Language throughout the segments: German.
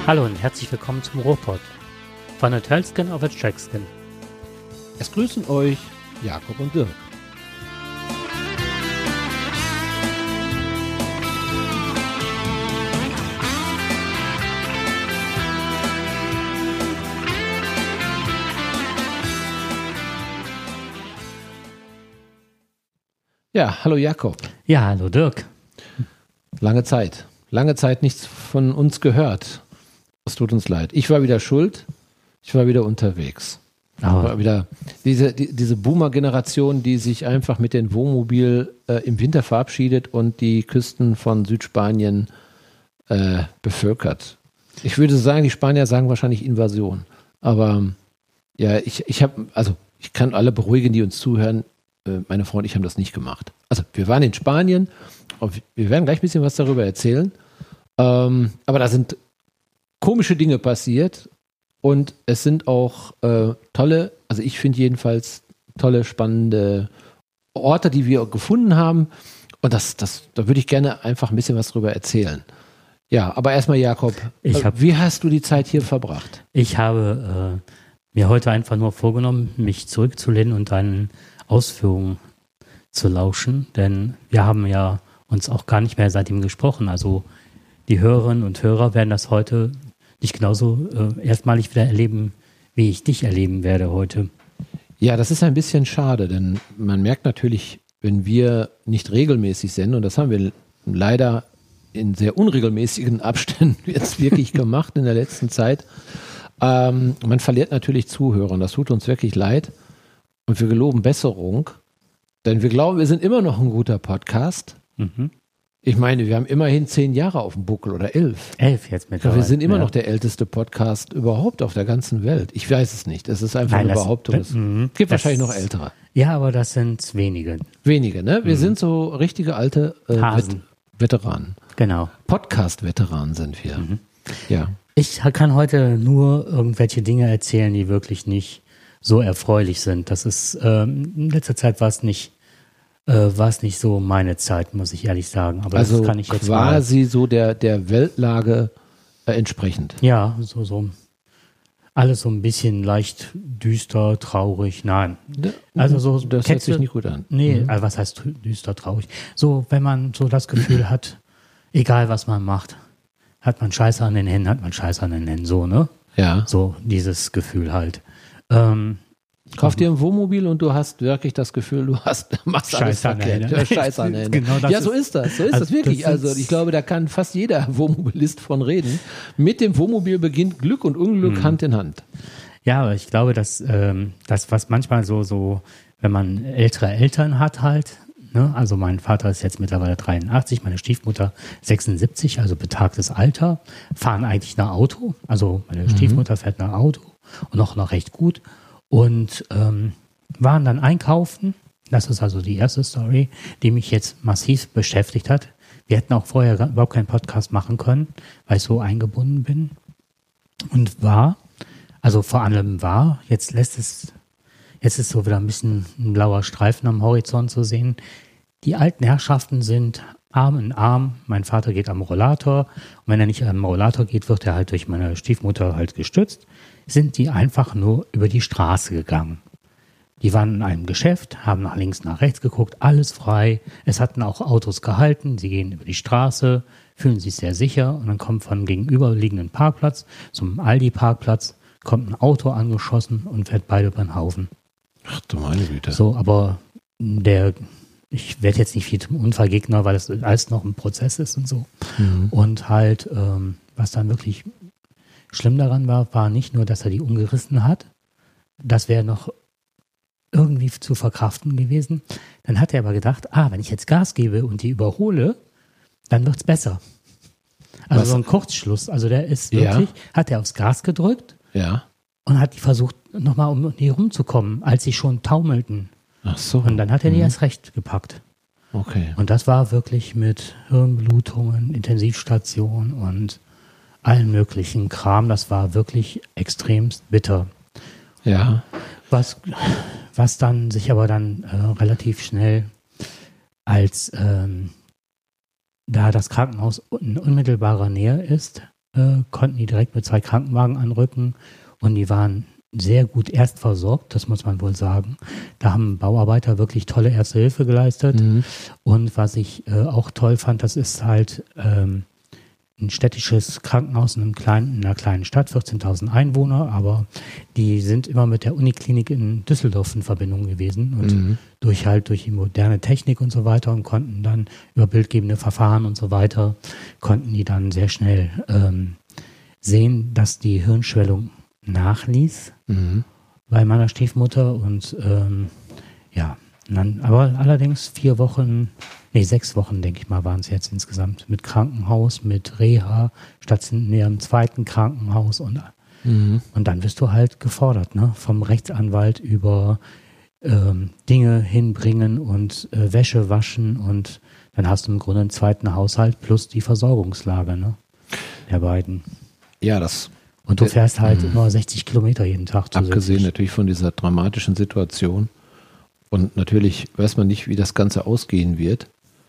Hallo und herzlich willkommen zum Ruhrpott. Von der Tölskin auf der Trackskin. Es grüßen euch Jakob und Dirk. Ja, hallo Jakob. Ja, hallo Dirk. Lange Zeit nichts von uns gehört. Es tut uns leid. Ich war wieder schuld. Ich war wieder unterwegs. War wieder diese Boomer-Generation, die sich einfach mit dem Wohnmobil im Winter verabschiedet und die Küsten von Südspanien bevölkert. Ich würde sagen, die Spanier sagen wahrscheinlich Invasion. Aber ja, ich kann alle beruhigen, die uns zuhören. Meine Frau und ich haben das nicht gemacht. Also wir waren in Spanien. Wir werden gleich ein bisschen was darüber erzählen. Aber da sind komische Dinge passiert und es sind auch tolle, also ich finde jedenfalls tolle, spannende Orte, die wir gefunden haben. Und da würde ich gerne einfach ein bisschen was darüber erzählen. Ja, aber erstmal Jakob, wie hast du die Zeit hier verbracht? Ich habe mir heute einfach nur vorgenommen, mich zurückzulehnen und deinen Ausführungen zu lauschen, denn wir haben ja uns auch gar nicht mehr seitdem gesprochen. Also die Hörerinnen und Hörer werden das heute nicht genauso erstmalig wieder erleben, wie ich dich erleben werde heute. Ja, das ist ein bisschen schade, denn man merkt natürlich, wenn wir nicht regelmäßig senden, und das haben wir leider in sehr unregelmäßigen Abständen jetzt wirklich gemacht in der letzten Zeit, man verliert natürlich Zuhörer und das tut uns wirklich leid. Und wir geloben Besserung, denn wir glauben, wir sind immer noch ein guter Podcast. Mhm. Ich meine, wir haben immerhin 10 Jahre auf dem Buckel oder 11. 11 jetzt mittlerweile. Wir sind immer noch der älteste Podcast überhaupt auf der ganzen Welt. Ich weiß es nicht. Es ist einfach eine Behauptung. Es gibt wahrscheinlich noch ältere. Ja, aber das sind wenige. Wenige, ne? Wir sind so richtige alte Veteranen. Genau. Podcast-Veteranen sind wir. Mhm. Ja. Ich kann heute nur irgendwelche Dinge erzählen, die wirklich nicht so erfreulich sind. Das ist in letzter Zeit war es nicht so meine Zeit, muss ich ehrlich sagen. Aber also das kann ich jetzt quasi so der Weltlage entsprechend. Ja, so alles so ein bisschen leicht düster, traurig. Nein, also das hört sich nicht gut an. Nee, also was heißt düster, traurig? So, wenn man so das Gefühl hat, egal was man macht, hat man Scheiße an den Händen, so, ne? Ja. So dieses Gefühl halt. Kauf dir ein Wohnmobil und du hast wirklich das Gefühl, machst alles verkehrt. Scheiße an den Händen. Genau, ja, so ist das. So ist das wirklich. Also ich glaube, da kann fast jeder Wohnmobilist von reden. Mit dem Wohnmobil beginnt Glück und Unglück Hand in Hand. Ja, aber ich glaube, dass das, was manchmal so, wenn man ältere Eltern hat halt, ne? Also mein Vater ist jetzt mittlerweile 83, meine Stiefmutter 76, also betagtes Alter, fahren eigentlich nach Auto. Also meine Stiefmutter fährt nach Auto und noch recht gut. Und waren dann einkaufen. Das ist also die erste Story, die mich jetzt massiv beschäftigt hat. Wir hätten auch vorher überhaupt keinen Podcast machen können, weil ich so eingebunden bin. Und jetzt ist so wieder ein bisschen ein blauer Streifen am Horizont zu sehen. Die alten Herrschaften sind Arm in Arm. Mein Vater geht am Rollator. Und wenn er nicht am Rollator geht, wird er halt durch meine Stiefmutter halt gestützt. Sind die einfach nur über die Straße gegangen. Die waren in einem Geschäft, haben nach links, nach rechts geguckt, alles frei. Es hatten auch Autos gehalten, sie gehen über die Straße, fühlen sich sehr sicher und dann kommt vom gegenüberliegenden Parkplatz, zum Aldi-Parkplatz, kommt ein Auto angeschossen und fährt beide über den Haufen. Ach du meine Güte. So, aber ich werde jetzt nicht viel zum Unfallgegner, weil das alles noch ein Prozess ist und so. Mhm. Und halt, was dann wirklich schlimm daran war nicht nur, dass er die umgerissen hat. Das wäre noch irgendwie zu verkraften gewesen. Dann hat er aber gedacht, wenn ich jetzt Gas gebe und die überhole, dann wird's besser. Also so ein Kurzschluss. Also der ist wirklich, hat er aufs Gas gedrückt und hat die versucht, nochmal um die rumzukommen, als sie schon taumelten. Ach so. Und dann hat er die erst recht gepackt. Okay. Und das war wirklich mit Hirnblutungen, Intensivstation und allen möglichen Kram. Das war wirklich extremst bitter. Ja. Was dann sich aber dann relativ schnell als da das Krankenhaus in unmittelbarer Nähe ist, konnten die direkt mit 2 Krankenwagen anrücken und die waren sehr gut erst versorgt, das muss man wohl sagen. Da haben Bauarbeiter wirklich tolle Erste Hilfe geleistet. Und was ich auch toll fand, das ist halt ein städtisches Krankenhaus in einer kleinen Stadt, 14.000 Einwohner, aber die sind immer mit der Uniklinik in Düsseldorf in Verbindung gewesen und durch die moderne Technik und so weiter und konnten dann über bildgebende Verfahren und so weiter, konnten die dann sehr schnell sehen, dass die Hirnschwellung nachließ bei meiner Stiefmutter und aber allerdings 6 Wochen, denke ich mal, waren es jetzt insgesamt mit Krankenhaus, mit Reha, stationärem zweiten Krankenhaus und dann wirst du halt gefordert, ne? Vom Rechtsanwalt über Dinge hinbringen und Wäsche waschen und dann hast du im Grunde einen zweiten Haushalt plus die Versorgungslage, ne? Der beiden. Ja, und du fährst halt immer 60 Kilometer jeden Tag zusätzlich. Abgesehen natürlich von dieser dramatischen Situation. Und natürlich weiß man nicht, wie das Ganze ausgehen wird.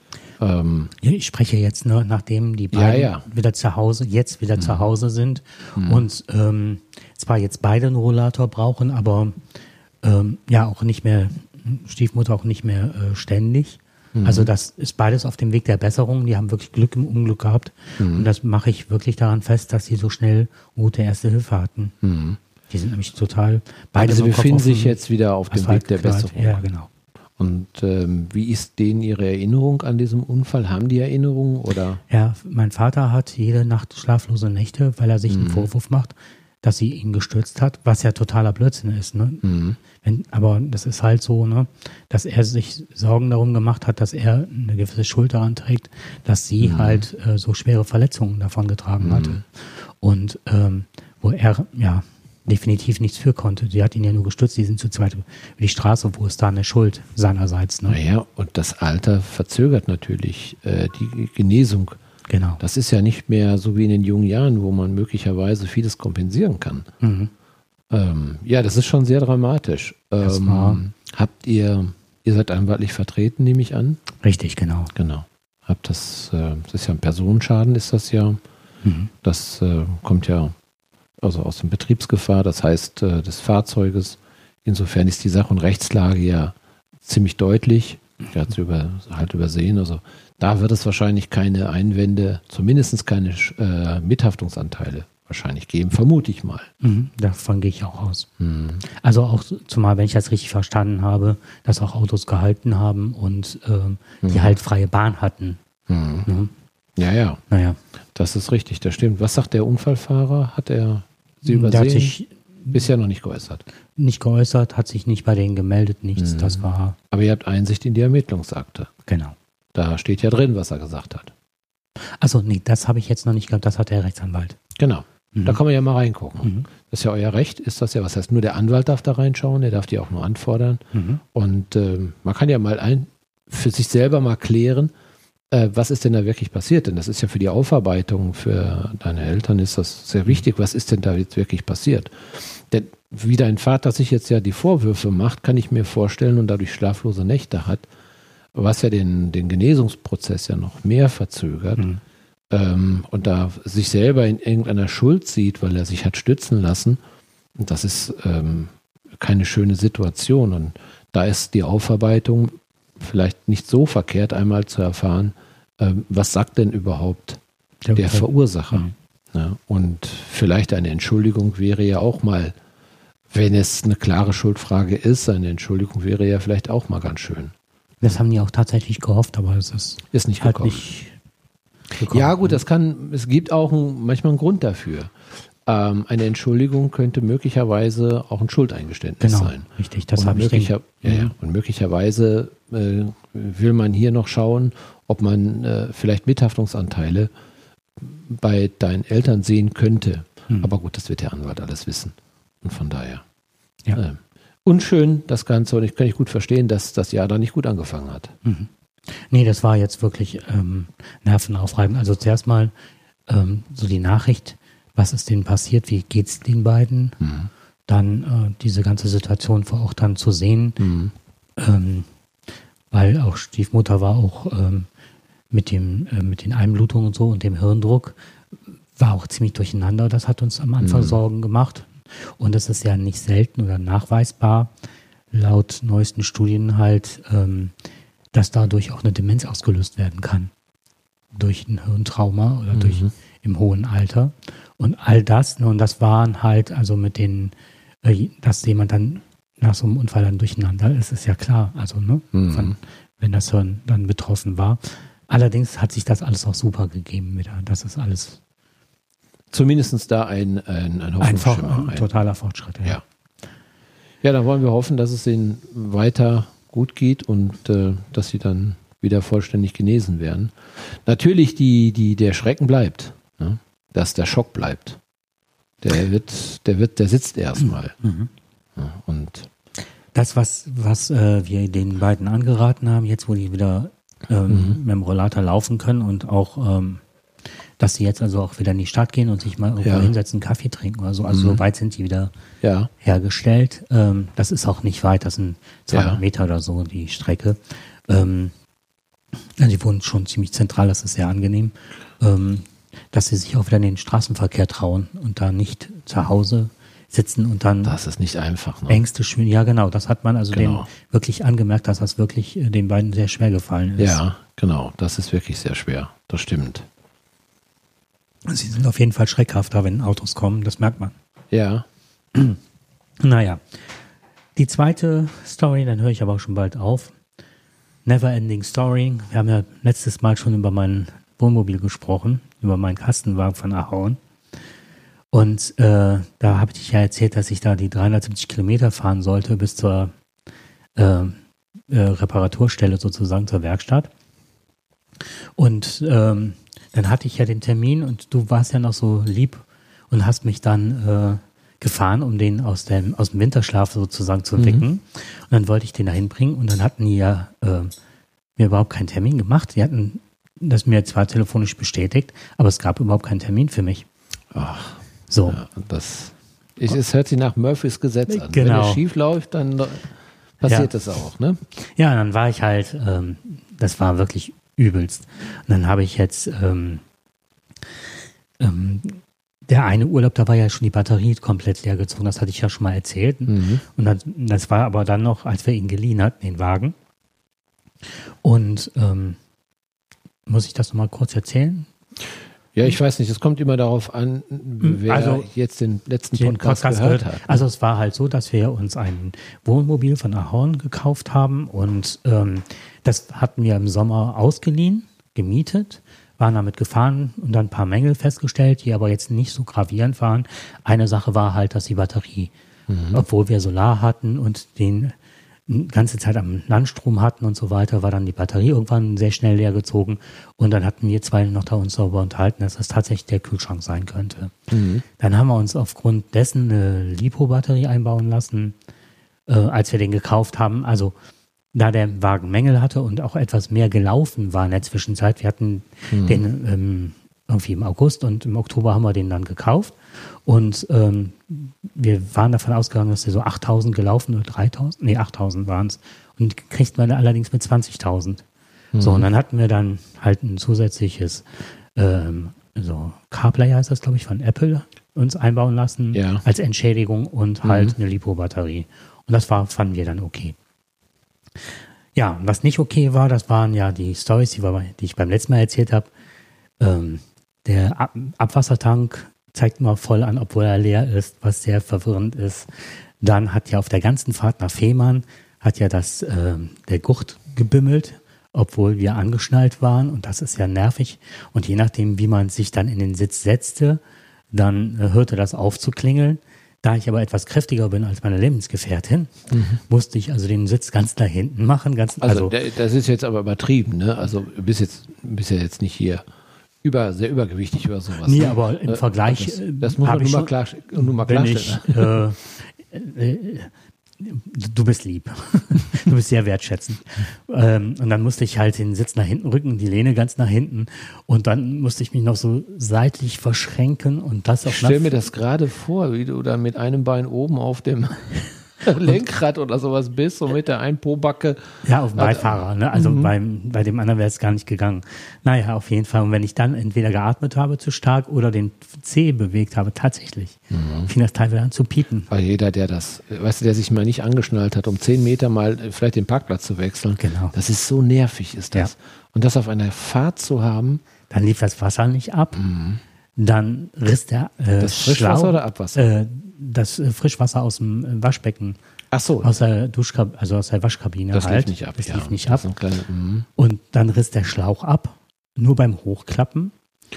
Ich spreche jetzt nur, nachdem die beiden wieder zu Hause sind und zwar jetzt beide einen Rollator brauchen, aber auch nicht mehr, Stiefmutter auch nicht mehr ständig. Also das ist beides auf dem Weg der Besserung. Die haben wirklich Glück im Unglück gehabt. Und das mache ich wirklich daran fest, dass sie so schnell gute Erste Hilfe hatten. Die sind nämlich beide also befinden sich jetzt wieder auf dem Weg der Besserung. Ja, genau. Und wie ist denen ihre Erinnerung an diesem Unfall? Haben die Erinnerungen oder? Ja, mein Vater hat jede Nacht schlaflose Nächte, weil er sich einen Vorwurf macht, dass sie ihn gestürzt hat, was ja totaler Blödsinn ist. Ne? Aber das ist halt so, ne, dass er sich Sorgen darum gemacht hat, dass er eine gewisse Schuld daran trägt, dass sie halt so schwere Verletzungen davon getragen hatte. Und wo er definitiv nichts für konnte. Die hat ihn ja nur gestützt, die sind zu zweit über die Straße, wo ist da eine Schuld seinerseits. Ne? Naja, und das Alter verzögert natürlich die Genesung. Genau. Das ist ja nicht mehr so wie in den jungen Jahren, wo man möglicherweise vieles kompensieren kann. Das ist schon sehr dramatisch. Ihr seid anwaltlich vertreten, nehme ich an? Richtig, genau. Genau. Das ist ja ein Personenschaden, ist das ja. Das kommt ja also aus dem Betriebsgefahr, das heißt des Fahrzeuges. Insofern ist die Sach- und Rechtslage ja ziemlich deutlich. Er hat sie übersehen. Also da wird es wahrscheinlich keine Einwände, zumindest keine Mithaftungsanteile wahrscheinlich geben, vermute ich mal. Davon gehe ich auch aus. Also auch zumal, wenn ich das richtig verstanden habe, dass auch Autos gehalten haben und die halt freie Bahn hatten. Ja. Naja. Das ist richtig, das stimmt. Was sagt der Unfallfahrer? Hat er sie übersehen? Der hat sich bisher noch nicht geäußert. Nicht geäußert, hat sich nicht bei denen gemeldet, nichts. Das war. Aber ihr habt Einsicht in die Ermittlungsakte. Genau. Da steht ja drin, was er gesagt hat. Achso, nee, das habe ich jetzt noch nicht gehabt, das hat der Rechtsanwalt. Genau. Da kann man ja mal reingucken. Das ist ja euer Recht, ist das ja. Was heißt, nur der Anwalt darf da reinschauen, der darf die auch nur anfordern. Und man kann ja mal für sich selber mal klären, was ist denn da wirklich passiert? Denn das ist ja für die Aufarbeitung für deine Eltern ist das sehr wichtig. Was ist denn da jetzt wirklich passiert? Denn wie dein Vater sich jetzt ja die Vorwürfe macht, kann ich mir vorstellen und dadurch schlaflose Nächte hat, was ja den Genesungsprozess ja noch mehr verzögert und da sich selber in irgendeiner Schuld sieht, weil er sich hat stützen lassen. Und das ist keine schöne Situation. Und da ist die Aufarbeitung vielleicht nicht so verkehrt, einmal zu erfahren, was sagt denn überhaupt der Verursacher? Ja, und vielleicht eine Entschuldigung wäre ja auch mal, wenn es eine klare Schuldfrage ist, eine Entschuldigung wäre ja vielleicht auch mal ganz schön. Das haben die auch tatsächlich gehofft, aber es ist nicht halt gekommen. nicht gekommen. Ja gut, es gibt auch manchmal einen Grund dafür. Eine Entschuldigung könnte möglicherweise auch ein Schuldeingeständnis sein. Richtig, das habe ich Und möglicherweise will man hier noch schauen, ob man vielleicht Mithaftungsanteile bei deinen Eltern sehen könnte. Aber gut, das wird der Anwalt alles wissen. Und von daher. Unschön das Ganze und ich kann nicht gut verstehen, dass das Jahr da nicht gut angefangen hat. Nee, das war jetzt wirklich nervenaufreibend. Also zuerst mal so die Nachricht, was ist denen passiert, wie geht's den beiden? Dann diese ganze Situation vor Ort dann zu sehen, weil auch Stiefmutter war auch mit den Einblutungen und so und dem Hirndruck, war auch ziemlich durcheinander. Das hat uns am Anfang Sorgen gemacht. Und es ist ja nicht selten oder nachweisbar, laut neuesten Studien halt, dass dadurch auch eine Demenz ausgelöst werden kann. Durch ein Hirntrauma oder durch im hohen Alter. Und all das, und das waren halt, also mit den, dass jemand dann nach so einem Unfall dann durcheinander ist, ist ja klar. Also, ne, wenn das Hirn dann betroffen war. Allerdings hat sich das alles auch super gegeben wieder. Das ist alles Zumindest da ein Hoffnungsschimmer. ein totaler Fortschritt. Ja. Ja, dann wollen wir hoffen, dass es ihnen weiter gut geht und dass sie dann wieder vollständig genesen werden. Natürlich der Schrecken bleibt, ne? Dass der Schock bleibt. Der sitzt erstmal. Ja, und das, was wir den beiden angeraten haben, jetzt wo die wieder mit dem Rollator laufen können und auch, dass sie jetzt also auch wieder in die Stadt gehen und sich mal irgendwo hinsetzen, Kaffee trinken oder so. Also so weit sind die wieder hergestellt. Das ist auch nicht weit, das sind 200 Meter oder so die Strecke. Die wohnen schon ziemlich zentral, das ist sehr angenehm. Dass sie sich auch wieder in den Straßenverkehr trauen und da nicht zu Hause sitzen und dann das ist nicht einfach, ne? Ängste schwingen. Ja, genau, das hat man also denen wirklich angemerkt, dass das wirklich den beiden sehr schwer gefallen ist. Ja, genau, das ist wirklich sehr schwer, das stimmt. Sie sind auf jeden Fall schreckhafter, wenn Autos kommen, das merkt man. Ja. Naja, die zweite Story, dann höre ich aber auch schon bald auf. Neverending Story. Wir haben ja letztes Mal schon über mein Wohnmobil gesprochen, über meinen Kastenwagen von Ahorn. Und da habe ich ja erzählt, dass ich da die 370 Kilometer fahren sollte bis zur Reparaturstelle sozusagen, zur Werkstatt. Und dann hatte ich ja den Termin und du warst ja noch so lieb und hast mich dann gefahren, um den aus dem Winterschlaf sozusagen zu wecken. Und dann wollte ich den da hinbringen und dann hatten die ja mir überhaupt keinen Termin gemacht. Die hatten das mir zwar telefonisch bestätigt, aber es gab überhaupt keinen Termin für mich. Ach, so. Ja, es hört sich nach Murphys Gesetz an. Genau. Wenn es schief läuft, dann passiert das auch, ne? Ja, dann war ich halt, das war wirklich übelst. Und dann habe ich jetzt der eine Urlaub, da war ja schon die Batterie komplett leer gezogen, das hatte ich ja schon mal erzählt. Und das war aber dann noch, als wir ihn geliehen hatten, den Wagen. Und muss ich das nochmal kurz erzählen? Ja, ich weiß nicht, es kommt immer darauf an, wer jetzt den letzten Podcast gehört hat. Also es war halt so, dass wir uns ein Wohnmobil von Ahorn gekauft haben und das hatten wir im Sommer ausgeliehen, gemietet, waren damit gefahren und dann ein paar Mängel festgestellt, die aber jetzt nicht so gravierend waren. Eine Sache war halt, dass die Batterie, obwohl wir Solar hatten und den ganze Zeit am Landstrom hatten und so weiter, war dann die Batterie irgendwann sehr schnell leer gezogen und dann hatten wir zwei noch da uns darüber unterhalten, dass das tatsächlich der Kühlschrank sein könnte. Dann haben wir uns aufgrund dessen eine Lipo-Batterie einbauen lassen, als wir den gekauft haben. Also da der Wagen Mängel hatte und auch etwas mehr gelaufen war in der Zwischenzeit. Wir hatten den irgendwie im August und im Oktober haben wir den dann gekauft und wir waren davon ausgegangen, dass der so 8.000 gelaufen oder 3.000, nee 8.000 waren es und kriegt man allerdings mit 20.000. So, und dann hatten wir dann halt ein zusätzliches so CarPlay heißt das, glaube ich, von Apple uns einbauen lassen als Entschädigung und halt eine Lipo-Batterie. Und das fanden wir dann okay. Ja, was nicht okay war, das waren ja die Storys, die ich beim letzten Mal erzählt habe. Der Abwassertank zeigt immer voll an, obwohl er leer ist, was sehr verwirrend ist. Dann hat ja auf der ganzen Fahrt nach Fehmarn hat ja der Gurt gebimmelt, obwohl wir angeschnallt waren und das ist ja nervig. Und je nachdem, wie man sich dann in den Sitz setzte, dann hörte das auf zu klingeln. Da ich aber etwas kräftiger bin als meine Lebensgefährtin, musste ich also den Sitz ganz da hinten machen. Also das ist jetzt aber übertrieben, ne? Also du bist ja jetzt nicht hier sehr übergewichtig oder sowas. Nee, aber im Vergleich. Das muss man nur mal klarstellen. Du bist lieb. Du bist sehr wertschätzend. Und dann musste ich halt den Sitz nach hinten rücken, die Lehne ganz nach hinten. Und dann musste ich mich noch so seitlich verschränken und das auch. Ich stell mir das gerade vor, wie du da mit einem Bein oben auf dem Lenkrad oder sowas bist, so mit der Einpobacke. Ja, auf dem Beifahrer, ne? Also bei dem anderen wäre es gar nicht gegangen. Naja, auf jeden Fall. Und wenn ich dann entweder geatmet habe zu stark oder den Zeh bewegt habe, tatsächlich, fing das Teil wieder an zu piepen. Weil jeder, der sich mal nicht angeschnallt hat, um 10 Meter mal vielleicht den Parkplatz zu wechseln, Genau. das ist so nervig, ist das. Ja. Und das auf einer Fahrt zu haben. Dann lief das Wasser nicht ab. Dann riss der das Frischwasser Schlauch, oder Abwasser? Das Frischwasser aus dem Waschbecken. Ach so. Aus der also aus der Waschkabine das halt. Lief nicht ab. Das ja. lief nicht ab. Kleine, und dann riss der Schlauch ab. Nur beim Hochklappen.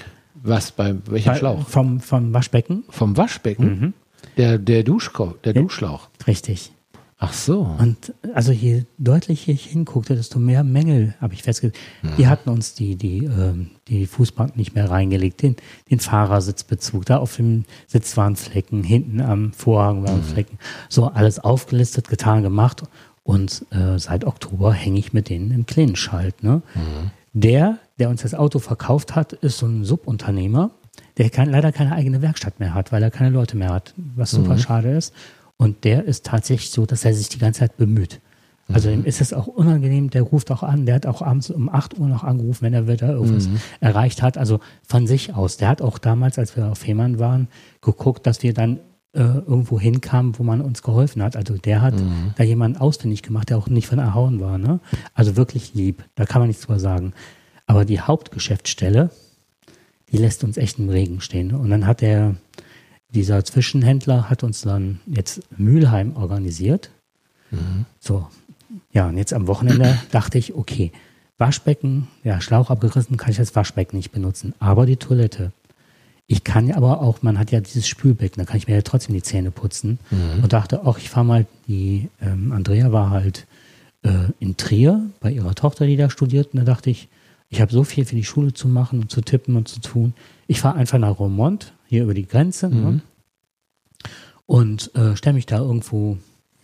Welcher Schlauch? Vom Waschbecken. Vom Waschbecken? Der Duschschlauch. Richtig. Ach so. Und also je deutlicher ich hinguckte, desto mehr Mängel habe ich festgestellt. Die hatten uns die Fußbank nicht mehr reingelegt, den Fahrersitzbezug. Da auf dem Sitz waren Flecken, hinten am Vorhang waren Flecken. So alles aufgelistet, getan, gemacht. Und seit Oktober hänge ich mit denen im Klinenschalt. Ne? Der uns das Auto verkauft hat, ist so ein Subunternehmer, der leider keine eigene Werkstatt mehr hat, weil er keine Leute mehr hat, was super schade ist. Und der ist tatsächlich so, dass er sich die ganze Zeit bemüht. Also ihm ist es auch unangenehm, der ruft auch an, der hat auch abends um 8 Uhr noch angerufen, wenn er wieder irgendwas erreicht hat. Also von sich aus. Der hat auch damals, als wir auf Fehmarn waren, geguckt, dass wir dann irgendwo hinkamen, wo man uns geholfen hat. Also der hat da jemanden ausfindig gemacht, der auch nicht von Ahauen war. Ne? Also wirklich lieb, da kann man nichts drüber sagen. Aber die Hauptgeschäftsstelle, die lässt uns echt im Regen stehen. Und dann hat dieser Zwischenhändler hat uns dann jetzt Mülheim organisiert. So, ja, und jetzt am Wochenende dachte ich, okay, Waschbecken, ja, Schlauch abgerissen, kann ich das Waschbecken nicht benutzen, aber die Toilette. Ich kann ja aber auch, man hat ja dieses Spülbecken, da kann ich mir ja trotzdem die Zähne putzen. Und dachte, ach, ich fahre mal, Andrea war halt in Trier bei ihrer Tochter, die da studiert, und da dachte ich habe so viel für die Schule zu machen und zu tippen und zu tun. Ich fahre einfach nach Roermond, hier über die Grenze, ne? Und stelle mich da irgendwo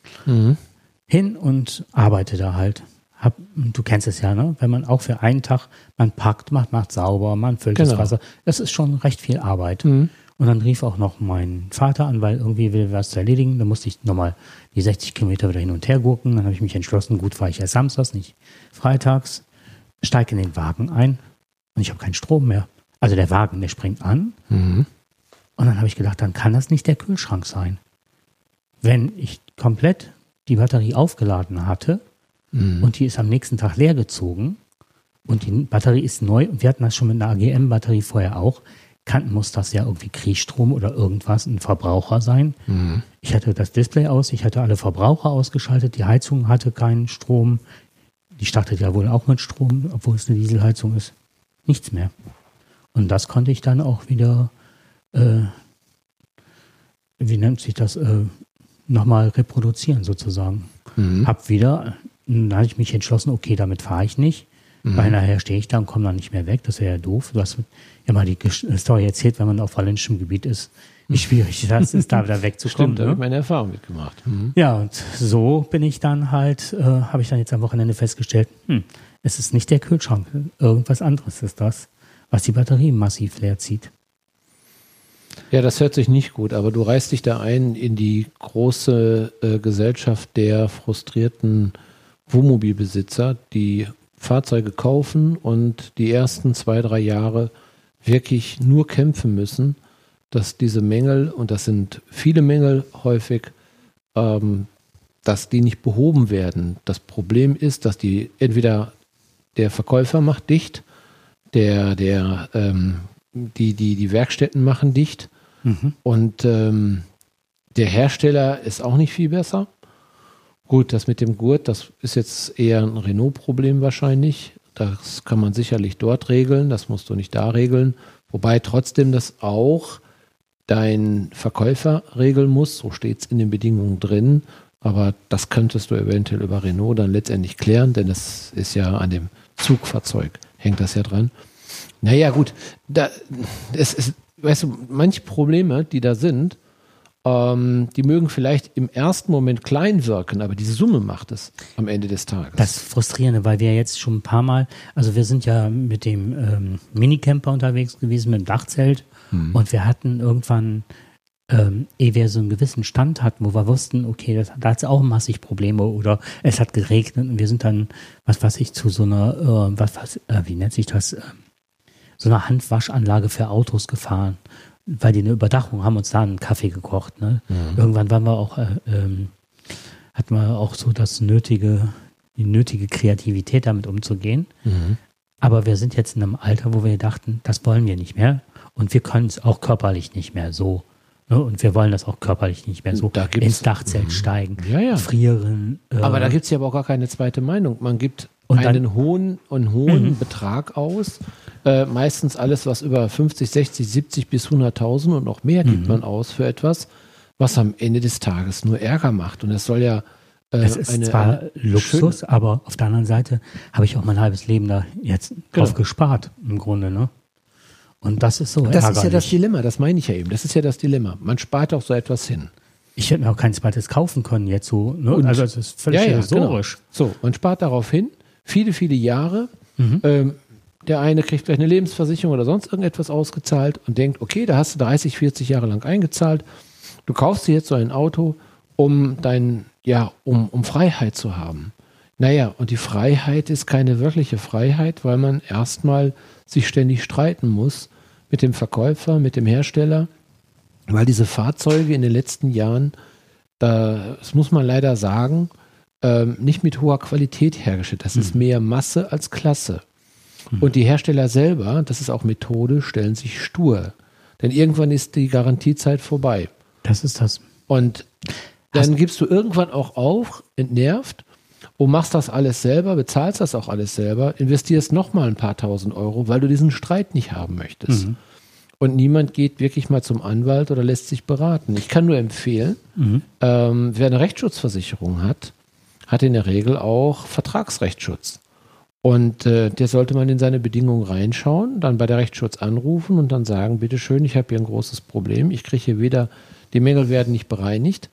hin und arbeite da halt. Du kennst es ja, ne? Wenn man auch für einen Tag, man packt, macht sauber, man füllt das Wasser. Das ist schon recht viel Arbeit. Und dann rief auch noch mein Vater an, weil irgendwie will was zu erledigen. Da musste ich nochmal die 60 Kilometer wieder hin und her gurken. Dann habe ich mich entschlossen, gut, fahre ich erst samstags, nicht freitags. Steige in den Wagen ein und ich habe keinen Strom mehr. Also der Wagen, der springt an. Und dann habe ich gedacht, dann kann das nicht der Kühlschrank sein. Wenn ich komplett die Batterie aufgeladen hatte und die ist am nächsten Tag leer gezogen und die Batterie ist neu und wir hatten das schon mit einer AGM-Batterie vorher auch, muss das ja irgendwie Kriechstrom oder irgendwas, ein Verbraucher sein. Ich hatte das Display aus, ich hatte alle Verbraucher ausgeschaltet, die Heizung hatte keinen Strom. Die startet ja wohl auch mit Strom, obwohl es eine Dieselheizung ist. Nichts mehr. Und das konnte ich dann auch wieder, wie nennt sich das, nochmal reproduzieren sozusagen. Dann habe ich mich entschlossen, okay, damit fahre ich nicht. Weil nachher stehe ich da und komme dann nicht mehr weg. Das wäre ja doof. Du hast ja mal die Story erzählt, wenn man auf holländischem Gebiet ist, wie schwierig das ist, da wieder wegzukommen. Stimmt, da habe ich meine Erfahrung mitgemacht. Ja, und so bin ich dann halt, habe ich dann jetzt am Wochenende festgestellt, es ist nicht der Kühlschrank, irgendwas anderes ist das, was die Batterie massiv leer zieht. Ja, das hört sich nicht gut, aber du reißt dich da ein in die große Gesellschaft der frustrierten Wohnmobilbesitzer, die Fahrzeuge kaufen und die ersten 2-3 Jahre wirklich nur kämpfen müssen, dass diese Mängel, und das sind viele Mängel häufig, dass die nicht behoben werden. Das Problem ist, dass entweder der Verkäufer macht dicht, die Werkstätten machen dicht und der Hersteller ist auch nicht viel besser. Gut, das mit dem Gurt, das ist jetzt eher ein Renault-Problem wahrscheinlich. Das kann man sicherlich dort regeln, das musst du nicht da regeln. Wobei trotzdem das auch dein Verkäufer regeln muss, so steht es in den Bedingungen drin, aber das könntest du eventuell über Renault dann letztendlich klären, denn das ist ja an dem Zugfahrzeug, hängt das ja dran. Naja gut, weißt du, manche Probleme, die da sind, die mögen vielleicht im ersten Moment klein wirken, aber die Summe macht es am Ende des Tages. Das Frustrierende, weil wir jetzt schon ein paar Mal, also wir sind ja mit dem Minicamper unterwegs gewesen, mit dem Dachzelt und wir hatten irgendwann ehe wir so einen gewissen Stand hatten, wo wir wussten, okay, da hat es auch massig Probleme oder es hat geregnet und wir sind dann, was weiß ich, zu so einer, wie nennt sich das, so einer Handwaschanlage für Autos gefahren, weil die eine Überdachung haben, uns da einen Kaffee gekocht. Ne? Irgendwann waren wir auch, hatten wir auch so die nötige Kreativität damit umzugehen. Aber wir sind jetzt in einem Alter, wo wir dachten, das wollen wir nicht mehr und wir können es auch körperlich nicht mehr so. Ne? Und wir wollen das auch körperlich nicht mehr so ins Dachzelt steigen, frieren. Aber da gibt es ja aber auch gar keine zweite Meinung. Man gibt einen hohen Betrag aus. Meistens alles, was über 50, 60, 70 bis 100.000 und noch mehr gibt man aus für etwas, was am Ende des Tages nur Ärger macht. Und es soll ja es ist zwar Luxus, aber auf der anderen Seite habe ich auch mein halbes Leben da jetzt drauf gespart, im Grunde, ne? Und das ist so ärgerlich. Das ist ja das Dilemma, das meine ich ja eben. Das ist ja das Dilemma. Man spart auch so etwas hin. Ich hätte mir auch kein zweites kaufen können jetzt so, ne? Also es ist völlig illusorisch. Genau. So, man spart darauf hin, viele, viele Jahre. Der eine kriegt vielleicht eine Lebensversicherung oder sonst irgendetwas ausgezahlt und denkt, okay, da hast du 30, 40 Jahre lang eingezahlt. Du kaufst dir jetzt so ein Auto, um um Freiheit zu haben. Naja, und die Freiheit ist keine wirkliche Freiheit, weil man erstmal sich ständig streiten muss mit dem Verkäufer, mit dem Hersteller, weil diese Fahrzeuge in den letzten Jahren, das muss man leider sagen, nicht mit hoher Qualität hergestellt. Das ist mehr Masse als Klasse. Und die Hersteller selber, das ist auch Methode, stellen sich stur. Denn irgendwann ist die Garantiezeit vorbei. Das ist das. Und dann gibst du irgendwann auch auf, entnervt, und machst das alles selber, bezahlst das auch alles selber, investierst nochmal ein paar tausend Euro, weil du diesen Streit nicht haben möchtest. Und niemand geht wirklich mal zum Anwalt oder lässt sich beraten. Ich kann nur empfehlen, wer eine Rechtsschutzversicherung hat in der Regel auch Vertragsrechtsschutz. Und der sollte man in seine Bedingungen reinschauen, dann bei der Rechtsschutz anrufen und dann sagen, bitteschön, ich habe hier ein großes Problem, ich kriege hier weder, die Mängel werden nicht bereinigt,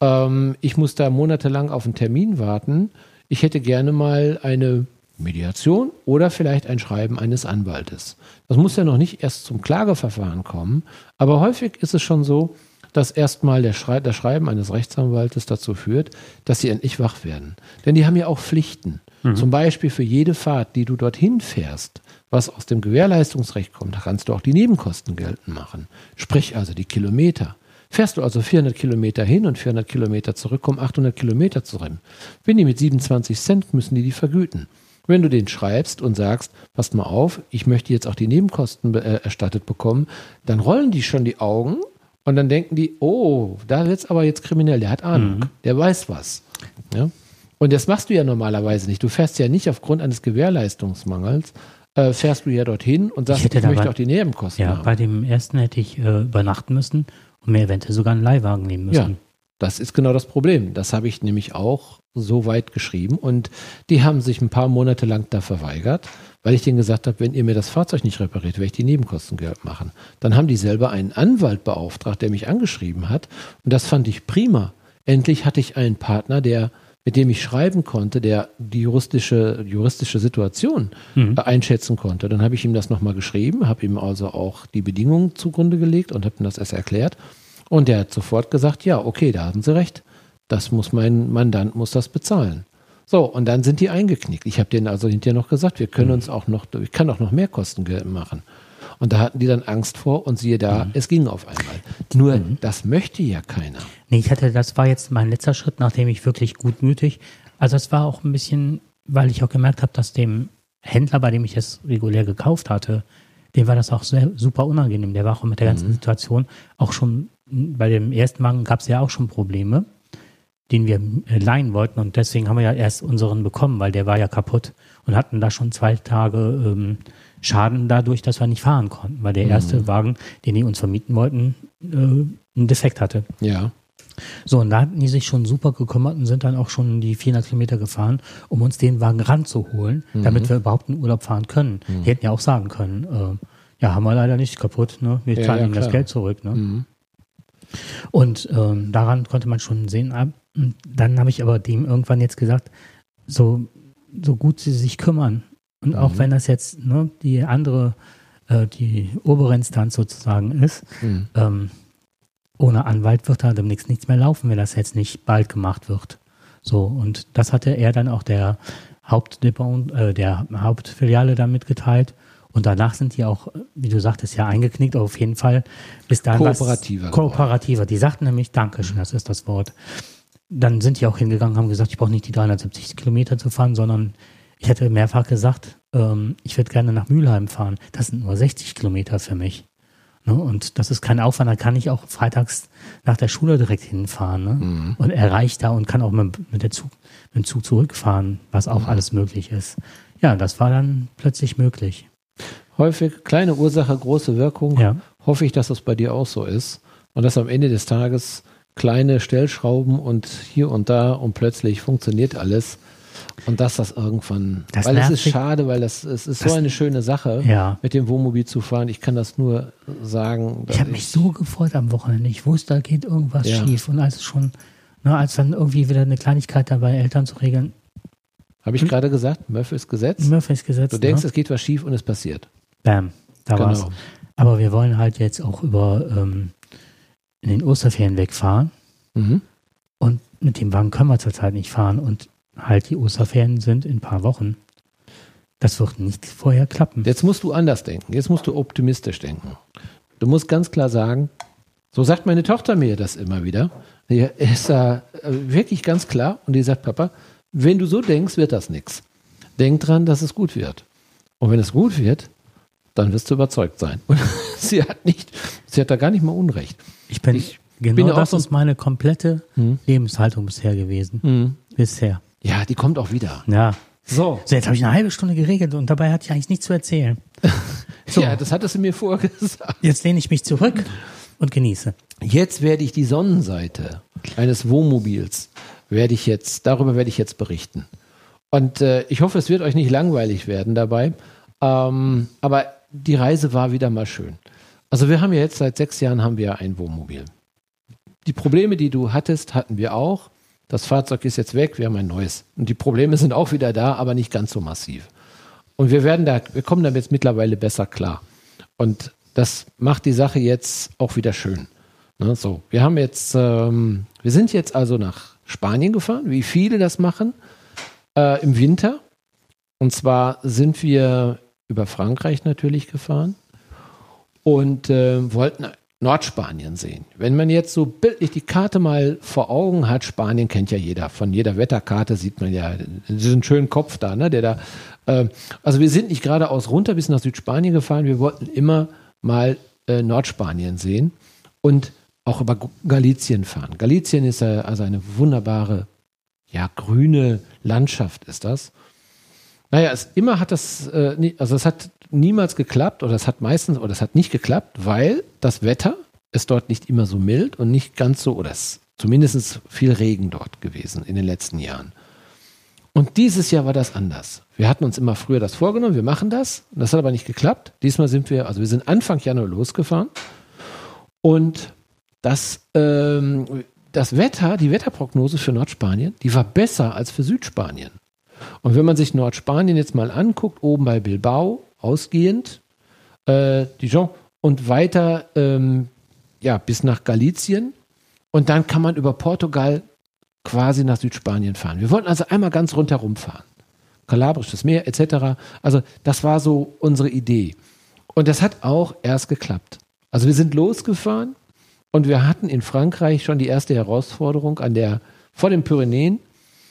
ich muss da monatelang auf einen Termin warten, ich hätte gerne mal eine Mediation oder vielleicht ein Schreiben eines Anwaltes. Das muss ja noch nicht erst zum Klageverfahren kommen, aber häufig ist es schon so, dass erstmal das Schreiben eines Rechtsanwaltes dazu führt, dass sie endlich wach werden. Denn die haben ja auch Pflichten. Zum Beispiel für jede Fahrt, die du dorthin fährst, was aus dem Gewährleistungsrecht kommt, da kannst du auch die Nebenkosten geltend machen. Sprich also die Kilometer. Fährst du also 400 Kilometer hin und 400 Kilometer zurück, kommen 800 Kilometer zurück. Wenn die mit 27 Cent müssen die vergüten. Wenn du den schreibst und sagst, passt mal auf, ich möchte jetzt auch die Nebenkosten erstattet bekommen, dann rollen die schon die Augen und dann denken die, oh, da wird's aber jetzt kriminell, der hat Ahnung, der weiß was. Ja? Und das machst du ja normalerweise nicht. Du fährst ja nicht aufgrund eines Gewährleistungsmangels, fährst du ja dorthin und sagst, ich möchte auch die Nebenkosten haben. Ja, bei dem ersten hätte ich übernachten müssen und mir eventuell sogar einen Leihwagen nehmen müssen. Ja, das ist genau das Problem. Das habe ich nämlich auch so weit geschrieben und die haben sich ein paar Monate lang da verweigert, weil ich denen gesagt habe, wenn ihr mir das Fahrzeug nicht repariert, werde ich die Nebenkosten geltend machen. Dann haben die selber einen Anwalt beauftragt, der mich angeschrieben hat und das fand ich prima. Endlich hatte ich einen Partner, mit dem ich schreiben konnte, der die juristische Situation einschätzen konnte. Dann habe ich ihm das nochmal geschrieben, habe ihm also auch die Bedingungen zugrunde gelegt und habe ihm das erst erklärt. Und der hat sofort gesagt, ja, okay, da haben Sie recht. Das muss mein Mandant das bezahlen. So, und dann sind die eingeknickt. Ich habe denen also hinterher noch gesagt, ich kann auch noch mehr Kosten geltend machen. Und da hatten die dann Angst vor und siehe da, es ging auf einmal. Nur, das möchte ja keiner. Nee, das war jetzt mein letzter Schritt, nachdem ich wirklich gutmütig, also es war auch ein bisschen, weil ich auch gemerkt habe, dass dem Händler, bei dem ich es regulär gekauft hatte, dem war das auch super unangenehm. Der war auch mit der ganzen Situation auch schon, bei dem ersten Wagen gab es ja auch schon Probleme, den wir leihen wollten und deswegen haben wir ja erst unseren bekommen, weil der war ja kaputt und hatten da schon 2 Tage Schaden dadurch, dass wir nicht fahren konnten, weil der erste Wagen, den die uns vermieten wollten, einen Defekt hatte. Ja. So, und da hatten die sich schon super gekümmert und sind dann auch schon die 400 Kilometer gefahren, um uns den Wagen ranzuholen, damit wir überhaupt in Urlaub fahren können. Die hätten ja auch sagen können, ja, haben wir leider nicht, kaputt, ne? Wir zahlen ihnen das Geld zurück. Ne? Und daran konnte man schon sehen. Dann habe ich aber dem irgendwann jetzt gesagt, so gut sie sich kümmern, und auch wenn das jetzt die obere Instanz sozusagen ist, ohne Anwalt wird da demnächst nichts mehr laufen, wenn das jetzt nicht bald gemacht wird. So, und das hatte er dann auch der Hauptfiliale da mitgeteilt. Und danach sind die auch, wie du sagtest, ja eingeknickt, aber auf jeden Fall bis dahin kooperativer. Die sagten nämlich, Dankeschön, das ist das Wort. Dann sind die auch hingegangen, haben gesagt, ich brauche nicht die 370 Kilometer zu fahren, sondern ich hätte mehrfach gesagt, ich würde gerne nach Mülheim fahren. Das sind nur 60 Kilometer für mich. Ne? Und das ist kein Aufwand, da kann ich auch freitags nach der Schule direkt hinfahren. Ne? Mhm. Und erreicht da und kann auch mit dem Zug zurückfahren, was auch alles möglich ist. Ja, das war dann plötzlich möglich. Häufig kleine Ursache, große Wirkung. Ja. Hoffe ich, dass das bei dir auch so ist. Und dass am Ende des Tages kleine Stellschrauben und hier und da und plötzlich funktioniert alles. Und dass das irgendwann, weil es ist schade, weil es ist so eine schöne Sache, mit dem Wohnmobil zu fahren. Ich kann das nur sagen. Ich habe mich so gefreut am Wochenende. Ich wusste, da geht irgendwas schief. Und als dann irgendwie wieder eine Kleinigkeit dabei Eltern zu regeln. Habe ich gerade gesagt, Murphys Gesetz? Murphys Gesetz. Du denkst, es geht was schief und es passiert. Bam, da war's. Aber wir wollen halt jetzt auch in den Osterferien wegfahren. Mhm. Und mit dem Wagen können wir zurzeit nicht fahren. Und halt die Osterferien sind in ein paar Wochen. Das wird nicht vorher klappen. Jetzt musst du anders denken. Jetzt musst du optimistisch denken. Du musst ganz klar sagen, so sagt meine Tochter mir das immer wieder. Die ist da wirklich ganz klar und die sagt, Papa, wenn du so denkst, wird das nichts. Denk dran, dass es gut wird. Und wenn es gut wird, dann wirst du überzeugt sein. Und sie hat da gar nicht mal Unrecht. Das ist meine komplette Lebenshaltung bisher gewesen. Bisher. Ja, die kommt auch wieder. Ja. So, jetzt habe ich eine halbe Stunde geregelt und dabei hatte ich eigentlich nichts zu erzählen. So. Ja, das hattest du mir vorher gesagt. Jetzt lehne ich mich zurück und genieße. Jetzt werde ich die Sonnenseite eines Wohnmobils darüber werde ich jetzt berichten. Und ich hoffe, es wird euch nicht langweilig werden dabei. Aber die Reise war wieder mal schön. Also wir haben ja jetzt seit 6 Jahren ein Wohnmobil. Die Probleme, die du hattest, hatten wir auch. Das Fahrzeug ist jetzt weg, wir haben ein neues. Und die Probleme sind auch wieder da, aber nicht ganz so massiv. Und wir kommen damit jetzt mittlerweile besser klar. Und das macht die Sache jetzt auch wieder schön. Ne, so, wir sind jetzt also nach Spanien gefahren, wie viele das machen, im Winter. Und zwar sind wir über Frankreich natürlich gefahren und wollten Nordspanien sehen. Wenn man jetzt so bildlich die Karte mal vor Augen hat, Spanien kennt ja jeder. Von jeder Wetterkarte sieht man ja diesen schönen Kopf da, ne, also wir sind nicht geradeaus runter bis nach Südspanien gefahren, wir wollten immer mal Nordspanien sehen und auch über Galicien fahren. Galicien ist also eine wunderbare, grüne Landschaft ist das. Naja, es hat niemals geklappt oder es hat nicht geklappt, weil das Wetter ist dort nicht immer so mild und nicht ganz so, oder es ist zumindest viel Regen dort gewesen in den letzten Jahren. Und dieses Jahr war das anders. Wir hatten uns immer früher das vorgenommen, wir machen das. Das hat aber nicht geklappt. Diesmal sind wir sind Anfang Januar losgefahren und das Wetter, die Wetterprognose für Nordspanien, die war besser als für Südspanien. Und wenn man sich Nordspanien jetzt mal anguckt, oben bei Bilbao, ausgehend, Dijon und weiter bis nach Galicien und dann kann man über Portugal quasi nach Südspanien fahren. Wir wollten also einmal ganz rundherum fahren. Kalabrisches Meer etc. Also das war so unsere Idee. Und das hat auch erst geklappt. Also wir sind losgefahren und wir hatten in Frankreich schon die erste Herausforderung vor den Pyrenäen,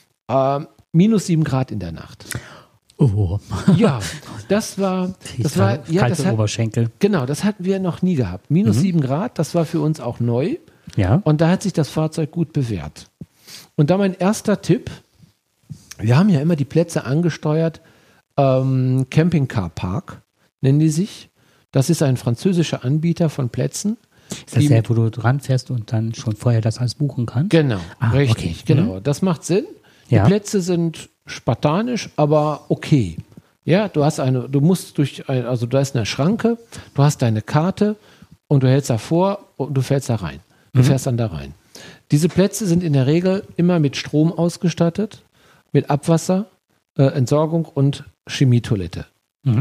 -7 Grad in der Nacht. Oh. Ja, das war Oberschenkel. Genau, das hatten wir noch nie gehabt. -7 Grad, das war für uns auch neu. Ja. Und da hat sich das Fahrzeug gut bewährt. Und da mein erster Tipp, wir haben ja immer die Plätze angesteuert, Camping Car Park nennen die sich. Das ist ein französischer Anbieter von Plätzen. Ist das der, wo du dran fährst und dann schon vorher das alles buchen kannst? Genau, richtig, okay. Genau. Das macht Sinn. Die Plätze sind spartanisch, aber okay. Ja, da ist eine Schranke, du hast deine Karte und du hältst davor und du fährst da rein. Du fährst dann da rein. Diese Plätze sind in der Regel immer mit Strom ausgestattet, mit Abwasser, Entsorgung und Chemietoilette. Mhm.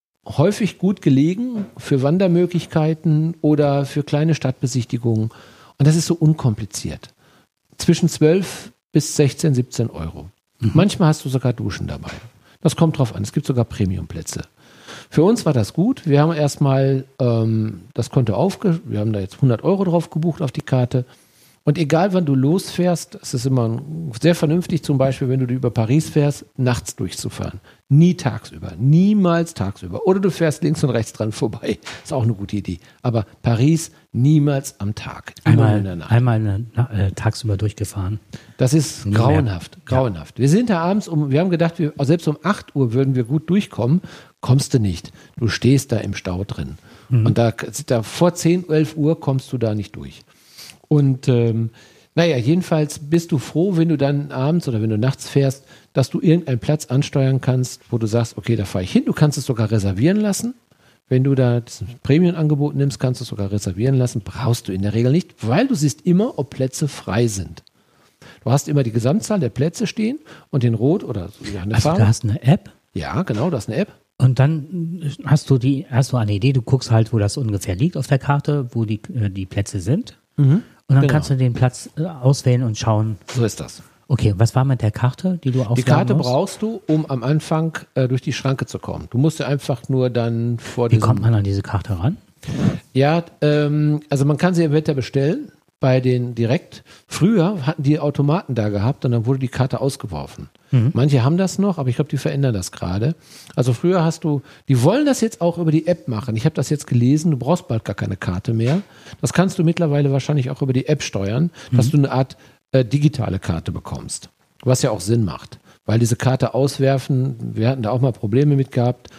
Häufig gut gelegen für Wandermöglichkeiten oder für kleine Stadtbesichtigungen. Und das ist so unkompliziert. Zwischen 12 bis 16, 17 Euro. Manchmal hast du sogar Duschen dabei. Das kommt drauf an. Es gibt sogar Premiumplätze. Für uns war das gut. Wir haben erstmal das Konto wir haben da jetzt 100 Euro drauf gebucht auf die Karte. Und egal wann du losfährst, es ist immer sehr vernünftig, zum Beispiel, wenn du über Paris fährst, nachts durchzufahren. Nie tagsüber. Niemals tagsüber. Oder du fährst links und rechts dran vorbei. Ist auch eine gute Idee. Aber Paris niemals am Tag. Einmal tagsüber durchgefahren. Das ist grauenhaft. Grauenhaft. Wir sind da abends wir haben gedacht, selbst um 8 Uhr würden wir gut durchkommen. Kommst du nicht. Du stehst da im Stau drin. Und da vor 10, 11 Uhr kommst du da nicht durch. Und jedenfalls bist du froh, wenn du dann abends oder wenn du nachts fährst, dass du irgendeinen Platz ansteuern kannst, wo du sagst, okay, da fahre ich hin. Du kannst es sogar reservieren lassen. Wenn du da das Prämienangebot nimmst, kannst du es sogar reservieren lassen. Brauchst du in der Regel nicht, weil du siehst immer, ob Plätze frei sind. Du hast immer die Gesamtzahl der Plätze stehen und den Rot oder eine Farbe. Du hast eine App? Ja, genau, du hast eine App. Und dann hast du eine Idee, du guckst halt, wo das ungefähr liegt auf der Karte, wo die Plätze sind. Und dann kannst du den Platz auswählen und schauen. So ist das. Okay, was war mit der Karte, die du aufladen Die Karte musst? brauchst du, um am Anfang durch die Schranke zu kommen. Du musst ja einfach nur dann Wie kommt man an diese Karte ran? Ja, also man kann sie im Wetter bestellen, bei den direkt. Früher hatten die Automaten da gehabt und dann wurde die Karte ausgeworfen. Manche haben das noch, aber ich glaube, die verändern das gerade. Also früher die wollen das jetzt auch über die App machen. Ich habe das jetzt gelesen, du brauchst bald gar keine Karte mehr. Das kannst du mittlerweile wahrscheinlich auch über die App steuern, dass du eine Art digitale Karte bekommst. Was ja auch Sinn macht. Weil diese Karte auswerfen, wir hatten da auch mal Probleme mit gehabt.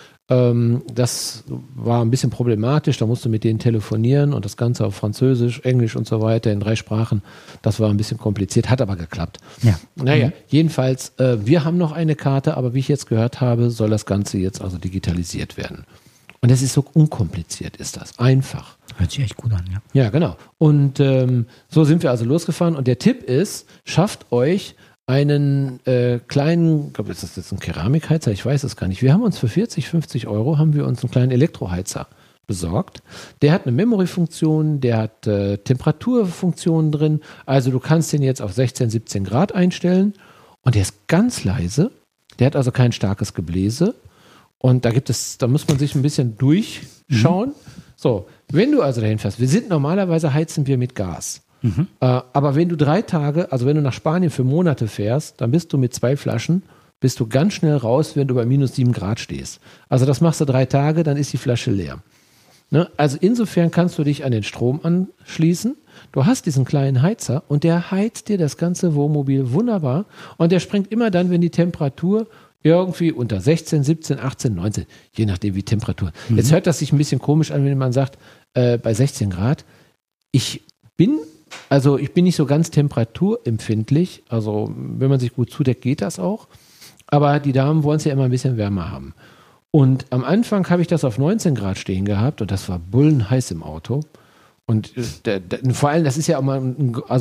Das war ein bisschen problematisch, da musst du mit denen telefonieren und das Ganze auf Französisch, Englisch und so weiter in 3 Sprachen. Das war ein bisschen kompliziert, hat aber geklappt. Ja. Jedenfalls, wir haben noch eine Karte, aber wie ich jetzt gehört habe, soll das Ganze jetzt also digitalisiert werden. Und das ist so unkompliziert, ist das. Einfach. Hört sich echt gut an, ja. Ja, genau. Und so sind wir also losgefahren und der Tipp ist, schafft euch einen kleinen, ich glaube, ist das jetzt ein Keramikheizer? Ich weiß es gar nicht. Wir haben uns für 40, 50 Euro haben wir uns einen kleinen Elektroheizer besorgt. Der hat eine Memory-Funktion, der hat Temperaturfunktionen drin. Also du kannst den jetzt auf 16, 17 Grad einstellen und der ist ganz leise. Der hat also kein starkes Gebläse. Und da muss man sich ein bisschen durchschauen. So, wenn du also dahin fährst, normalerweise heizen wir mit Gas. Aber wenn du 3 Tage, also wenn du nach Spanien für Monate fährst, dann bist du mit 2 Flaschen, bist du ganz schnell raus, wenn du bei minus 7 Grad stehst. Also das machst du 3 Tage, dann ist die Flasche leer. Ne? Also insofern kannst du dich an den Strom anschließen. Du hast diesen kleinen Heizer und der heizt dir das ganze Wohnmobil wunderbar und der springt immer dann, wenn die Temperatur irgendwie unter 16, 17, 18, 19, je nachdem wie Temperatur. Jetzt hört das sich ein bisschen komisch an, wenn man sagt, bei 16 Grad, ich bin nicht so ganz temperaturempfindlich. Also wenn man sich gut zudeckt, geht das auch. Aber die Damen wollen es ja immer ein bisschen wärmer haben. Und am Anfang habe ich das auf 19 Grad stehen gehabt und das war bullenheiß im Auto. Und vor allem, das ist ja auch mal,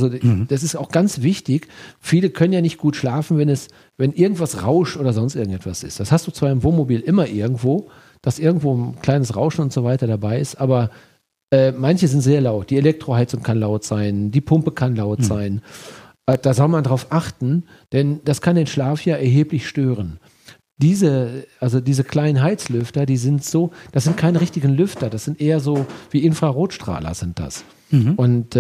das ist auch ganz wichtig. Viele können ja nicht gut schlafen, wenn irgendwas rauscht oder sonst irgendetwas ist. Das hast du zwar im Wohnmobil immer irgendwo, dass irgendwo ein kleines Rauschen und so weiter dabei ist, aber manche sind sehr laut. Die Elektroheizung kann laut sein, die Pumpe kann laut sein. Da soll man drauf achten, denn das kann den Schlaf ja erheblich stören. Diese kleinen Heizlüfter, das sind keine richtigen Lüfter, das sind eher so wie Infrarotstrahler sind das. Und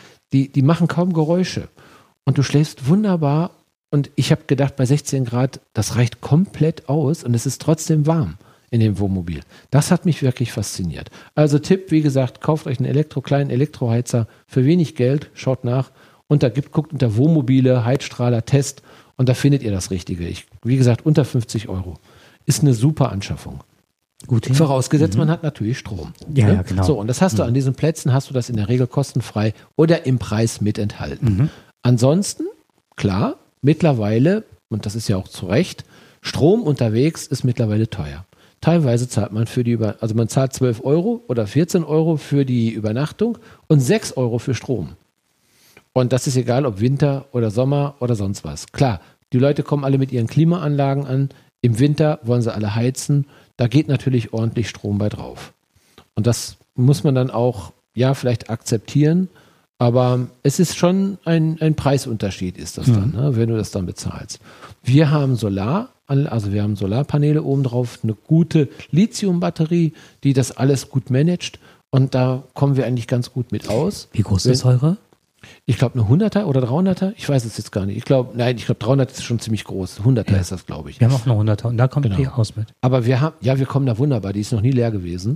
die machen kaum Geräusche. Und du schläfst wunderbar. Und ich habe gedacht, bei 16 Grad, das reicht komplett aus und es ist trotzdem warm in dem Wohnmobil. Das hat mich wirklich fasziniert. Also Tipp, wie gesagt, kauft euch einen kleinen Elektroheizer für wenig Geld, schaut nach guckt unter Wohnmobile, Heizstrahler, Test und da findet ihr das Richtige. Wie gesagt, unter 50 Euro. Ist eine super Anschaffung. Gut. Vorausgesetzt, man hat natürlich Strom. Ja, genau. So, und das hast du an diesen Plätzen, hast du das in der Regel kostenfrei oder im Preis mit enthalten. Ansonsten, klar, mittlerweile, und das ist ja auch zu Recht, Strom unterwegs ist mittlerweile teuer. Teilweise zahlt man man zahlt 12 Euro oder 14 Euro für die Übernachtung und 6 Euro für Strom. Und das ist egal, ob Winter oder Sommer oder sonst was. Klar, die Leute kommen alle mit ihren Klimaanlagen an. Im Winter wollen sie alle heizen. Da geht natürlich ordentlich Strom bei drauf. Und das muss man dann auch, vielleicht akzeptieren. Aber es ist schon ein Preisunterschied, ist das dann, ne, wenn du das dann bezahlst. Wir haben wir haben Solarpaneele oben drauf, eine gute Lithiumbatterie, die das alles gut managt. Und da kommen wir eigentlich ganz gut mit aus. Wie groß ist eure? Ich glaube eine 100er oder 300er, ich weiß es jetzt gar nicht. Ich glaube 300 ist schon ziemlich groß. 100er ist das, glaube ich. Wir haben auch eine 100er und da kommt die aus mit. Aber wir kommen da wunderbar, die ist noch nie leer gewesen.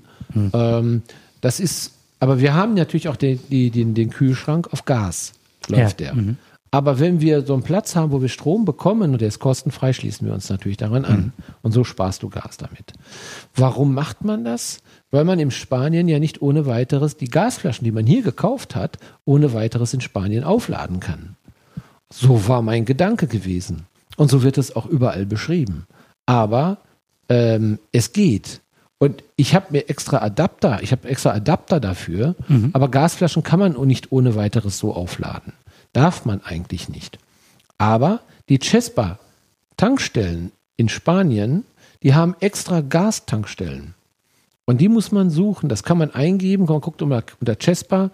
Aber wir haben natürlich auch den Kühlschrank auf Gas, läuft der. Aber wenn wir so einen Platz haben, wo wir Strom bekommen und der ist kostenfrei, schließen wir uns natürlich daran an. Und so sparst du Gas damit. Warum macht man das? Weil man in Spanien ja nicht ohne weiteres die Gasflaschen, die man hier gekauft hat, ohne weiteres in Spanien aufladen kann. So war mein Gedanke gewesen. Und so wird es auch überall beschrieben. Aber es geht. Und ich habe extra Adapter dafür, aber Gasflaschen kann man nicht ohne weiteres so aufladen. Darf man eigentlich nicht. Aber die Cespa-Tankstellen in Spanien, die haben extra Gastankstellen. Und die muss man suchen. Das kann man eingeben. Man guckt unter Cespa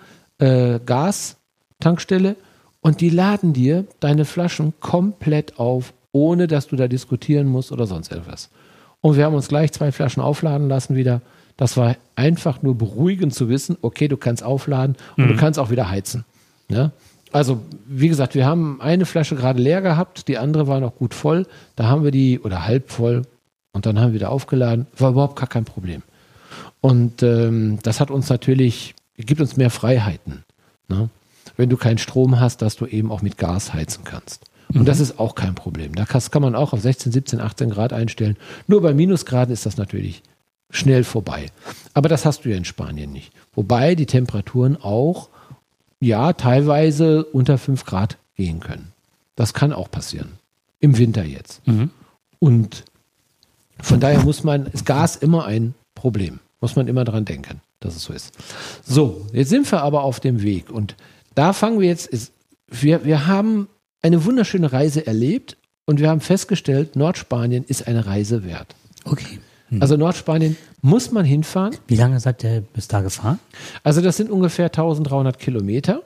Gastankstelle und die laden dir deine Flaschen komplett auf, ohne dass du da diskutieren musst oder sonst etwas. Und wir haben uns gleich 2 Flaschen aufladen lassen wieder. Das war einfach nur beruhigend zu wissen, okay, du kannst aufladen und du kannst auch wieder heizen. Ja? Also, wie gesagt, wir haben eine Flasche gerade leer gehabt, die andere war noch gut voll. Da haben wir die, oder halb voll, und dann haben wir wieder aufgeladen. War überhaupt gar kein Problem. Und das hat uns natürlich, gibt uns mehr Freiheiten. Ne? Wenn du keinen Strom hast, dass du eben auch mit Gas heizen kannst. Und das ist auch kein Problem. Da kann man auch auf 16, 17, 18 Grad einstellen. Nur bei Minusgraden ist das natürlich schnell vorbei. Aber das hast du ja in Spanien nicht. Wobei die Temperaturen auch teilweise unter 5 Grad gehen können. Das kann auch passieren. Im Winter jetzt. Und von daher ist Gas immer ein Problem. Muss man immer dran denken, dass es so ist. So, jetzt sind wir aber auf dem Weg. Und da fangen wir jetzt, wir haben eine wunderschöne Reise erlebt und wir haben festgestellt, Nordspanien ist eine Reise wert. Okay. Also Nordspanien muss man hinfahren. Wie lange seid ihr bis da gefahren? Also das sind ungefähr 1300 Kilometer.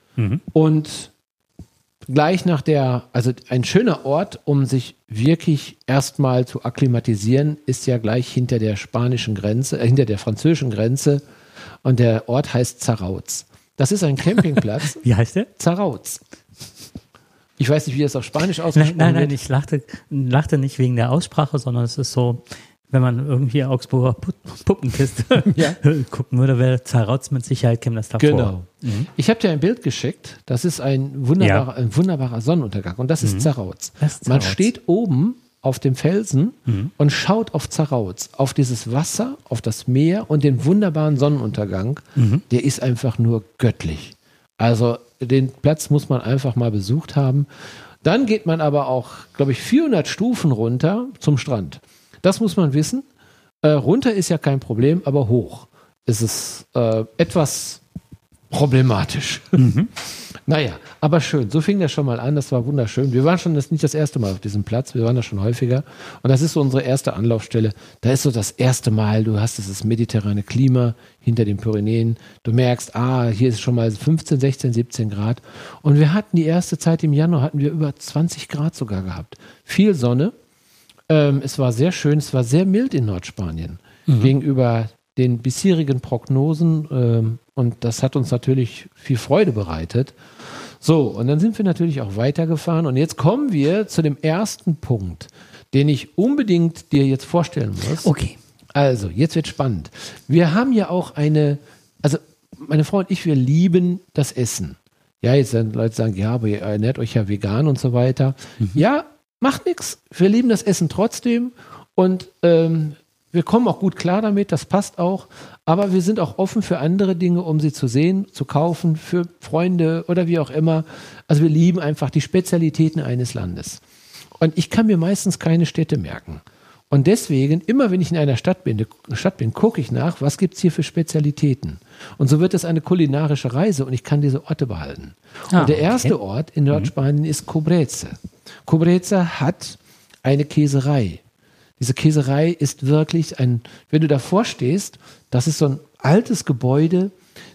Und gleich also ein schöner Ort, um sich wirklich erstmal zu akklimatisieren, ist ja gleich hinter der hinter der französischen Grenze. Und der Ort heißt Zarautz. Das ist ein Campingplatz. Wie heißt der? Zarautz. Ich weiß nicht, wie das auf Spanisch ausgesprochen wird. Nein, ich lachte nicht wegen der Aussprache, sondern es ist so, wenn man irgendwie Augsburger Puppenkiste gucken würde, wäre Zarautz mit Sicherheit, käme das davor. Genau. Ich habe dir ein Bild geschickt. Das ist ein wunderbarer Sonnenuntergang. Und das ist Zarautz. Man steht oben auf dem Felsen und schaut auf Zarautz, auf dieses Wasser, auf das Meer und den wunderbaren Sonnenuntergang. Der ist einfach nur göttlich. Also den Platz muss man einfach mal besucht haben. Dann geht man aber auch, glaube ich, 400 Stufen runter zum Strand. Das muss man wissen. Runter ist ja kein Problem, aber hoch ist es etwas problematisch. Naja, aber schön. So fing das schon mal an. Das war wunderschön. Wir waren schon nicht das erste Mal auf diesem Platz. Wir waren da schon häufiger. Und das ist so unsere erste Anlaufstelle. Da ist so das erste Mal, du hast dieses mediterrane Klima hinter den Pyrenäen. Du merkst, hier ist schon mal 15, 16, 17 Grad. Und wir hatten die erste Zeit im Januar, hatten wir über 20 Grad sogar gehabt. Viel Sonne. Es war sehr schön, es war sehr mild in Nordspanien gegenüber den bisherigen Prognosen und das hat uns natürlich viel Freude bereitet. So, und dann sind wir natürlich auch weitergefahren und jetzt kommen wir zu dem ersten Punkt, den ich unbedingt dir jetzt vorstellen muss. Okay. Also, jetzt wird spannend. Wir haben ja auch also meine Frau und ich, wir lieben das Essen. Ja, jetzt werden Leute sagen, ja, aber ihr ernährt euch ja vegan und so weiter. Ja, macht nichts. Wir lieben das Essen trotzdem und wir kommen auch gut klar damit, das passt auch. Aber wir sind auch offen für andere Dinge, um sie zu sehen, zu kaufen, für Freunde oder wie auch immer. Also wir lieben einfach die Spezialitäten eines Landes. Und ich kann mir meistens keine Städte merken. Und deswegen, immer wenn ich in einer Stadt bin, gucke ich nach, was gibt es hier für Spezialitäten. Und so wird es eine kulinarische Reise und ich kann diese Orte behalten. Und der erste Ort in Nordspanien ist Cobreze. Cobreze hat eine Käserei. Diese Käserei ist wirklich wenn du davor stehst, das ist so ein altes Gebäude,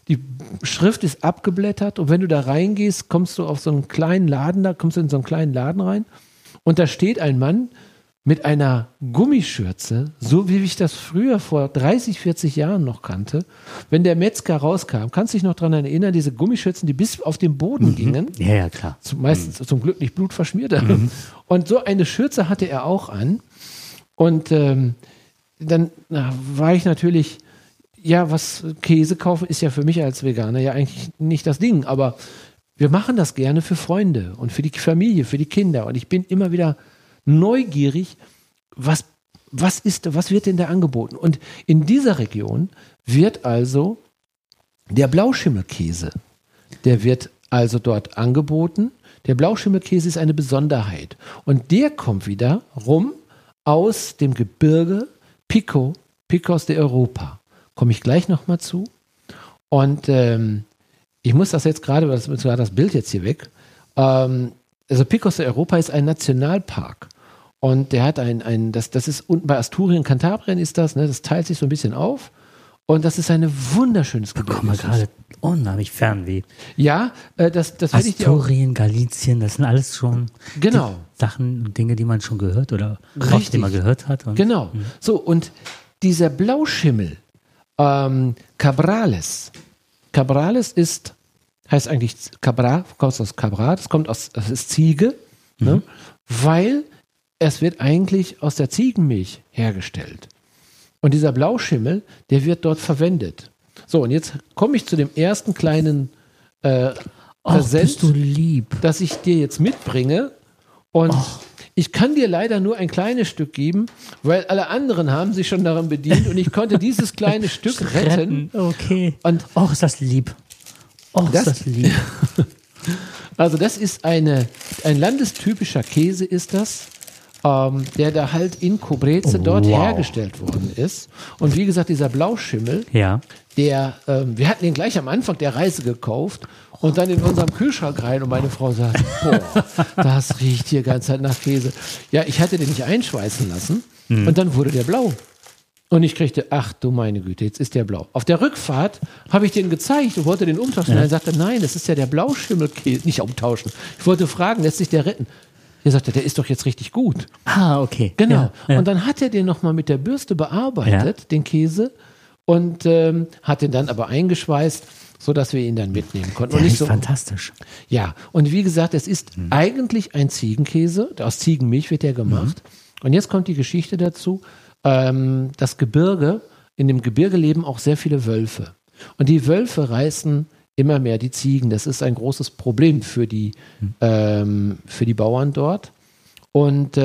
Die Schrift ist abgeblättert und wenn du da reingehst, kommst du auf so einen kleinen Laden, da kommst du in so einen kleinen Laden rein und da steht ein Mann mit einer Gummischürze, so wie ich das früher vor 30, 40 Jahren noch kannte. Wenn der Metzger rauskam, kannst du dich noch daran erinnern, diese Gummischürzen, die bis auf den Boden gingen. Ja, ja, klar. Meistens zum Glück nicht blutverschmiert. Und so eine Schürze hatte er auch an. Und dann war ich natürlich, ja, was Käse kaufen ist ja für mich als Veganer ja eigentlich nicht das Ding, aber wir machen das gerne für Freunde und für die Familie, für die Kinder und ich bin immer wieder neugierig, was wird denn da angeboten? Und in dieser Region wird also der Blauschimmelkäse, der wird also dort angeboten. Der Blauschimmelkäse ist eine Besonderheit und der kommt wieder rum aus dem Gebirge Picos de Europa. Komme ich gleich nochmal zu. Und ich muss das jetzt gerade, das Bild jetzt hier weg. Also Picos de Europa ist ein Nationalpark. Und der hat das ist unten bei Asturien, Kantabrien ist das, ne? Das teilt sich so ein bisschen auf. Und das ist ein wunderschönes Gebirge. Da kommen wir gerade unheimlich Fernweh. Ja, das werde ich dir auch. Asturien, Galicien, das sind alles schon Genau. Sachen und Dinge, die man schon gehört oder Richtig. die man gehört hat. Und, Genau. So, und dieser Blauschimmel, Cabrales heißt eigentlich Cabra, kommt aus Cabra, das ist Ziege, ne? Weil es wird eigentlich aus der Ziegenmilch hergestellt. Und dieser Blauschimmel, der wird dort verwendet. So, und jetzt komme ich zu dem ersten kleinen Präsent, bist du lieb. das ich dir jetzt mitbringe. Und ich kann dir leider nur ein kleines Stück geben, weil alle anderen haben sich schon daran bedient und ich konnte dieses kleine Stück retten. Okay. Und ist das lieb. Ist das lieb. Also das ist ein landestypischer Käse ist das, der da halt in Kobreце dort hergestellt worden ist. Und wie gesagt, dieser Blauschimmel, Ja. wir hatten den gleich am Anfang der Reise gekauft und dann in unserem Kühlschrank rein und meine Frau sagt, boah, das riecht hier ganz Zeit nach Käse. Ja, ich hatte den nicht einschweißen lassen und dann wurde der blau. Und ich kriegte, ach du meine Güte, jetzt ist der blau. Auf der Rückfahrt habe ich den gezeigt und wollte den umtauschen. Und er sagte, nein, das ist ja der Blauschimmelkäse. Nicht umtauschen. Ich wollte fragen, lässt sich der retten? Er sagte, der ist doch jetzt richtig gut. Okay. Genau. Ja. Und dann hat er den nochmal mit der Bürste bearbeitet, den Käse, und hat den dann aber eingeschweißt, sodass wir ihn dann mitnehmen konnten. Der Und nicht ist so, fantastisch. ja, und wie gesagt, es ist eigentlich ein Ziegenkäse. Aus Ziegenmilch wird der gemacht. Und jetzt kommt die Geschichte dazu. Das Gebirge, in dem Gebirge leben auch sehr viele Wölfe. Und die Wölfe reißen immer mehr die Ziegen. Das ist ein großes Problem für die Bauern dort. Und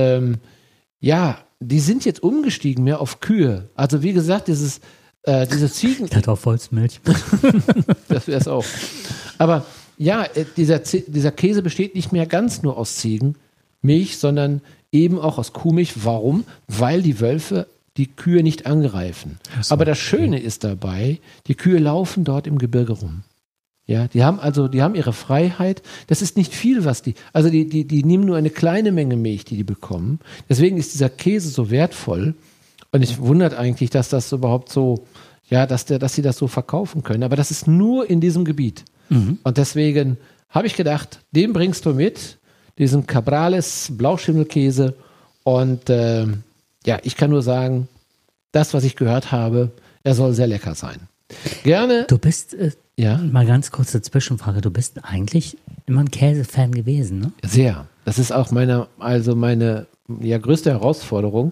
die sind jetzt umgestiegen mehr auf Kühe. Also wie gesagt, diese Ziegen. Ich hatte auch Volksmilch. Das wäre es auch. Aber ja, dieser Käse besteht nicht mehr ganz nur aus Ziegenmilch, sondern eben auch aus Kuhmilch. Warum? Weil die Wölfe die Kühe nicht angreifen. So, aber das Schöne ist dabei, die Kühe laufen dort im Gebirge rum. Ja, die haben ihre Freiheit. Das ist nicht viel, die nehmen nur eine kleine Menge Milch, die bekommen. Deswegen ist dieser Käse so wertvoll. Und es wundert eigentlich, dass das überhaupt so, ja, dass sie das so verkaufen können. Aber das ist nur in diesem Gebiet. Und deswegen habe ich gedacht, den bringst du mit, diesen Cabrales Blauschimmelkäse. Und ich kann nur sagen, das, was ich gehört habe, er soll sehr lecker sein. Gerne. Du bist, mal ganz kurze Zwischenfrage, du bist eigentlich immer ein Käsefan gewesen, ne? Sehr. Das ist auch meine größte Herausforderung,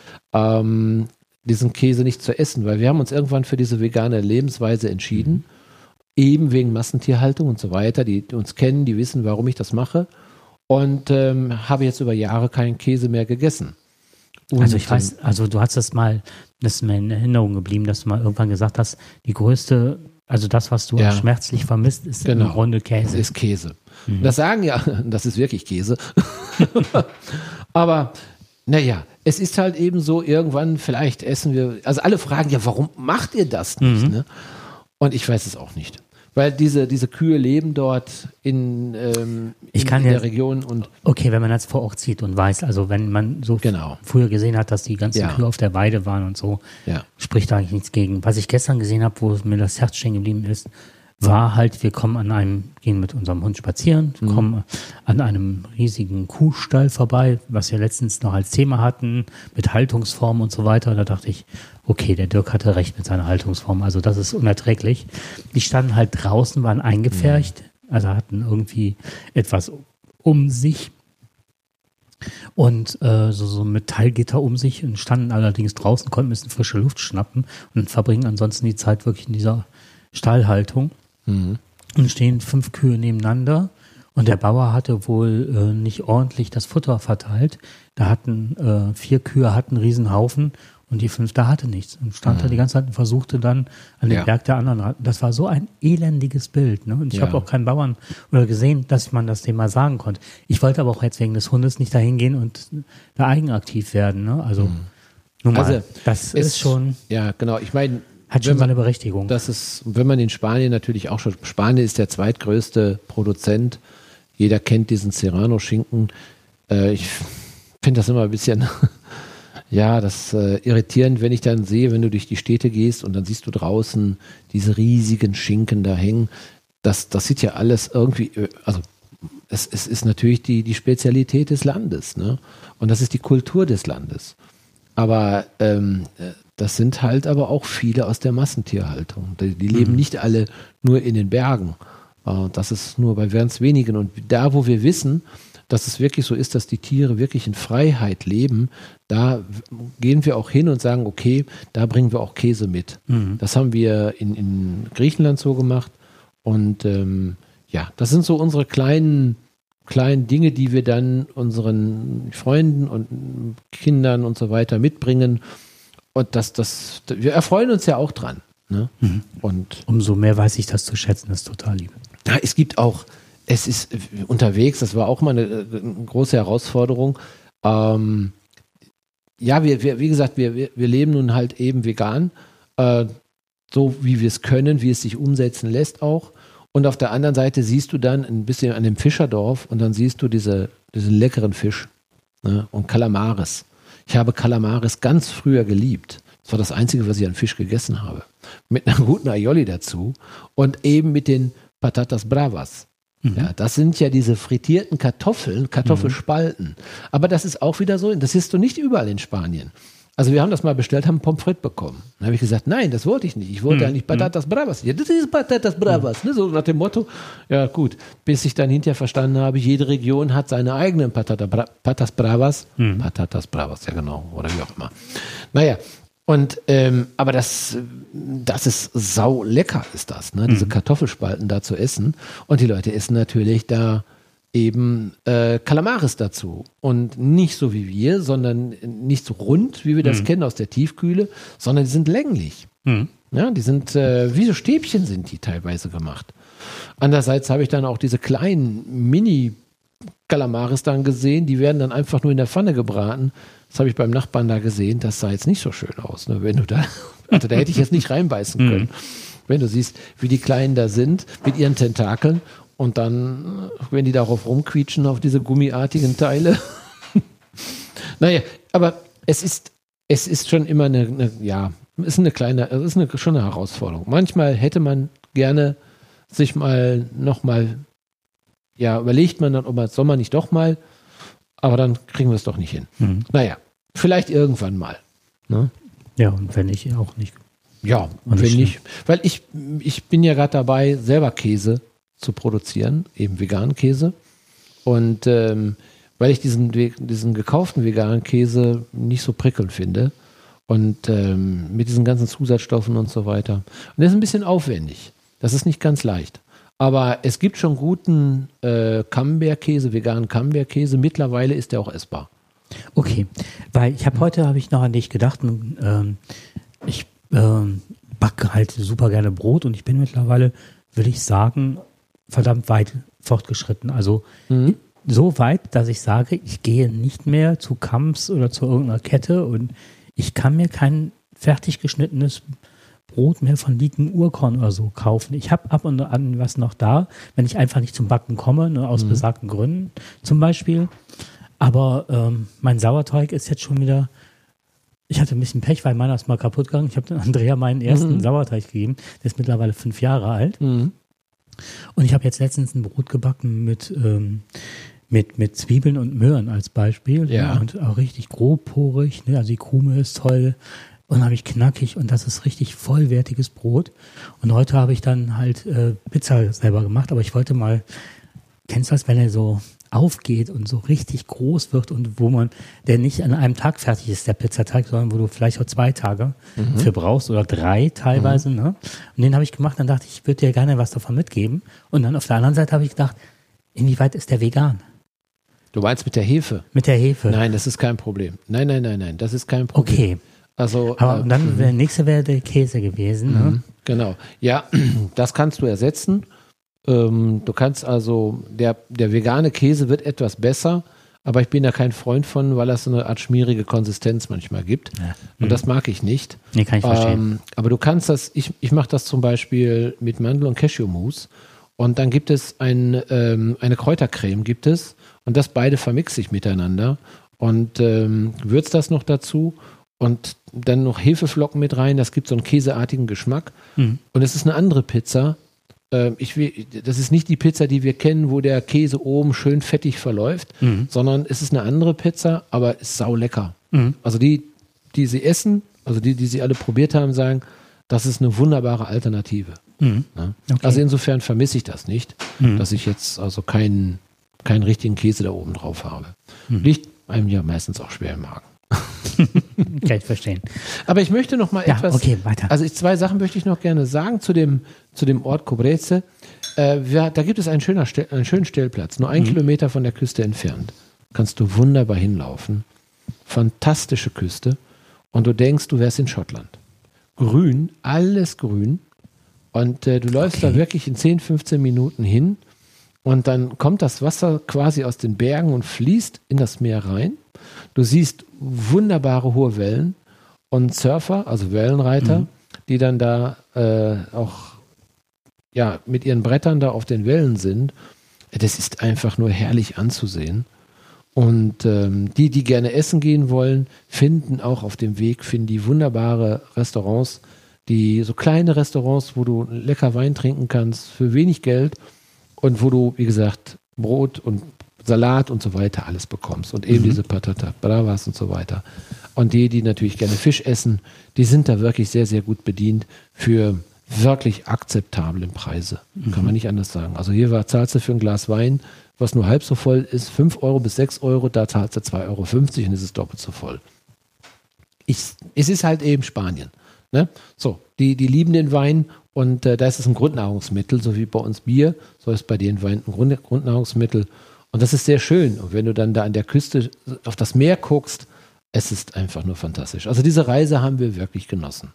diesen Käse nicht zu essen, weil wir haben uns irgendwann für diese vegane Lebensweise entschieden, eben wegen Massentierhaltung und so weiter, die uns kennen, die wissen, warum ich das mache und habe jetzt über Jahre keinen Käse mehr gegessen. Und also ich weiß, du hast das ist mir in Erinnerung geblieben, dass du mal irgendwann gesagt hast, die größte, also das, was du schmerzlich vermisst, ist im Grunde Käse. Das ist Käse. Das sagen ja, das ist wirklich Käse. Aber naja, es ist halt eben so, irgendwann vielleicht essen wir, also alle fragen ja, warum macht ihr das nicht? Ne? Und ich weiß es auch nicht. Weil diese Kühe leben dort in der Region. Und okay, wenn man jetzt vor Ort sieht und weiß, also wenn man so früher gesehen hat, dass die ganzen Kühe auf der Weide waren und so, spricht da eigentlich nichts gegen. Was ich gestern gesehen habe, wo mir das Herz stehen geblieben ist, war halt, gehen mit unserem Hund spazieren, kommen an einem riesigen Kuhstall vorbei, was wir letztens noch als Thema hatten, mit Haltungsform und so weiter. Und da dachte ich, okay, der Dirk hatte recht mit seiner Haltungsform, also das ist unerträglich. Die standen halt draußen, waren eingepfercht, also hatten irgendwie etwas um sich und so ein Metallgitter um sich und standen allerdings draußen, konnten ein bisschen frische Luft schnappen und verbringen ansonsten die Zeit wirklich in dieser Stallhaltung. Und stehen 5 Kühe nebeneinander und der Bauer hatte wohl nicht ordentlich das Futter verteilt. Da hatten 4 Kühe hatten einen Riesenhaufen und die 5 da hatte nichts und stand da die ganze Zeit und versuchte dann an den Berg der anderen ran. Das war so ein elendiges Bild, ne? Und ich habe auch keinen Bauern oder gesehen, dass man das dem mal sagen konnte. Ich wollte aber auch jetzt wegen des Hundes nicht dahin gehen und da eigenaktiv werden, ne? Also nun mal, Also, das ist schon, Ja, genau. Ich meine, hat schon seine Berechtigung. das ist, wenn man in Spanien natürlich auch schon, Spanien ist der zweitgrößte Produzent. Jeder kennt diesen Serrano-Schinken. Ich finde das immer ein bisschen, das irritierend, wenn ich dann sehe, wenn du durch die Städte gehst und dann siehst du draußen diese riesigen Schinken da hängen. Das sieht ja alles irgendwie, also es ist natürlich die Spezialität des Landes, ne? Und das ist die Kultur des Landes. Aber das sind halt aber auch viele aus der Massentierhaltung. Die leben nicht alle nur in den Bergen. Das ist nur bei ganz wenigen. Und da, wo wir wissen, dass es wirklich so ist, dass die Tiere wirklich in Freiheit leben, da gehen wir auch hin und sagen, okay, da bringen wir auch Käse mit. Das haben wir in Griechenland so gemacht. Und das sind so unsere kleinen Dinge, die wir dann unseren Freunden und Kindern und so weiter mitbringen. Und wir erfreuen uns ja auch dran. Ne? Und umso mehr weiß ich das zu schätzen, das ist total lieb. ja, es ist unterwegs, das war auch mal eine große Herausforderung. Wie gesagt, wir leben nun halt eben vegan, so wie wir es können, wie es sich umsetzen lässt auch. Und auf der anderen Seite siehst du dann ein bisschen an dem Fischerdorf und dann siehst du diesen leckeren Fisch, ne? Und Kalamares. Ich habe Kalamares ganz früher geliebt. Das war das Einzige, was ich an Fisch gegessen habe. Mit einer guten Aioli dazu und eben mit den Patatas Bravas. Ja, das sind ja diese frittierten Kartoffelspalten. Aber das ist auch wieder so, das siehst du nicht überall in Spanien. Also wir haben das mal bestellt, haben Pommes frites bekommen. Dann habe ich gesagt, nein, das wollte ich nicht. Ich wollte eigentlich Patatas Bravas. Ja, das ist Patatas Bravas. Ne? So nach dem Motto, ja gut, bis ich dann hinterher verstanden habe, jede Region hat seine eigenen Patatas Bravas. Patatas Bravas, ja genau, oder wie auch immer. Naja, und aber das ist sau lecker, ist das, ne? Diese Kartoffelspalten da zu essen. Und die Leute essen natürlich da eben Kalamares dazu. Und nicht so wie wir, sondern nicht so rund, wie wir das kennen aus der Tiefkühle, sondern die sind länglich. Ja, die sind, wie so Stäbchen sind die teilweise gemacht. Andererseits habe ich dann auch diese kleinen Mini-Kalamares dann gesehen, die werden dann einfach nur in der Pfanne gebraten. Das habe ich beim Nachbarn da gesehen, das sah jetzt nicht so schön aus. Ne? Wenn du da, also da hätte ich jetzt nicht reinbeißen können. Wenn du siehst, wie die Kleinen da sind mit ihren Tentakeln und dann, wenn die darauf rumquietschen, auf diese gummiartigen Teile. Naja, aber es ist schon immer schon eine Herausforderung. Manchmal hätte man gerne sich mal nochmal, überlegt man dann, soll man nicht doch mal, aber dann kriegen wir es doch nicht hin. Naja, vielleicht irgendwann mal. Ne? Ja, und wenn nicht, auch nicht. Ja, und wenn nicht, weil ich bin ja gerade dabei, selber Käse zu produzieren, eben veganen Käse. Und weil ich diesen gekauften veganen Käse nicht so prickelnd finde und mit diesen ganzen Zusatzstoffen und so weiter. Und das ist ein bisschen aufwendig. Das ist nicht ganz leicht. Aber es gibt schon guten Camembert-Käse, veganen Camembert-Käse. Mittlerweile ist der auch essbar. Okay, weil heute habe ich noch an dich gedacht. Ich backe halt super gerne Brot und ich bin mittlerweile, will ich sagen, verdammt weit fortgeschritten. Also so weit, dass ich sage, ich gehe nicht mehr zu Kamps oder zu irgendeiner Kette und ich kann mir kein fertig geschnittenes Brot mehr von Lieken Urkorn oder so kaufen. Ich habe ab und an was noch da, wenn ich einfach nicht zum Backen komme, ne, aus besagten Gründen zum Beispiel. Aber mein Sauerteig ist jetzt schon wieder, ich hatte ein bisschen Pech, weil meiner ist mal kaputt gegangen. Ich habe den Andrea meinen ersten Sauerteig gegeben. Der ist mittlerweile 5 Jahre alt. Und ich habe jetzt letztens ein Brot gebacken mit Zwiebeln und Möhren als Beispiel. Ja. Ne? Und auch richtig grobporig. Ne? Also die Krume ist toll. Und dann habe ich knackig und das ist richtig vollwertiges Brot. Und heute habe ich dann halt Pizza selber gemacht. Aber ich wollte mal, kennst du das, wenn er so aufgeht und so richtig groß wird und der nicht an einem Tag fertig ist, der Pizzateig, sondern wo du vielleicht auch 2 Tage für brauchst oder 3 teilweise. Ne? Und den habe ich gemacht, dann dachte ich, ich würde dir gerne was davon mitgeben. Und dann auf der anderen Seite habe ich gedacht, inwieweit ist der vegan? Du meinst mit der Hefe? Mit der Hefe. Nein, das ist kein Problem. Nein, das ist kein Problem. Okay. Also, Aber und dann der nächste wäre der Käse gewesen. Ne? Genau. Ja, das kannst du ersetzen. Du kannst also, der vegane Käse wird etwas besser, aber ich bin da kein Freund von, weil das so eine Art schmierige Konsistenz manchmal gibt. Ja. Und das mag ich nicht. Nee, kann ich verstehen. Aber du kannst das, ich mache das zum Beispiel mit Mandel- und Cashewmus. Und dann gibt es eine Kräutercreme gibt es. Und das beide vermixe ich miteinander. Und würze das noch dazu. Und dann noch Hefeflocken mit rein. Das gibt so einen käseartigen Geschmack. Und es ist eine andere Pizza. Das ist nicht die Pizza, die wir kennen, wo der Käse oben schön fettig verläuft, sondern es ist eine andere Pizza, aber ist saulecker. Also die sie essen, also die sie alle probiert haben, sagen, das ist eine wunderbare Alternative. Ja? Okay. Also insofern vermisse ich das nicht, dass ich jetzt also keinen richtigen Käse da oben drauf habe. Liegt einem ja meistens auch schwer im Magen. Kann ich verstehen. Aber ich möchte noch mal etwas. Okay, weiter. Also 2 Sachen möchte ich noch gerne sagen zu dem Ort Kobreze. Da gibt es einen schönen Stellplatz, nur 1 Kilometer von der Küste entfernt. Kannst du wunderbar hinlaufen. Fantastische Küste. Und du denkst, du wärst in Schottland. Grün, alles grün. Und du läufst da wirklich in 10, 15 Minuten hin. Und dann kommt das Wasser quasi aus den Bergen und fließt in das Meer rein. Du siehst wunderbare hohe Wellen und Surfer, also Wellenreiter, die dann da auch mit ihren Brettern da auf den Wellen sind. Das ist einfach nur herrlich anzusehen. Und die gerne essen gehen wollen, finden auch auf dem Weg, die wunderbare Restaurants, so kleine Restaurants, wo du lecker Wein trinken kannst für wenig Geld und wo du, wie gesagt, Brot und Salat und so weiter alles bekommst und eben diese Patata Bravas und so weiter. Und die natürlich gerne Fisch essen, die sind da wirklich sehr, sehr gut bedient für wirklich akzeptable Preise. Kann man nicht anders sagen. Also hier zahlst du für ein Glas Wein, was nur halb so voll ist, 5 Euro bis 6 Euro, da zahlst du 2,50 Euro und es ist doppelt so voll. Es ist halt eben Spanien. Ne? So, die lieben den Wein und da ist es ein Grundnahrungsmittel, so wie bei uns Bier, so ist bei denen Wein ein Grundnahrungsmittel. Und das ist sehr schön. Und wenn du dann da an der Küste auf das Meer guckst, es ist einfach nur fantastisch. Also diese Reise haben wir wirklich genossen.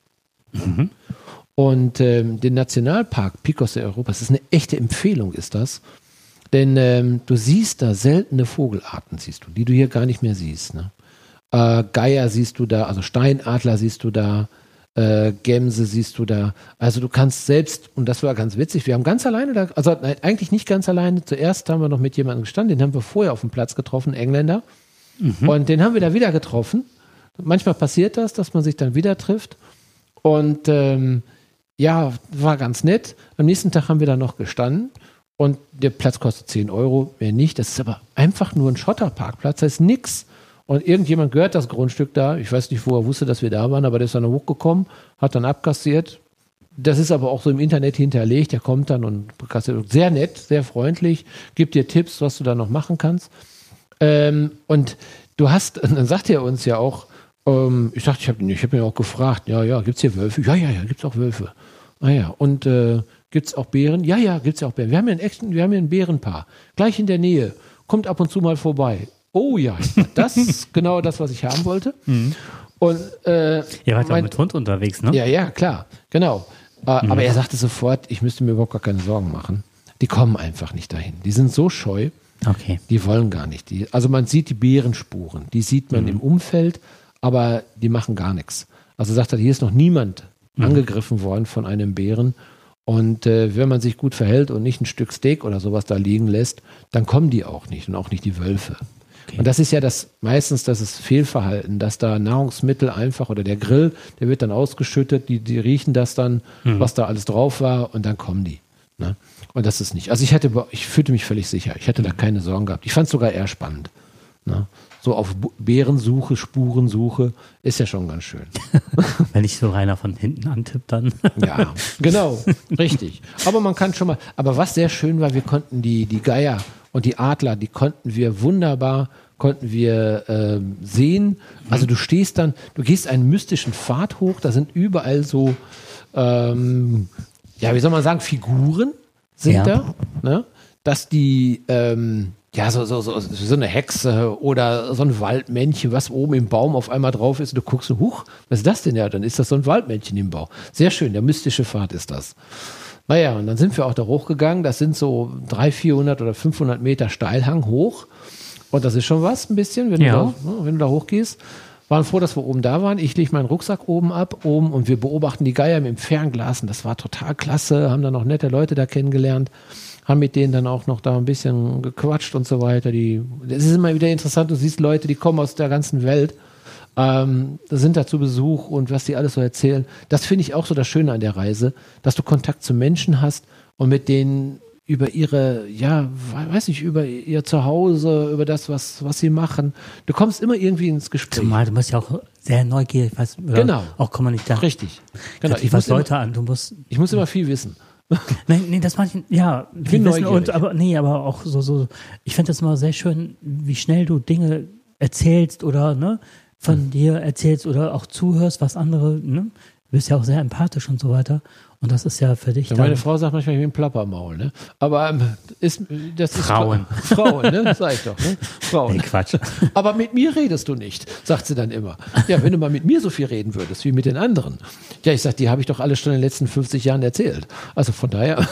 Und den Nationalpark Picos de Europa, das ist eine echte Empfehlung, ist das. Denn du siehst da seltene Vogelarten, die du hier gar nicht mehr siehst. Ne? Geier siehst du da, also Steinadler siehst du da, Gämse siehst du da. Also du kannst selbst, und das war ganz witzig, wir haben ganz alleine da, also nein, eigentlich nicht ganz alleine. Zuerst haben wir noch mit jemandem gestanden, den haben wir vorher auf dem Platz getroffen, Engländer. Und den haben wir da wieder getroffen. Manchmal passiert das, dass man sich dann wieder trifft. Und war ganz nett. Am nächsten Tag haben wir da noch gestanden. Und der Platz kostet 10 Euro, mehr nicht. Das ist aber einfach nur ein Schotterparkplatz, das ist nix. Und irgendjemand gehört das Grundstück da. Ich weiß nicht, wo er wusste, dass wir da waren, aber der ist dann hochgekommen, hat dann abkassiert. Das ist aber auch so im Internet hinterlegt. Der kommt dann und kassiert. Sehr nett, sehr freundlich, gibt dir Tipps, was du da noch machen kannst. Und dann sagt er uns ja auch, ich hab mir auch gefragt, gibt es hier Wölfe? Ja, gibt es auch Wölfe. Und gibt es auch Bären? Ja, gibt es ja auch Bären. Wir haben hier ein Bärenpaar, gleich in der Nähe. Kommt ab und zu mal vorbei. Oh ja, das ist genau das, was ich haben wollte. Und, Ihr wart auch mit Hund unterwegs, ne? Ja, klar, genau. Aber er sagte sofort, ich müsste mir überhaupt gar keine Sorgen machen. Die kommen einfach nicht dahin. Die sind so scheu, die wollen gar nicht. Also man sieht die Bärenspuren, die sieht man im Umfeld, aber die machen gar nichts. Also sagt er, hier ist noch niemand angegriffen worden von einem Bären. Und wenn man sich gut verhält und nicht ein Stück Steak oder sowas da liegen lässt, dann kommen die auch nicht und auch nicht die Wölfe. Okay. Und das ist ja meistens das Fehlverhalten, dass da Nahrungsmittel einfach oder der Grill, der wird dann ausgeschüttet, die riechen das dann, was da alles drauf war und dann kommen die. Ne? Und das ist nicht. Also ich fühlte mich völlig sicher. Ich hätte da keine Sorgen gehabt. Ich fand es sogar eher spannend. Ne? So auf Bärensuche, Spurensuche ist ja schon ganz schön. Wenn ich so Rainer von hinten antippt, dann. Ja, genau, richtig. Aber man kann schon mal, aber was sehr schön war, wir konnten die Geier und die Adler, die konnten wir wunderbar sehen. Also du gehst einen mystischen Pfad hoch, da sind überall so, wie soll man sagen, Figuren sind da, ne? Dass die, so eine Hexe oder so ein Waldmännchen, was oben im Baum auf einmal drauf ist und du guckst so, huch, was ist das denn? Ja, dann ist das so ein Waldmännchen im Baum. Sehr schön, der mystische Pfad ist das. Naja, und dann sind wir auch da hochgegangen, das sind so 300, 400 oder 500 Meter Steilhang hoch und das ist schon was, ein bisschen, wenn du da hochgehst. Waren froh, dass wir oben da waren. Ich lege meinen Rucksack oben und wir beobachten die Geier mit dem Fernglas und das war total klasse, haben dann noch nette Leute da kennengelernt, haben mit denen dann auch noch da ein bisschen gequatscht und so weiter. Das ist immer wieder interessant, du siehst Leute, die kommen aus der ganzen Welt, sind da zu Besuch und was die alles so erzählen. Das finde ich auch so das Schöne an der Reise, dass du Kontakt zu Menschen hast und mit denen über über ihr Zuhause, über das, was sie machen. Du kommst immer irgendwie ins Gespräch. Zumal du bist ja auch sehr neugierig, genau. Auch kommunikativ. Richtig. Genau. Ich muss immer viel wissen. Nee, das meine ich, ja. Ich bin neugierig. Aber auch so, ich finde das immer sehr schön, wie schnell du Dinge erzählst oder, ne, von dir erzählst oder auch zuhörst, was andere, ne, du bist ja auch sehr empathisch und so weiter. Und das ist ja für dich. Ja, meine Frau sagt manchmal, ich bin ein Plappermaul, ne? Aber das ist Frauen, ne? Sag ich doch, ne? Frauen. Nee, Quatsch. Aber mit mir redest du nicht, sagt sie dann immer. Ja, wenn du mal mit mir so viel reden würdest wie mit den anderen. Ja, ich sag, die habe ich doch alle schon in den letzten 50 Jahren erzählt. Also von daher.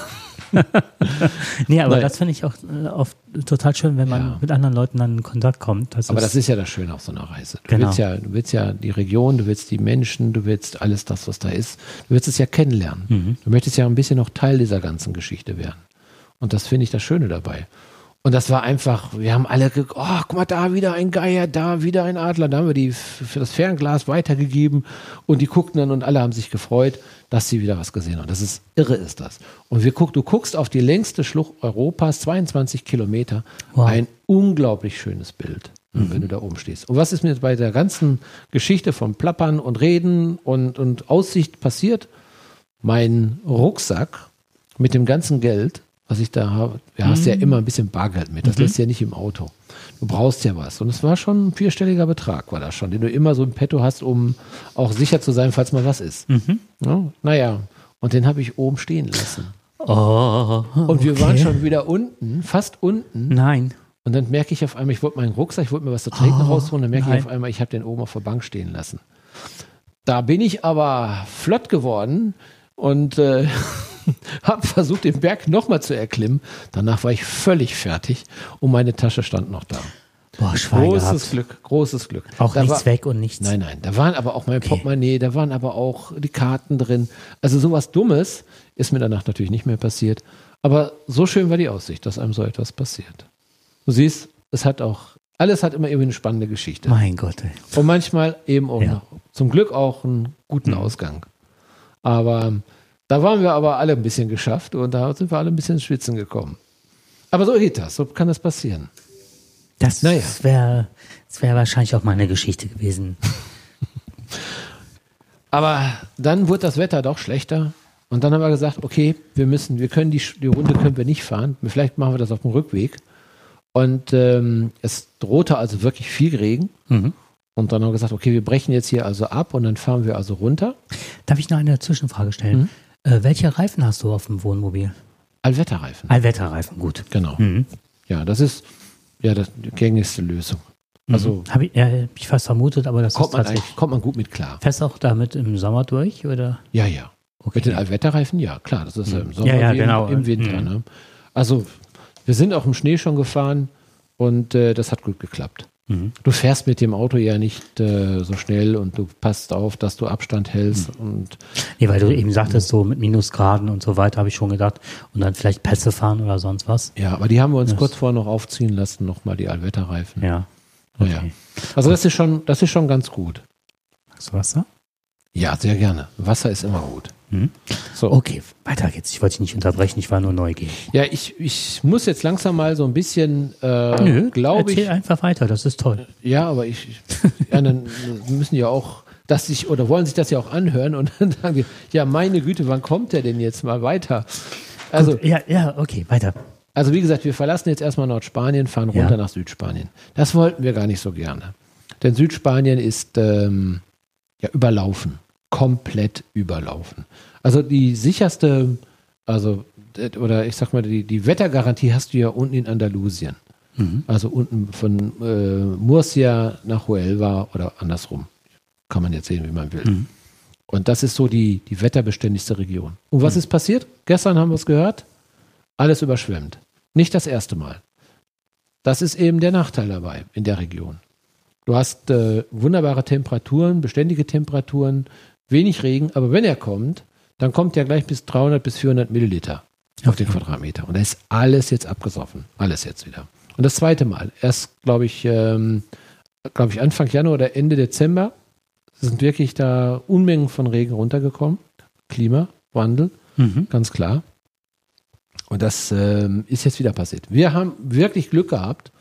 Nee, aber das finde ich auch oft total schön, wenn man mit anderen Leuten dann in Kontakt kommt. Das ist ja das Schöne auf so einer Reise. Du genau. willst ja die Region, du willst die Menschen, du willst alles das, was da ist. Du willst es ja kennenlernen. Mhm. Du möchtest ja ein bisschen noch Teil dieser ganzen Geschichte werden. Und das finde ich das Schöne dabei. Und das war einfach, wir haben alle geguckt, oh, guck mal, da wieder ein Geier, da wieder ein Adler. Da haben wir die für das Fernglas weitergegeben und die guckten dann und alle haben sich gefreut, dass sie wieder was gesehen haben. Das ist irre, ist das. Und du guckst auf die längste Schlucht Europas, 22 Kilometer. Wow. Ein unglaublich schönes Bild, wenn du da oben stehst. Und was ist mir jetzt bei der ganzen Geschichte von Plappern und Reden und Aussicht passiert? Mein Rucksack mit dem ganzen Geld, was ich da habe, du hast ja immer ein bisschen Bargeld mit, das lässt ja nicht im Auto. Du brauchst ja was. Und es war schon ein 4-stelliger Betrag, war das schon, den du immer so im Petto hast, um auch sicher zu sein, falls mal was ist. Ja, naja, und den habe ich oben stehen lassen. Oh, und wir waren schon wieder unten, fast unten. Nein. Und dann merke ich auf einmal, ich wollte meinen Rucksack, ich wollte mir was zu trinken rausholen, dann merke ich auf einmal, ich habe den oben auf der Bank stehen lassen. Da bin ich aber flott geworden und habe versucht, den Berg nochmal zu erklimmen. Danach war ich völlig fertig und meine Tasche stand noch da. Boah, Schwein großes Glück, großes Glück. Auch da nichts weg und nichts. Nein, da waren aber auch mein Portemonnaie, da waren aber auch die Karten drin. Also sowas Dummes ist mir danach natürlich nicht mehr passiert. Aber so schön war die Aussicht, dass einem so etwas passiert. Du siehst, alles hat immer irgendwie eine spannende Geschichte. Mein Gott, ey. Und manchmal eben auch noch, zum Glück auch einen guten Ausgang. Aber da waren wir aber alle ein bisschen geschafft und da sind wir alle ein bisschen ins Schwitzen gekommen. Aber so geht das, so kann das passieren. Das wäre wahrscheinlich auch meine Geschichte gewesen. Aber dann wurde das Wetter doch schlechter und dann haben wir gesagt, okay, wir können die Runde können wir nicht fahren, vielleicht machen wir das auf dem Rückweg. Und es drohte also wirklich viel Regen. Und dann haben wir gesagt, okay, wir brechen jetzt hier also ab und dann fahren wir also runter. Darf ich noch eine Zwischenfrage stellen? Welche Reifen hast du auf dem Wohnmobil? Allwetterreifen. Allwetterreifen, gut. Genau. Ja, das ist die gängigste Lösung. Also habe ich fast vermutet, aber das kommt man gut mit klar. Fährst du auch damit im Sommer durch, oder? Ja. Okay. Mit den Allwetterreifen, ja, klar. Das ist im Sommer genau. Im Winter. Ne? Also wir sind auch im Schnee schon gefahren und das hat gut geklappt. Du fährst mit dem Auto ja nicht so schnell und du passt auf, dass du Abstand hältst. Nee, weil du eben sagtest, so mit Minusgraden und so weiter, habe ich schon gedacht. Und dann vielleicht Pässe fahren oder sonst was. Ja, aber die haben wir uns kurz vorher noch aufziehen lassen, nochmal die Allwetterreifen. Ja. Okay. Ja. Also das ist schon ganz gut. Magst du Wasser? Ja, sehr gerne. Wasser ist immer gut. So. Okay, weiter geht's. Ich wollte dich nicht unterbrechen, ich war nur neugierig. Ja, ich muss jetzt langsam mal so ein bisschen, glaube erzähl ich. einfach weiter, das ist toll. Ja, aber ja, dann müssen ja auch, oder wollen sich das ja auch anhören und dann sagen die, ja, meine Güte, wann kommt der denn jetzt mal weiter? Also, Gut, ja, okay, weiter. Also wie gesagt, wir verlassen jetzt erstmal Nordspanien, fahren runter nach Südspanien. Das wollten wir gar nicht so gerne. Denn Südspanien ist überlaufen. Komplett überlaufen. Also die sicherste, oder ich sag mal, die Wettergarantie hast du ja unten in Andalusien. Also unten von Murcia nach Huelva oder andersrum. Kann man jetzt sehen, wie man will. Und das ist so die wetterbeständigste Region. Und was ist passiert? Gestern haben wir es gehört. Alles überschwemmt. Nicht das erste Mal. Das ist eben der Nachteil dabei in der Region. Du hast wunderbare Temperaturen, beständige Temperaturen, wenig Regen, aber wenn er kommt, dann kommt er gleich bis 300 bis 400 Milliliter auf den Quadratmeter. Und da ist alles jetzt abgesoffen. Alles jetzt wieder. Und das zweite Mal. Erst, glaube ich, Anfang Januar oder Ende Dezember sind wirklich da Unmengen von Regen runtergekommen. Klimawandel, ganz klar. Und das ist jetzt wieder passiert. Wir haben wirklich Glück gehabt.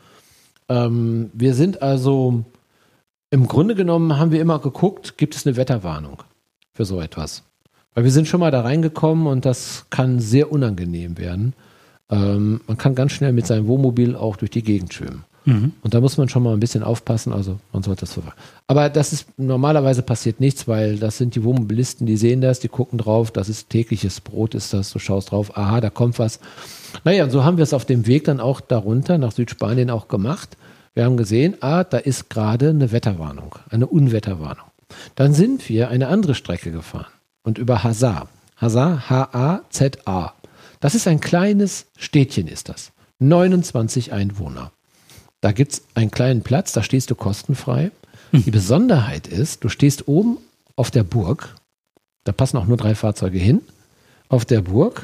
Wir sind also, im Grunde genommen haben wir immer geguckt, gibt es eine Wetterwarnung für so etwas. Weil wir sind schon mal da reingekommen und das kann sehr unangenehm werden. Man kann ganz schnell mit seinem Wohnmobil auch durch die Gegend schwimmen. Und da muss man schon mal ein bisschen aufpassen, also man sollte das verfolgen. Aber das ist, normalerweise passiert nichts, weil das sind die Wohnmobilisten, die sehen das, die gucken drauf, das ist tägliches Brot, ist das, du schaust drauf, aha, da kommt was. Naja, und so haben wir es auf dem Weg dann auch darunter, nach Südspanien auch gemacht. Wir haben gesehen, da ist gerade eine Wetterwarnung, eine Unwetterwarnung. Dann sind wir eine andere Strecke gefahren und über Hazar, H-A-Z-A. Das ist ein kleines Städtchen, ist das. 29 Einwohner. Da gibt es einen kleinen Platz, da stehst du kostenfrei. Die Besonderheit ist, du stehst oben auf der Burg, da passen auch nur 3 Fahrzeuge hin, auf der Burg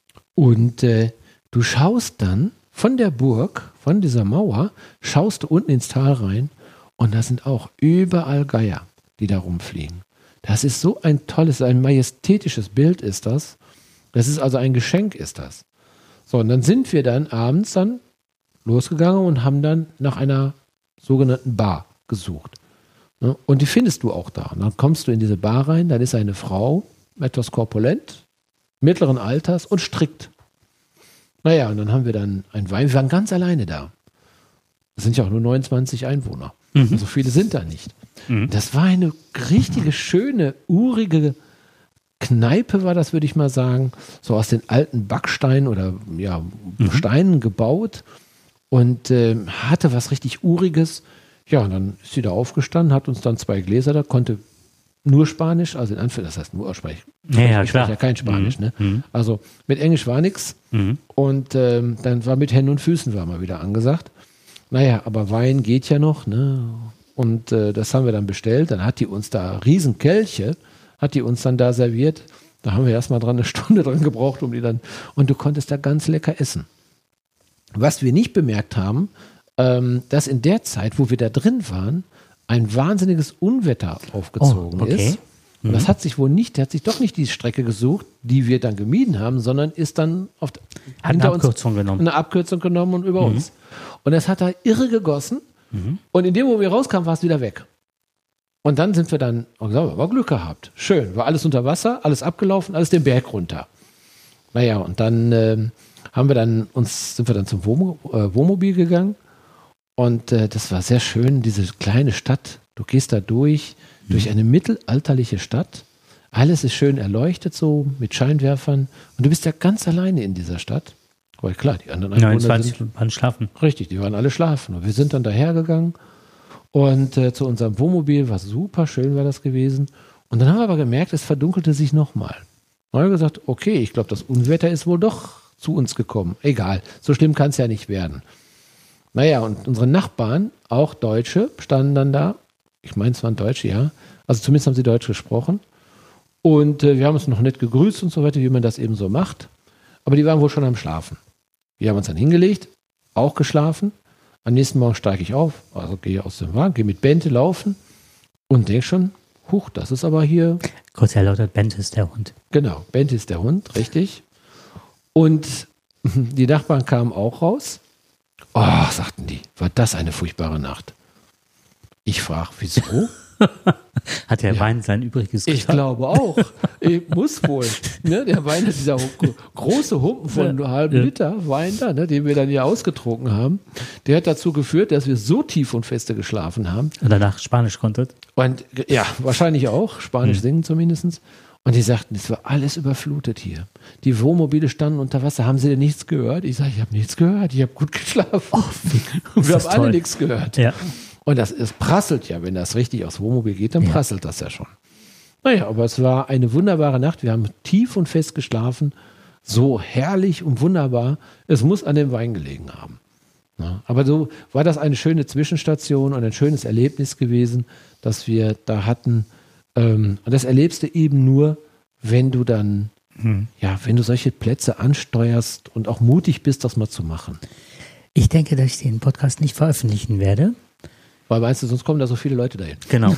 und du schaust dann von der Burg, von dieser Mauer, schaust du unten ins Tal rein und da sind auch überall Geier, die da rumfliegen. Das ist so ein tolles, ein majestätisches Bild ist das. Das ist also ein Geschenk ist das. So, und dann sind wir dann abends dann losgegangen und haben dann nach einer sogenannten Bar gesucht. Und die findest du auch da. Und dann kommst du in diese Bar rein, dann ist eine Frau, etwas korpulent, mittleren Alters und strickt. Naja, und dann haben wir dann ein Wein, wir waren ganz alleine da. Es sind ja auch nur 29 Einwohner. So viele sind da nicht. Das war eine richtige, schöne, urige Kneipe war das, würde ich mal sagen. So aus den alten Backsteinen oder Steinen gebaut. Und hatte was richtig Uriges. Ja, und dann ist sie da aufgestanden, hat uns dann 2 Gläser da, konnte nur Spanisch, also in Anführungszeichen, das heißt nur Aussprechen. Ja, ich klar. spreche ja kein Spanisch, ne? Also mit Englisch war nichts. Und dann war mit Händen und Füßen war mal wieder angesagt. Naja, aber Wein geht ja noch, ne? Und das haben wir dann bestellt. Dann hat die uns da Riesenkelche, hat die uns dann da serviert. Da haben wir erstmal eine Stunde dran gebraucht, um die dann, und du konntest da ganz lecker essen. Was wir nicht bemerkt haben, dass in der Zeit, wo wir da drin waren, ein wahnsinniges Unwetter aufgezogen ist. Und das hat sich der hat sich doch nicht die Strecke gesucht, die wir dann gemieden haben, sondern ist dann Eine Abkürzung genommen und über uns. Und es hat da irre gegossen. Und in dem, wo wir rauskamen, war es wieder weg. Und dann sind wir dann, war Glück gehabt. Schön, war alles unter Wasser, alles abgelaufen, alles den Berg runter. Naja, und dann sind wir dann zum Wohnmobil gegangen. Und das war sehr schön, diese kleine Stadt. Du gehst da durch eine mittelalterliche Stadt. Alles ist schön erleuchtet so mit Scheinwerfern. Und du bist ja ganz alleine in dieser Stadt. Aber klar, die anderen Einwohner 29 waren schlafen. Richtig, die waren alle schlafen. Und wir sind dann dahergegangen und zu unserem Wohnmobil, war super schön, war das gewesen. Und dann haben wir aber gemerkt, es verdunkelte sich nochmal. Dann haben wir gesagt, okay, ich glaube, das Unwetter ist wohl doch zu uns gekommen. Egal, so schlimm kann es ja nicht werden. Naja, und unsere Nachbarn, auch Deutsche, standen dann da. Ich meine, es waren Deutsche, ja. Also zumindest haben sie Deutsch gesprochen. Und wir haben uns noch nett gegrüßt und so weiter, wie man das eben so macht. Aber die waren wohl schon am Schlafen. Wir haben uns dann hingelegt, auch geschlafen. Am nächsten Morgen steige ich auf, also gehe aus dem Wagen, gehe mit Bente laufen und denke schon, huch, das ist aber hier. Kurz erläutert, Bent ist der Hund. Genau, Bent ist der Hund, richtig. Und die Nachbarn kamen auch raus. Oh, sagten die, war das eine furchtbare Nacht. Ich frage, wieso? Hat der Wein sein Übriges Ich glaube auch. Muss wohl. Ne? Der Wein ist dieser große Humpen von einem halben Liter Wein da, ne, den wir dann hier ausgetrunken haben. Der hat dazu geführt, dass wir so tief und feste geschlafen haben. Und danach Spanisch konntet. Und ja, wahrscheinlich auch. Spanisch singen zumindest. Und die sagten, es war alles überflutet hier. Die Wohnmobile standen unter Wasser. Haben Sie denn nichts gehört? Ich sage, ich habe nichts gehört. Ich habe gut geschlafen. Oh, und wir haben alle nichts gehört. Ja. Und es prasselt ja, wenn das richtig aufs Wohnmobil geht, dann prasselt das ja schon. Naja, aber es war eine wunderbare Nacht. Wir haben tief und fest geschlafen. So herrlich und wunderbar. Es muss an dem Wein gelegen haben. Ja, aber so war das eine schöne Zwischenstation und ein schönes Erlebnis gewesen, das wir da hatten. Und das erlebst du eben nur, wenn du dann, wenn du solche Plätze ansteuerst und auch mutig bist, das mal zu machen. Ich denke, dass ich den Podcast nicht veröffentlichen werde. Weil meinst du, sonst kommen da so viele Leute dahin. Genau.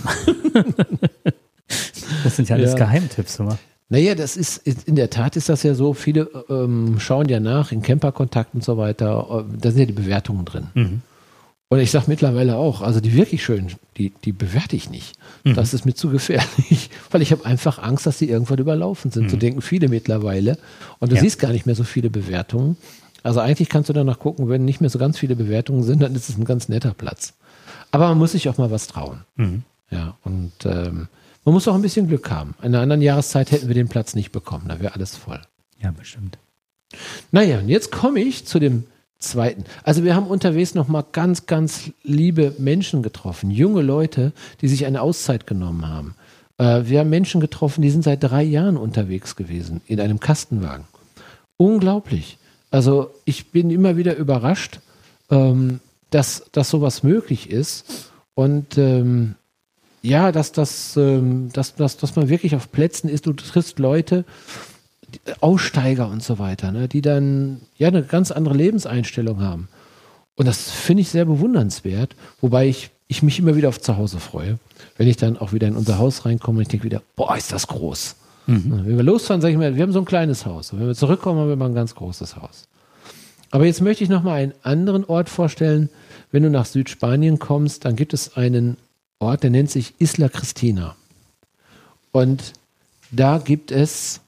Das sind ja alles Geheimtipps immer. Naja, das ist, in der Tat ist das ja so, viele schauen ja nach in Camperkontakt und so weiter, da sind ja die Bewertungen drin. Mhm. Und ich sage mittlerweile auch, also die wirklich schönen, die bewerte ich nicht. Mhm. Das ist mir zu gefährlich, weil ich habe einfach Angst, dass die irgendwann überlaufen sind. So denken viele mittlerweile. Und du siehst gar nicht mehr so viele Bewertungen. Also eigentlich kannst du danach gucken, wenn nicht mehr so ganz viele Bewertungen sind, dann ist es ein ganz netter Platz. Aber man muss sich auch mal was trauen. Mhm. Ja, und man muss auch ein bisschen Glück haben. In einer anderen Jahreszeit hätten wir den Platz nicht bekommen, da wäre alles voll. Ja, bestimmt. Naja, und jetzt komme ich zu dem zweiten. Also wir haben unterwegs nochmal ganz, ganz liebe Menschen getroffen, junge Leute, die sich eine Auszeit genommen haben. Wir haben Menschen getroffen, die sind seit 3 Jahren unterwegs gewesen, in einem Kastenwagen. Unglaublich. Also ich bin immer wieder überrascht, dass sowas möglich ist und dass man wirklich auf Plätzen ist, du triffst Leute, Aussteiger und so weiter, ne, die dann eine ganz andere Lebenseinstellung haben. Und das finde ich sehr bewundernswert, wobei ich mich immer wieder auf zu Hause freue, wenn ich dann auch wieder in unser Haus reinkomme und ich denke wieder, boah, ist das groß. Mhm. Wenn wir losfahren, sage ich mir, wir haben so ein kleines Haus. Und wenn wir zurückkommen, haben wir mal ein ganz großes Haus. Aber jetzt möchte ich noch mal einen anderen Ort vorstellen. Wenn du nach Südspanien kommst, dann gibt es einen Ort, der nennt sich Isla Cristina. Und da gibt es...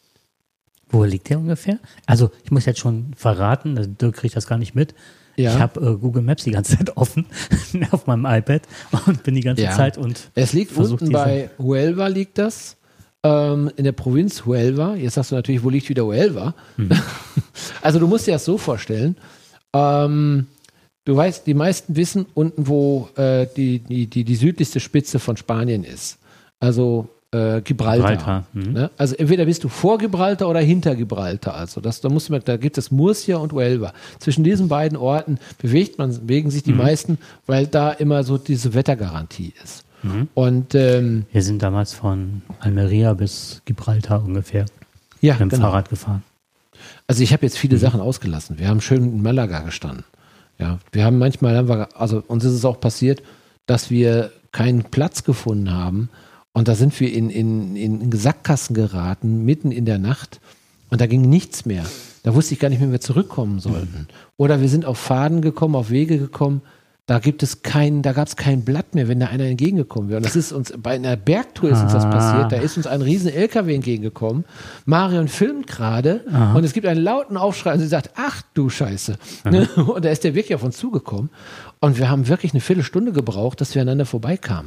Wo liegt der ungefähr? Also ich muss jetzt schon verraten, Dirk kriegt das gar nicht mit. Ja. Ich habe Google Maps die ganze Zeit offen auf meinem iPad und bin die ganze Zeit und es liegt unten bei Huelva liegt das. In der Provinz Huelva. Jetzt sagst du natürlich, wo liegt wieder Huelva? Also du musst dir das so vorstellen. Du weißt, die meisten wissen unten, wo die südlichste Spitze von Spanien ist. Also Gibraltar. Ne? Also entweder bist du vor Gibraltar oder hinter Gibraltar. Also da gibt es Murcia und Huelva. Zwischen diesen beiden Orten bewegen sich die meisten, weil da immer so diese Wettergarantie ist. Mhm. Und wir sind damals von Almeria bis Gibraltar ungefähr mit dem Fahrrad gefahren. Also ich habe jetzt viele Sachen ausgelassen. Wir haben schön in Malaga gestanden. Ja, wir haben uns ist es auch passiert, dass wir keinen Platz gefunden haben. Und da sind wir in Sackgassen geraten, mitten in der Nacht. Und da ging nichts mehr. Da wusste ich gar nicht mehr, wie wir zurückkommen sollten. Oder wir sind auf Pfaden gekommen, auf Wege gekommen. Da gab es kein Blatt mehr, wenn da einer entgegengekommen wäre. Und das ist uns, bei einer Bergtour ist uns das passiert. Da ist uns ein riesen LKW entgegengekommen. Marion filmt gerade und es gibt einen lauten Aufschrei und sie sagt, ach du Scheiße. Und da ist der wirklich auf uns zugekommen. Und wir haben wirklich eine Viertelstunde gebraucht, dass wir aneinander vorbeikamen.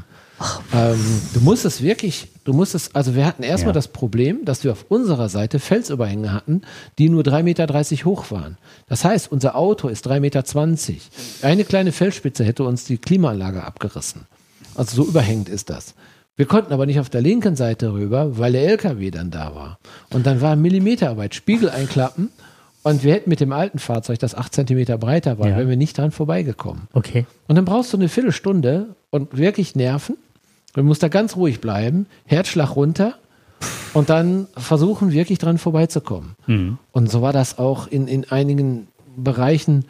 Also wir hatten erstmal das Problem, dass wir auf unserer Seite Felsüberhänge hatten, die nur 3,30 Meter hoch waren. Das heißt, unser Auto ist 3,20 Meter. Eine kleine Felsspitze hätte uns die Klimaanlage abgerissen. Also so überhängend ist das. Wir konnten aber nicht auf der linken Seite rüber, weil der LKW dann da war. Und dann war Millimeterarbeit, Spiegel einklappen. Und wir hätten mit dem alten Fahrzeug, das 8 Zentimeter breiter war, wären wir nicht dran vorbeigekommen. Okay. Und dann brauchst du eine Viertelstunde und wirklich Nerven. Du musst da ganz ruhig bleiben, Herzschlag runter und dann versuchen, wirklich dran vorbeizukommen. Mhm. Und so war das auch in einigen Bereichen,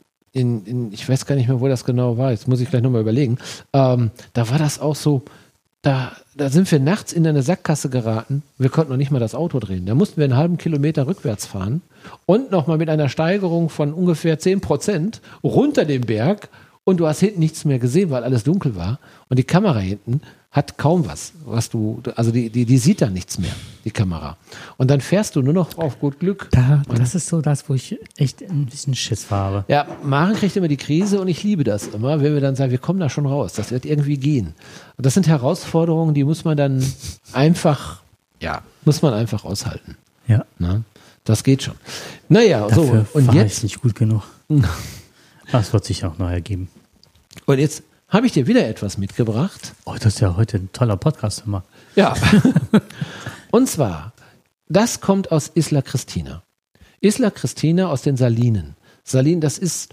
ich weiß gar nicht mehr, wo das genau war, jetzt muss ich gleich nochmal überlegen, da war das auch so, da sind wir nachts in eine Sackgasse geraten. Wir konnten noch nicht mal das Auto drehen. Da mussten wir einen halben Kilometer rückwärts fahren und nochmal mit einer Steigerung von ungefähr 10% runter den Berg. Und du hast hinten nichts mehr gesehen, weil alles dunkel war. Und die Kamera hinten hat kaum also die sieht dann nichts mehr, die Kamera. Und dann fährst du nur noch auf gut Glück. Das ist so das, wo ich echt ein bisschen Schiss habe. Ja, Maren kriegt immer die Krise und ich liebe das immer, wenn wir dann sagen, wir kommen da schon raus, das wird irgendwie gehen. Und das sind Herausforderungen, die muss man dann einfach aushalten. Ja. Na, das geht schon. Naja, Dafür so. Und war jetzt ich nicht gut genug. Das wird sich auch noch ergeben. Und jetzt habe ich dir wieder etwas mitgebracht. Oh, das ist ja heute ein toller Podcast immer. Ja. Und zwar, das kommt aus Isla Cristina. Isla Cristina aus den Salinen. Salinen, das ist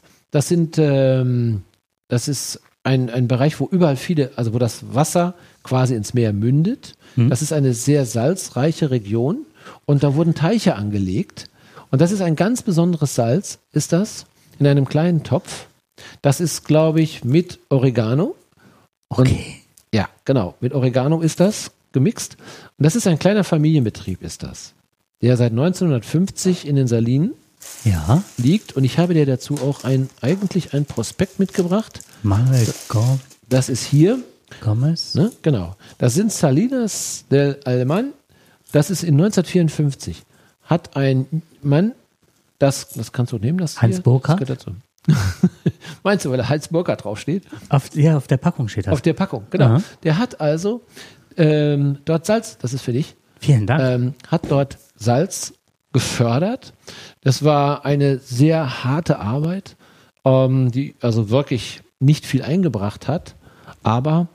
ein Bereich, wo überall wo das Wasser quasi ins Meer mündet. Das ist eine sehr salzreiche Region und da wurden Teiche angelegt. Und das ist ein ganz besonderes Salz, ist das, in einem kleinen Topf. Das ist, glaube ich, mit Oregano. Okay. Ja, genau. Mit Oregano ist das gemixt. Und das ist ein kleiner Familienbetrieb, ist das. Der seit 1950 in den Salinen liegt. Und ich habe dir dazu auch eigentlich ein Prospekt mitgebracht. Manuel Das ist hier. Gomez. Ne? Genau. Das sind Salinas del Alemán. Das ist in 1954. Hat ein Mann, das kannst du nehmen, das Heinz hier? Burkhardt? Das gehört dazu. Meinst du, weil da Heinz Burkhardt draufsteht? Auf der Packung steht das. Auf der Packung, genau. Aha. Der hat also dort Salz, das ist für dich, Vielen Dank. hat dort Salz gefördert. Das war eine sehr harte Arbeit, die also wirklich nicht viel eingebracht hat, aber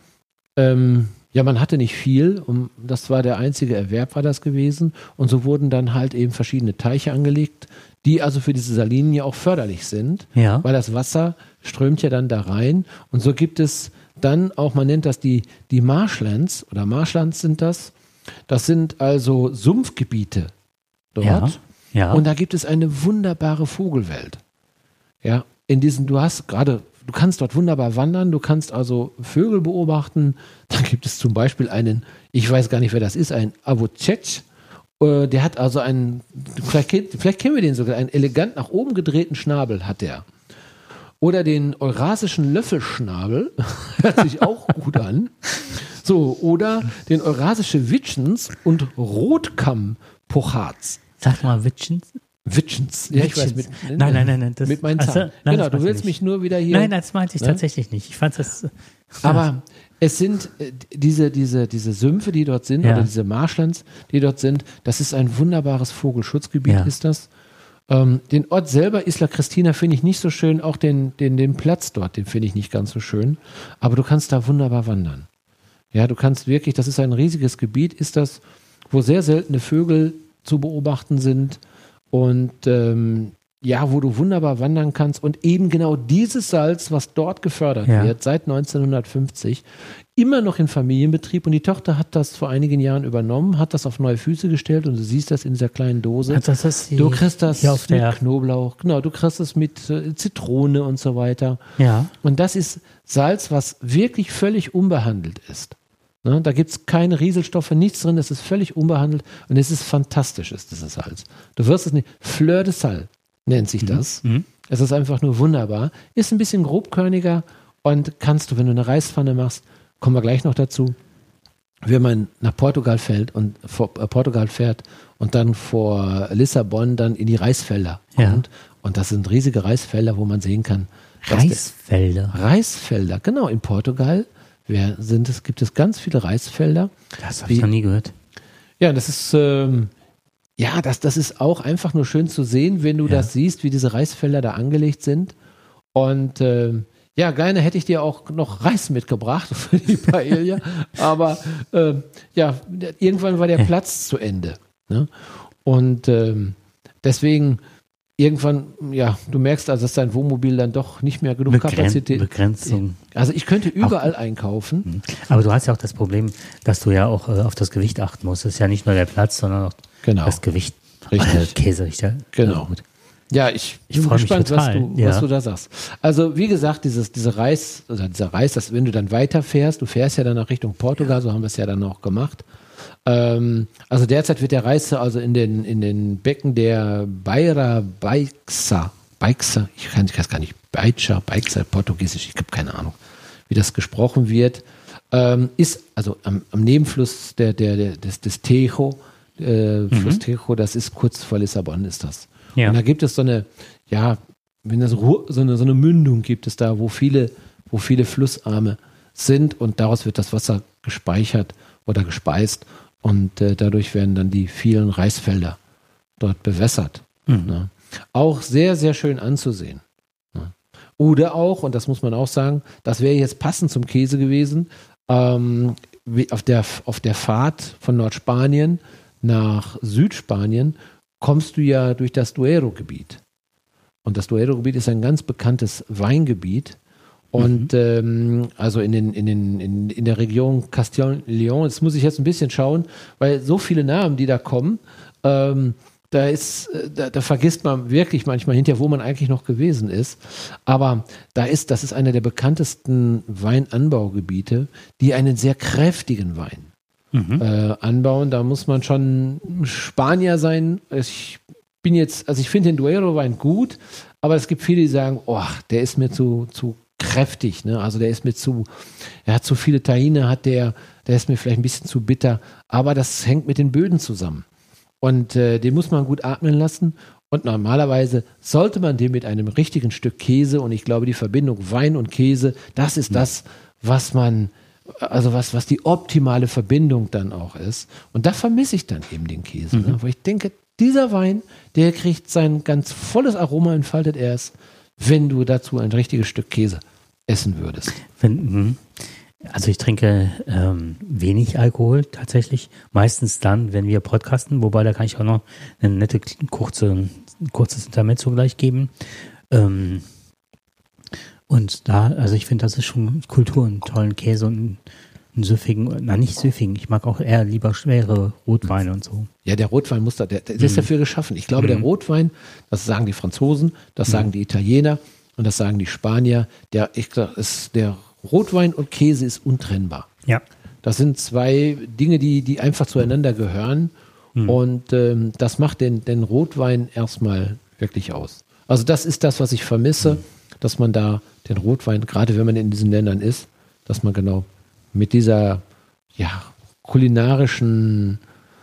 man hatte nicht viel, das war der einzige Erwerb, war das gewesen. Und so wurden dann halt eben verschiedene Teiche angelegt, die also für diese Salinen ja auch förderlich sind, weil das Wasser strömt ja dann da rein. Und so gibt es dann auch, man nennt das die Marshlands, oder Marshlands sind das. Das sind also Sumpfgebiete dort. Ja. Und da gibt es eine wunderbare Vogelwelt. Ja, du kannst dort wunderbar wandern, du kannst also Vögel beobachten. Da gibt es zum Beispiel einen, ich weiß gar nicht, wer das ist, ein Avocet. Der hat also vielleicht kennen wir den sogar, einen elegant nach oben gedrehten Schnabel hat der. Oder den eurasischen Löffelschnabel, hört sich auch gut an. So, oder den eurasische Witschens und Rotkamm-Pochards. Sag mal Witschens. Witschens. Ja, ich weiß. Nein. Mit meinen Zahn. Genau, du willst mich nur wieder hier. Nein, das meinte ich tatsächlich nicht. Ich fand das. Aber es sind diese Sümpfe, die dort sind, oder diese Marshlands, die dort sind, das ist ein wunderbares Vogelschutzgebiet, ist das. Den Ort selber, Isla Cristina, finde ich nicht so schön. Auch den Platz dort, den finde ich nicht ganz so schön. Aber du kannst da wunderbar wandern. Ja, du kannst wirklich, das ist ein riesiges Gebiet, ist das, wo sehr seltene Vögel zu beobachten sind. Und wo du wunderbar wandern kannst und eben genau dieses Salz, was dort gefördert wird, seit 1950, immer noch in Familienbetrieb, und die Tochter hat das vor einigen Jahren übernommen, hat das auf neue Füße gestellt, und du siehst das in dieser kleinen Dose. Du kriegst das mit Knoblauch, genau, du kriegst das mit Zitrone und so weiter. Ja. Und das ist Salz, was wirklich völlig unbehandelt ist. Ne, da gibt es keine Rieselstoffe, nichts drin, das ist völlig unbehandelt und es ist fantastisch, ist dieses Salz. Du wirst es nicht, Fleur de Sal nennt sich das. Es ist einfach nur wunderbar, ist ein bisschen grobkörniger und kannst du, wenn du eine Reispfanne machst, kommen wir gleich noch dazu, wenn man nach Portugal fährt und dann vor Lissabon dann in die Reisfelder kommt, und das sind riesige Reisfelder, wo man sehen kann. Reisfelder, genau, in Portugal gibt es ganz viele Reisfelder. Das habe ich noch nie gehört. Ja, das ist das ist auch einfach nur schön zu sehen, wenn du das siehst, wie diese Reisfelder da angelegt sind. Und gerne hätte ich dir auch noch Reis mitgebracht für die Paella. Aber irgendwann war der Platz zu Ende. Ne? Und deswegen irgendwann, du merkst also, dass dein Wohnmobil dann doch nicht mehr genug Kapazität hat. Begrenzung. Also ich könnte überall einkaufen. Aber du hast ja auch das Problem, dass du ja auch auf das Gewicht achten musst. Es ist ja nicht nur der Platz, sondern auch das Gewicht. Richtig. Käse. Genau. Ja, ich bin freu mich gespannt, total, was du da sagst. Also wie gesagt, dieser Reis, dass wenn du dann weiterfährst, du fährst ja dann nach Richtung Portugal, so haben wir es ja dann auch gemacht. Also derzeit wird der Reis also in den Becken der Beira Baixa, ich weiß gar nicht, Baixa, Portugiesisch, ich habe keine Ahnung, wie das gesprochen wird, ist also am Nebenfluss des Tejo, Fluss Tejo, das ist kurz vor Lissabon, ist das. Ja. Und da gibt es so eine Mündung gibt es da, wo viele Flussarme sind und daraus wird das Wasser gespeichert oder gespeist und dadurch werden dann die vielen Reisfelder dort bewässert. Ne? Auch sehr, sehr schön anzusehen. Ne? Oder auch, und das muss man auch sagen, das wäre jetzt passend zum Käse gewesen, auf der Fahrt von Nordspanien nach Südspanien kommst du ja durch das Duero-Gebiet. Und das Duero-Gebiet ist ein ganz bekanntes Weingebiet. Und also in der Region Castillon-Leon, das muss ich jetzt ein bisschen schauen, weil so viele Namen, die da kommen, da vergisst man wirklich manchmal hinterher, wo man eigentlich noch gewesen ist. Aber das ist einer der bekanntesten Weinanbaugebiete, die einen sehr kräftigen Wein anbauen. Da muss man schon Spanier sein. Ich finde den Duero-Wein gut, aber es gibt viele, die sagen, oh, der ist mir zu kräftig, ne? Also der ist mir er hat zu viele Tannine, der ist mir vielleicht ein bisschen zu bitter, aber das hängt mit den Böden zusammen. Und den muss man gut atmen lassen. Und normalerweise sollte man den mit einem richtigen Stück Käse, und ich glaube, die Verbindung Wein und Käse, das ist das, was die optimale Verbindung dann auch ist. Und da vermisse ich dann eben den Käse. Ne? Weil ich denke, dieser Wein, der kriegt sein ganz volles Aroma, entfaltet erst, wenn du dazu ein richtiges Stück Käse essen würdest. Also ich trinke wenig Alkohol tatsächlich. Meistens dann, wenn wir podcasten, wobei da kann ich auch noch eine nette kurzes Intermezzo gleich geben. Und also ich finde, das ist schon Kultur, einen tollen Käse und einen süffigen, nicht süffigen, ich mag auch eher lieber schwere Rotweine und so. Ja, der Rotwein der ist dafür geschaffen. Ich glaube, der Rotwein, das sagen die Franzosen, das sagen die Italiener und das sagen die Spanier, der Rotwein und Käse ist untrennbar. Ja. Das sind zwei Dinge, die einfach zueinander gehören und das macht den Rotwein erstmal wirklich aus. Also das ist das, was ich vermisse, dass man da den Rotwein, gerade wenn man in diesen Ländern ist, dass man genau mit dieser kulinarischen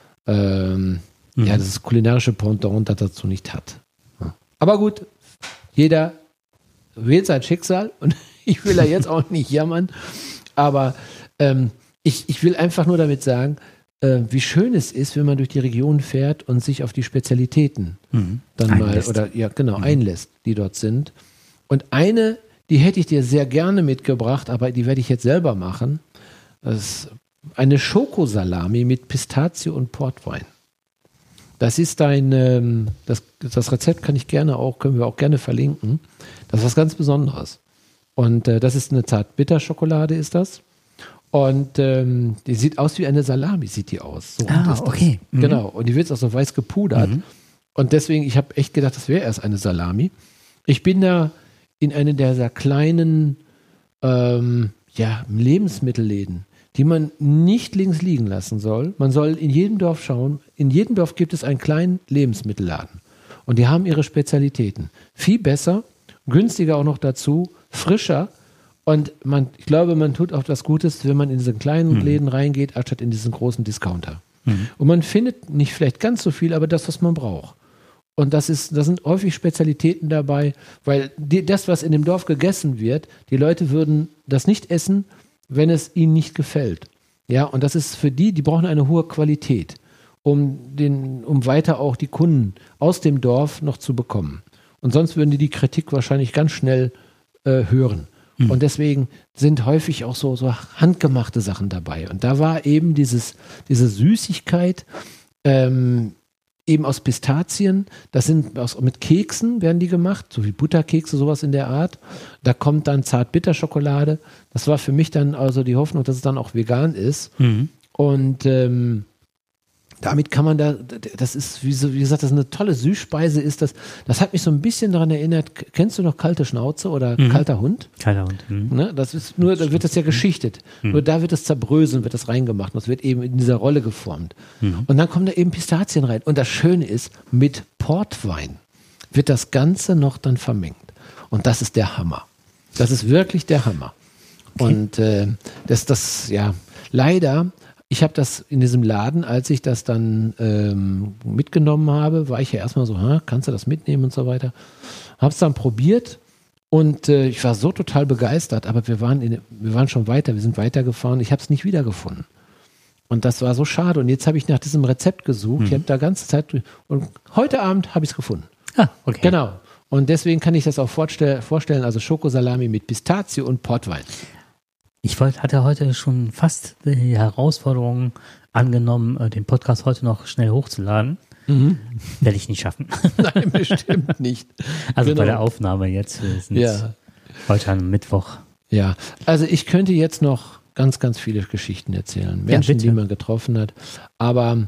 das kulinarische Pendant dazu nicht hat. Ja. Aber gut, jeder wählt sein Schicksal und ich will da jetzt auch nicht jammern, aber ich will einfach nur damit sagen, wie schön es ist, wenn man durch die Region fährt und sich auf die Spezialitäten dann einlässt. Einlässt, die dort sind. Und eine, die hätte ich dir sehr gerne mitgebracht, aber die werde ich jetzt selber machen. Das ist eine Schokosalami mit Pistazie und Portwein. Das ist das Rezept können wir auch gerne verlinken. Das ist was ganz Besonderes. Und das ist eine Zartbitterschokolade, ist das. Und die sieht aus wie eine Salami, sieht die aus. So okay. Genau. Und die wird auch so weiß gepudert. Und deswegen, ich habe echt gedacht, das wäre erst eine Salami. Ich bin da in einer dieser kleinen Lebensmittelläden, die man nicht links liegen lassen soll. Man soll in jedem Dorf schauen. In jedem Dorf gibt es einen kleinen Lebensmittelladen. Und die haben ihre Spezialitäten. Viel besser, günstiger auch noch dazu, frischer. Und ich glaube, man tut auch das Gutes, wenn man in diese kleinen Läden reingeht, anstatt in diesen großen Discounter. Und man findet nicht vielleicht ganz so viel, aber das, was man braucht. Und da sind häufig Spezialitäten dabei, weil das, was in dem Dorf gegessen wird, die Leute würden das nicht essen, wenn es ihnen nicht gefällt. Ja, und das ist für die brauchen eine hohe Qualität, um weiter auch die Kunden aus dem Dorf noch zu bekommen. Und sonst würden die Kritik wahrscheinlich ganz schnell hören. Und deswegen sind häufig auch so handgemachte Sachen dabei. Und da war eben diese Süßigkeit, eben aus Pistazien, mit Keksen werden die gemacht, so wie Butterkekse, sowas in der Art. Da kommt dann Zartbitterschokolade. Das war für mich dann also die Hoffnung, dass es dann auch vegan ist. Und dann damit kann man das ist, wie gesagt, das ist eine tolle Süßspeise ist das. Das hat mich so ein bisschen daran erinnert, kennst du noch kalte Schnauze oder kalter Hund? Kalter Hund. Ne? Das ist nur, da wird das ja geschichtet. Nur da wird das zerbröseln, wird das reingemacht und das wird eben in dieser Rolle geformt. Und dann kommen da eben Pistazien rein. Und das Schöne ist, mit Portwein wird das Ganze noch dann vermengt. Und das ist der Hammer. Das ist wirklich der Hammer. Okay. Und leider, ich habe das in diesem Laden, als ich das dann mitgenommen habe, war ich ja erstmal so, kannst du das mitnehmen und so weiter. Habe es dann probiert und ich war so total begeistert, aber wir waren schon weiter, wir sind weitergefahren, ich habe es nicht wiedergefunden. Und das war so schade. Und jetzt habe ich nach diesem Rezept gesucht, ich habe da ganze Zeit, und heute Abend habe ich es gefunden. Ah, okay. Genau. Und deswegen kann ich das auch vorstellen, also Schokosalami mit Pistazie und Portwein. Ich hatte heute schon fast die Herausforderung angenommen, den Podcast heute noch schnell hochzuladen. Werde ich nicht schaffen. Nein, bestimmt nicht. Also bei der Aufnahme jetzt. Wir sind heute am Mittwoch. Ja, also ich könnte jetzt noch ganz, ganz viele Geschichten erzählen. Menschen, die man getroffen hat. Aber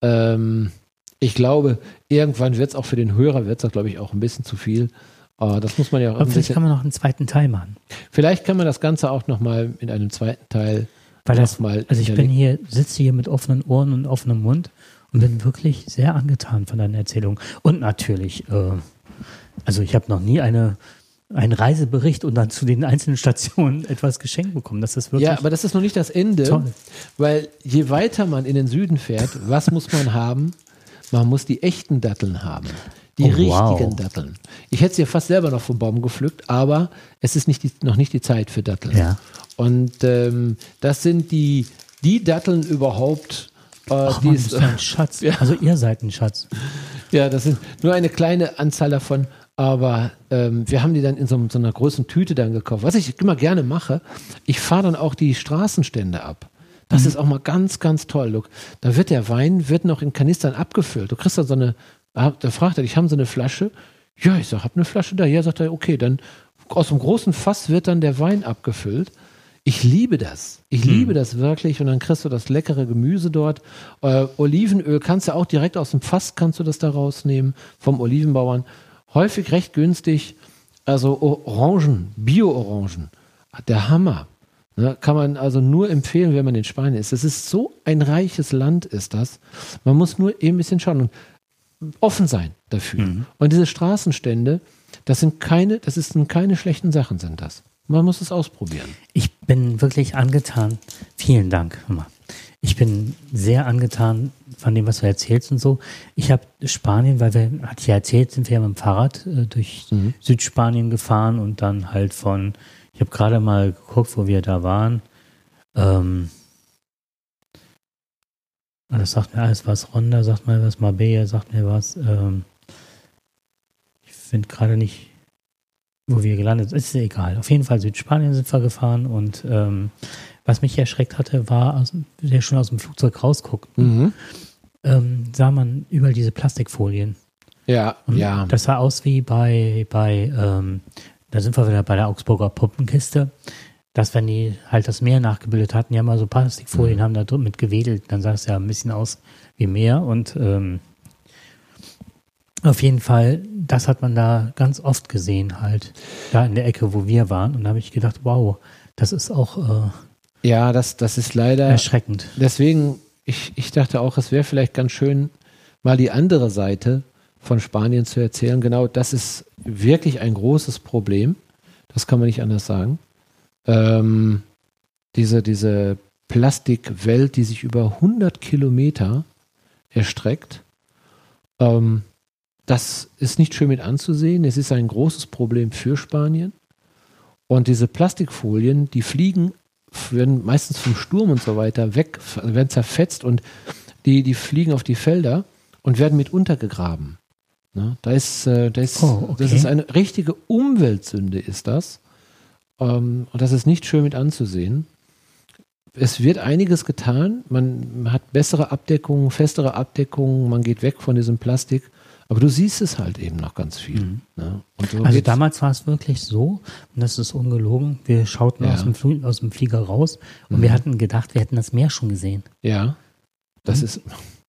ich glaube, irgendwann wird es auch für den Hörer, glaube ich, auch ein bisschen zu viel. Das muss man ja auch aber vielleicht kann man noch einen zweiten Teil machen. Vielleicht kann man das Ganze auch nochmal in einem zweiten Teil sitze hier mit offenen Ohren und offenem Mund und bin wirklich sehr angetan von deinen Erzählungen. Und natürlich, also ich habe noch nie einen Reisebericht und dann zu den einzelnen Stationen etwas geschenkt bekommen. Das ist wirklich aber das ist noch nicht das Ende, toll. Weil je weiter man in den Süden fährt, was muss man haben? Man muss die echten Datteln haben. Die richtigen Datteln. Ich hätte sie ja fast selber noch vom Baum gepflückt, aber es ist noch nicht die Zeit für Datteln. Ja. Und das sind die Datteln überhaupt. Das ist ein Schatz. Ja. Also ihr seid ein Schatz. Ja, das sind nur eine kleine Anzahl davon. Aber wir haben die dann in so einer großen Tüte dann gekauft. Was ich immer gerne mache, ich fahre dann auch die Straßenstände ab. Das ist auch mal ganz, ganz toll. Look, da wird der Wein noch in Kanistern abgefüllt. Du kriegst dann so eine, da fragt er dich, haben Sie eine Flasche? Ja, ich sage, hab eine Flasche da. Ja, sagt er, okay, dann aus dem großen Fass wird dann der Wein abgefüllt. Ich liebe das. Ich liebe das wirklich. Und dann kriegst du das leckere Gemüse dort. Olivenöl kannst du auch direkt aus dem Fass, kannst du das da rausnehmen, vom Olivenbauern. Häufig recht günstig. Also Orangen, Bio-Orangen. Der Hammer. Ne, kann man also nur empfehlen, wenn man in Spanien ist. Es ist so ein reiches Land, ist das. Man muss nur eben ein bisschen schauen und offen sein dafür. Und diese Straßenstände, das sind keine schlechten Sachen, sind das. Man muss es ausprobieren. Ich bin wirklich angetan. Vielen Dank. Ich bin sehr angetan von dem, was du erzählst und so. Ich habe Spanien, hatte ich ja erzählt, sind wir mit dem Fahrrad durch Südspanien gefahren und dann halt ich habe gerade mal geguckt, wo wir da waren. Das sagt mir alles was. Ronda sagt mir was, Marbella sagt mir was. Ich finde gerade nicht, wo wir gelandet sind. Ist egal. Auf jeden Fall Südspanien sind wir gefahren und was mich erschreckt hatte, war, der schon aus dem Flugzeug rausguckt, sah man überall diese Plastikfolien. Ja, und das sah aus wie bei da sind wir wieder bei der Augsburger Puppenkiste, dass wenn die halt das Meer nachgebildet hatten, die haben mal so Plastikfolien, haben da mit gewedelt, dann sah es ja ein bisschen aus wie Meer und auf jeden Fall, das hat man da ganz oft gesehen halt, da in der Ecke, wo wir waren und da habe ich gedacht, wow, das ist auch das ist leider erschreckend. Deswegen, ich dachte auch, es wäre vielleicht ganz schön, mal die andere Seite von Spanien zu erzählen. Genau, das ist wirklich ein großes Problem. Das kann man nicht anders sagen. Diese Plastikwelt, die sich über 100 Kilometer erstreckt, das ist nicht schön mit anzusehen. Es ist ein großes Problem für Spanien. Und diese Plastikfolien, die werden meistens vom Sturm und so weiter werden zerfetzt und die fliegen auf die Felder und werden mit untergegraben. Ne? Das ist eine richtige Umweltsünde, ist das. Und das ist nicht schön mit anzusehen. Es wird einiges getan. Man hat bessere Abdeckungen, festere Abdeckungen. Man geht weg von diesem Plastik. Aber du siehst es halt eben noch ganz viel. Ne? Und so also damals war es wirklich so, und das ist ungelogen, wir schauten aus dem Flieger raus und wir hatten gedacht, wir hätten das Meer schon gesehen. Ja, das ist...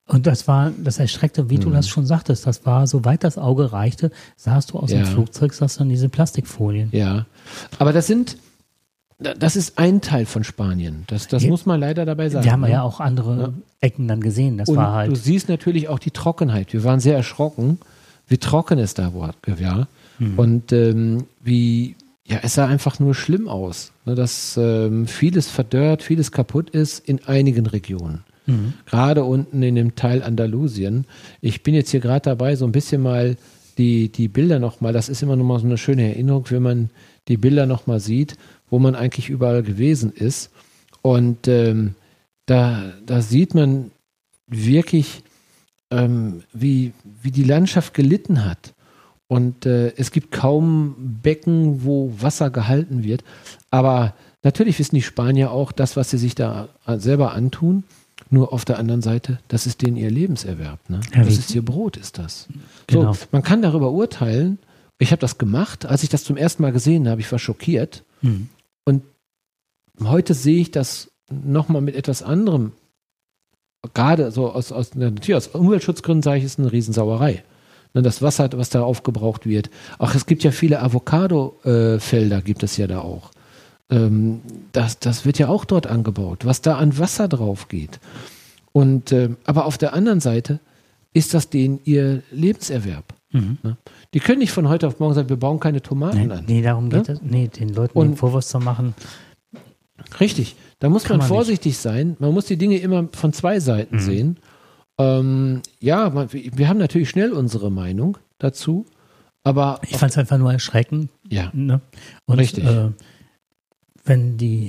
Und das war das Erschreckte, wie du das schon sagtest, das war, soweit das Auge reichte, sahst du aus dem Flugzeug, sahst dann diese Plastikfolien. Ja, aber das ist ein Teil von Spanien. Das muss man leider dabei sagen. Wir haben ja auch andere Ecken dann gesehen. Das und war halt. Du siehst natürlich auch die Trockenheit. Wir waren sehr erschrocken, wie trocken es da war. Ja. Und es sah einfach nur schlimm aus, ne, dass vieles verdörrt, vieles kaputt ist in einigen Regionen. Gerade unten in dem Teil Andalusien. Ich bin jetzt hier gerade dabei, so ein bisschen mal die Bilder nochmal, das ist immer noch mal so eine schöne Erinnerung, wenn man die Bilder nochmal sieht, wo man eigentlich überall gewesen ist. Und da sieht man wirklich, wie die Landschaft gelitten hat. Und es gibt kaum Becken, wo Wasser gehalten wird. Aber natürlich wissen die Spanier auch das, was sie sich da selber antun. Nur auf der anderen Seite, das ist denen ihr Lebenserwerb. Ne? Das ist ihr Brot, ist das. Genau. So, man kann darüber urteilen. Ich habe das gemacht. Als ich das zum ersten Mal gesehen habe, ich war schockiert. Und heute sehe ich das nochmal mit etwas anderem. Gerade so aus Umweltschutzgründen sage ich, es ist eine Riesensauerei. Das Wasser, was da aufgebraucht wird. Ach, es gibt ja viele Avocado-Felder, gibt es ja da auch. Das wird ja auch dort angebaut, was da an Wasser drauf geht. Und aber auf der anderen Seite ist das denen ihr Lebenserwerb. Ne? Die können nicht von heute auf morgen sagen, wir bauen keine Tomaten an. Nee, darum geht es. Nee, den Leuten den Vorwurf zu machen. Richtig, da muss man vorsichtig sein. Man muss die Dinge immer von zwei Seiten sehen. Wir haben natürlich schnell unsere Meinung dazu, aber ich fand es einfach nur erschreckend. Ja, ne? Und, richtig. Wenn die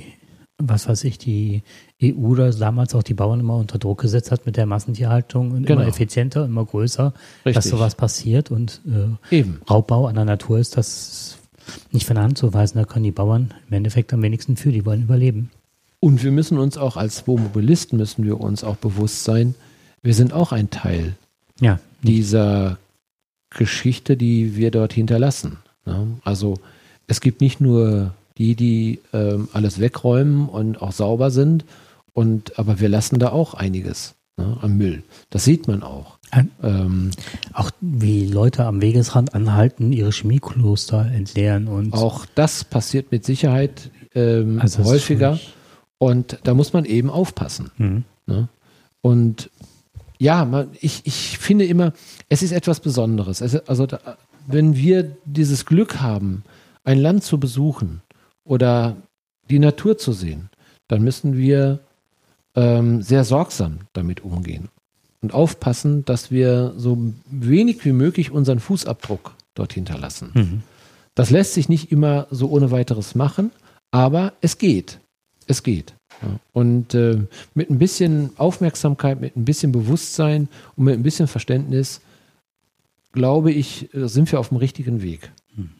EU da damals auch die Bauern immer unter Druck gesetzt hat mit der Massentierhaltung und immer effizienter, immer größer, dass sowas passiert und Raubbau an der Natur ist das nicht von der Hand zu weisen. Da können die Bauern im Endeffekt am wenigsten für, die wollen überleben. Und wir müssen uns auch als Wohnmobilisten auch bewusst sein, wir sind auch ein Teil dieser Geschichte, die wir dort hinterlassen. Ne? Also es gibt nicht nur die alles wegräumen und auch sauber sind, aber wir lassen da auch einiges am Müll. Das sieht man auch. Auch wie Leute am Wegesrand anhalten, ihre Chemiekloster entleeren. Und auch das passiert mit Sicherheit häufiger. Und da muss man eben aufpassen. Ne? Und ich finde immer, es ist etwas Besonderes. Wenn wir dieses Glück haben, ein Land zu besuchen oder die Natur zu sehen, dann müssen wir sehr sorgsam damit umgehen und aufpassen, dass wir so wenig wie möglich unseren Fußabdruck dort hinterlassen. Das lässt sich nicht immer so ohne weiteres machen, aber es geht. Es geht. Ja. Und mit ein bisschen Aufmerksamkeit, mit ein bisschen Bewusstsein und mit ein bisschen Verständnis, glaube ich, sind wir auf dem richtigen Weg.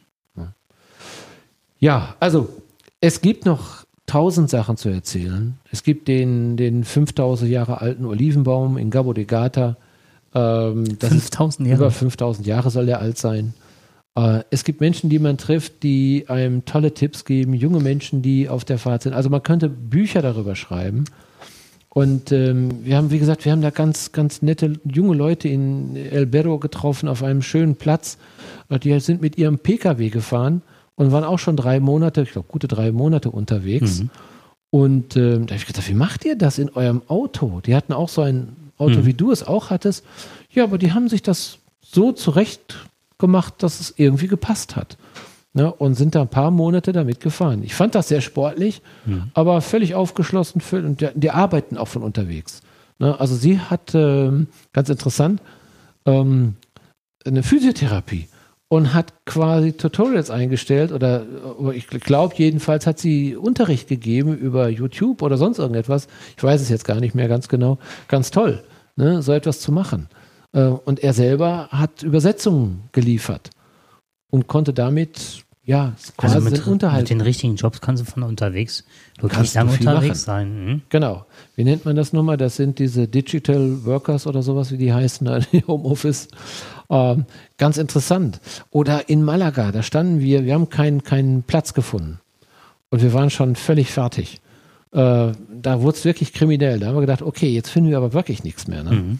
Ja, also es gibt noch 1000 Sachen zu erzählen. Es gibt den 5000 Jahre alten Olivenbaum in Cabo de Gata. 5000 Jahre? Über 5000 Jahre soll er alt sein. Es gibt Menschen, die man trifft, die einem tolle Tipps geben, junge Menschen, die auf der Fahrt sind. Also man könnte Bücher darüber schreiben. Und wir haben da ganz, ganz nette junge Leute in El Berro getroffen, auf einem schönen Platz. Die sind mit ihrem PKW gefahren und waren auch schon 3 Monate, ich glaube gute 3 Monate unterwegs. Und da habe ich gedacht, wie macht ihr das in eurem Auto? Die hatten auch so ein Auto, wie du es auch hattest. Ja, aber die haben sich das so zurecht gemacht, dass es irgendwie gepasst hat. Ne, und sind da ein paar Monate damit gefahren. Ich fand das sehr sportlich, aber völlig aufgeschlossen. Und die arbeiten auch von unterwegs. Ne, also sie hat, ganz interessant, eine Physiotherapie und hat quasi Tutorials eingestellt oder ich glaube jedenfalls hat sie Unterricht gegeben über YouTube oder sonst irgendetwas. Ich weiß es jetzt gar nicht mehr ganz genau. Ganz toll, ne, so etwas zu machen. Und er selber hat Übersetzungen geliefert und konnte damit quasi also den Unterhalt. Mit den richtigen Jobs kannst du von unterwegs wirklich lange unterwegs sein. Genau. Wie nennt man das nochmal? Das sind diese Digital Workers oder sowas, wie die heißen, die Homeoffice. Ganz interessant. Oder in Malaga, da standen wir haben keinen Platz gefunden. Und wir waren schon völlig fertig. Da wurde es wirklich kriminell. Da haben wir gedacht, okay, jetzt finden wir aber wirklich nichts mehr. Ne?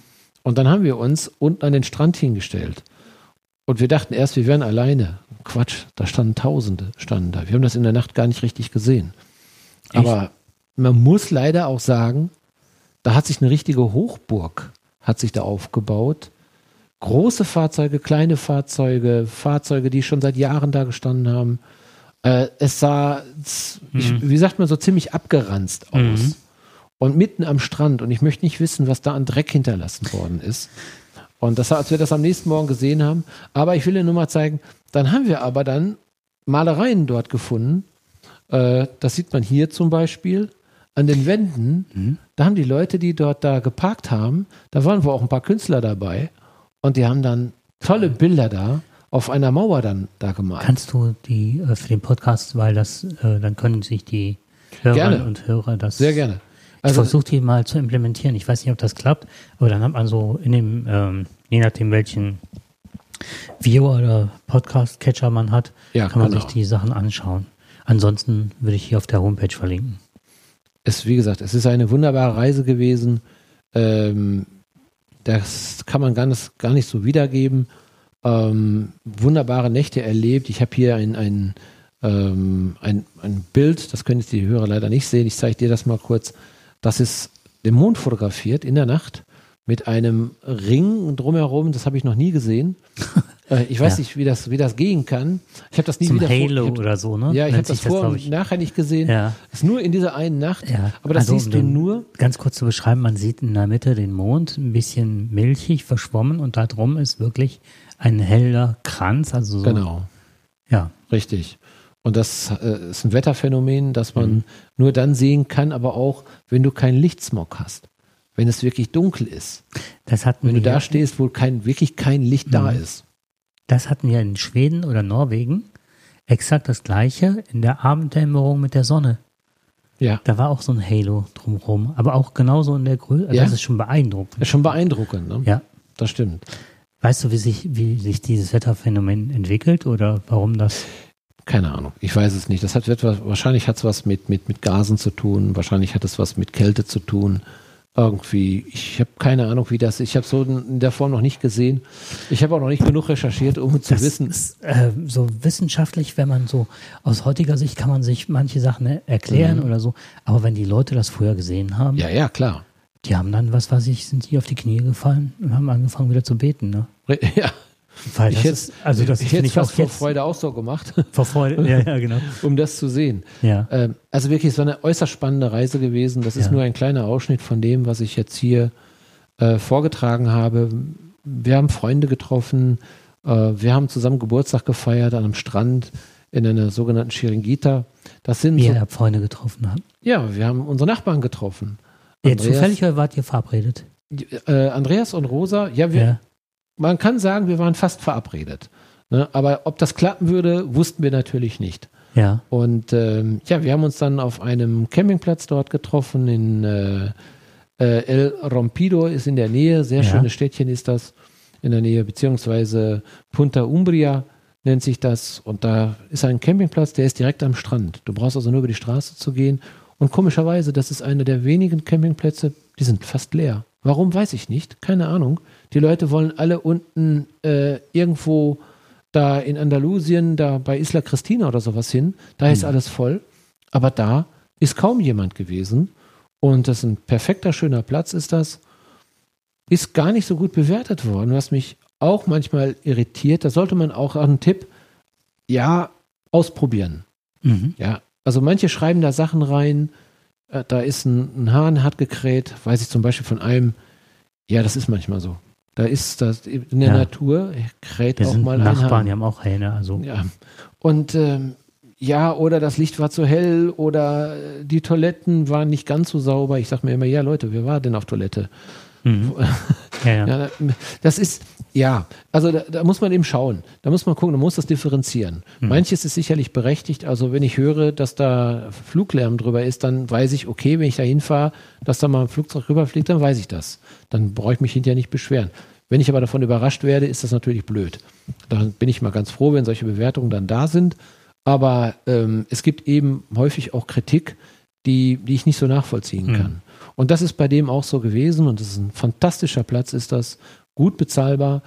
Und dann haben wir uns unten an den Strand hingestellt. Und wir dachten erst, wir wären alleine. Quatsch, da standen Tausende, standen da. Wir haben das in der Nacht gar nicht richtig gesehen. Echt? Aber man muss leider auch sagen, da hat sich eine richtige Hochburg hat sich da aufgebaut. Große Fahrzeuge, kleine Fahrzeuge, Fahrzeuge, die schon seit Jahren da gestanden haben. Es sah, wie sagt man, so ziemlich abgeranzt aus. Und mitten am Strand. Und ich möchte nicht wissen, was da an Dreck hinterlassen worden ist. Und das, als wir das am nächsten Morgen gesehen haben. Aber ich will dir nur mal zeigen, dann haben wir aber dann Malereien dort gefunden. Das sieht man hier zum Beispiel an den Wänden. Da haben die Leute, die dort da geparkt haben, da waren wohl auch ein paar Künstler dabei. Und die haben dann tolle Bilder da auf einer Mauer dann da gemalt. Kannst du die für den Podcast, weil das, dann können sich die Hörerinnen und Hörer das... Sehr gerne. Ich versuche die mal zu implementieren. Ich weiß nicht, ob das klappt, aber dann hat man so in dem, je nachdem welchen Viewer oder Podcast-Catcher man hat, kann man sich die Sachen anschauen. Ansonsten würde ich hier auf der Homepage verlinken. Wie gesagt, es ist eine wunderbare Reise gewesen. Das kann man gar nicht so wiedergeben. Wunderbare Nächte erlebt. Ich habe hier ein Bild, das können jetzt die Hörer leider nicht sehen. Ich zeige dir das mal kurz. Das ist den Mond fotografiert in der Nacht mit einem Ring drumherum. Das habe ich noch nie gesehen. Ich weiß nicht, wie das gehen kann. Ich habe das nie Zum wieder Halo oder so, ne? Ja, ich habe das vor und nachher nicht gesehen. Ja. Das ist nur in dieser einen Nacht. Ja. Aber das also, siehst du nur. Ganz kurz zu beschreiben, man sieht in der Mitte den Mond, ein bisschen milchig, verschwommen und da drum ist wirklich ein heller Kranz. Also so, Genau. Ja. Richtig. Und das ist ein Wetterphänomen, das man nur dann sehen kann, aber auch, wenn du keinen Lichtsmog hast. Wenn es wirklich dunkel ist. Wenn du da stehst, wo wirklich kein Licht da ist. Das hatten wir in Schweden oder Norwegen. Exakt das Gleiche in der Abenddämmerung mit der Sonne. Ja. Da war auch so ein Halo drumherum. Aber auch genauso in der Größe. Ja. Das ist schon beeindruckend. Das ist schon beeindruckend, ne? Ja. Das stimmt. Weißt du, wie sich dieses Wetterphänomen entwickelt oder warum das? Keine Ahnung. Ich weiß es nicht. Wahrscheinlich hat es was mit Gasen zu tun. Wahrscheinlich hat es was mit Kälte zu tun. Irgendwie, ich habe keine Ahnung, wie das ist. Ich habe so in der Form noch nicht gesehen. Ich habe auch noch nicht genug recherchiert, um zu wissen. Ist, so wissenschaftlich, wenn man so aus heutiger Sicht kann man sich manche Sachen erklären oder so. Aber wenn die Leute das früher gesehen haben, ja, klar. Die haben dann, sind die auf die Knie gefallen und haben angefangen wieder zu beten, ne? Ja. Weil das ich hätte es fast vor Freude auch so gemacht. Vor Freude, ja, genau. Um das zu sehen. Ja. Also wirklich, es war eine äußerst spannende Reise gewesen. Das ist nur ein kleiner Ausschnitt von dem, was ich jetzt hier vorgetragen habe. Wir haben Freunde getroffen. Wir haben zusammen Geburtstag gefeiert an einem Strand in einer sogenannten Chiringuita. Ihr habt Freunde getroffen habt? Ja, wir haben unsere Nachbarn getroffen. Zufällig wart ihr verabredet? Andreas und Rosa, man kann sagen, wir waren fast verabredet. Ne? Aber ob das klappen würde, wussten wir natürlich nicht. Ja. Und wir haben uns dann auf einem Campingplatz dort getroffen in El Rompido, ist in der Nähe, sehr schönes Städtchen ist das in der Nähe, beziehungsweise Punta Umbria nennt sich das. Und da ist ein Campingplatz, der ist direkt am Strand. Du brauchst also nur über die Straße zu gehen. Und komischerweise, das ist einer der wenigen Campingplätze, die sind fast leer. Warum, weiß ich nicht. Keine Ahnung. Die Leute wollen alle unten irgendwo da in Andalusien, da bei Isla Cristina oder sowas hin. Da ist alles voll. Aber da ist kaum jemand gewesen. Und das ist ein perfekter, schöner Platz ist das. Ist gar nicht so gut bewertet worden, was mich auch manchmal irritiert. Da sollte man auch einen Tipp, ausprobieren. Ja, also manche schreiben da Sachen rein, da ist ein Hahn, hat gekräht, weiß ich zum Beispiel von einem, das ist manchmal so. Da ist das in der Natur, kräht auch mal ein Hahn. Nachbarn, die haben auch Hähne, also. Ja, und oder das Licht war zu hell oder die Toiletten waren nicht ganz so sauber. Ich sag mir immer, Leute, wer war denn auf Toilette? Das ist, also da muss man eben schauen. Da muss man gucken, da muss das differenzieren. Manches ist sicherlich berechtigt. Also wenn ich höre, dass da Fluglärm drüber ist, dann weiß ich, okay, wenn ich da hinfahre, dass da mal ein Flugzeug rüberfliegt, dann weiß ich das. Dann brauche ich mich hinterher nicht beschweren. Wenn ich aber davon überrascht werde, ist das natürlich blöd. Dann bin ich mal ganz froh, wenn solche Bewertungen dann da sind. Aber es gibt eben häufig auch Kritik, die ich nicht so nachvollziehen kann. Und das ist bei dem auch so gewesen und das ist ein fantastischer Platz, ist das, gut bezahlbar.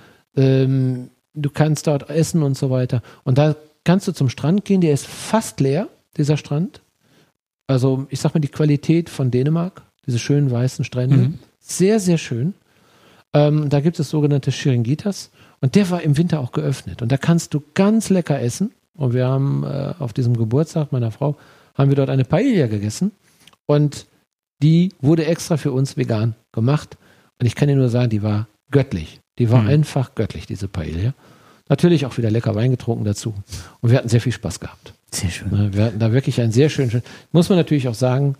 Du kannst dort essen und so weiter. Und da kannst du zum Strand gehen, der ist fast leer, dieser Strand. Also ich sag mal die Qualität von Dänemark, diese schönen weißen Strände, sehr, sehr schön. Da gibt es sogenannte Chiringuitas und der war im Winter auch geöffnet und da kannst du ganz lecker essen und wir haben auf diesem Geburtstag meiner Frau, haben wir dort eine Paella gegessen und die wurde extra für uns vegan gemacht und ich kann dir nur sagen, die war göttlich. Die war einfach göttlich, diese Paella. Natürlich auch wieder lecker Wein getrunken dazu und wir hatten sehr viel Spaß gehabt. Sehr schön. Wir hatten da wirklich einen sehr schönen, muss man natürlich auch sagen,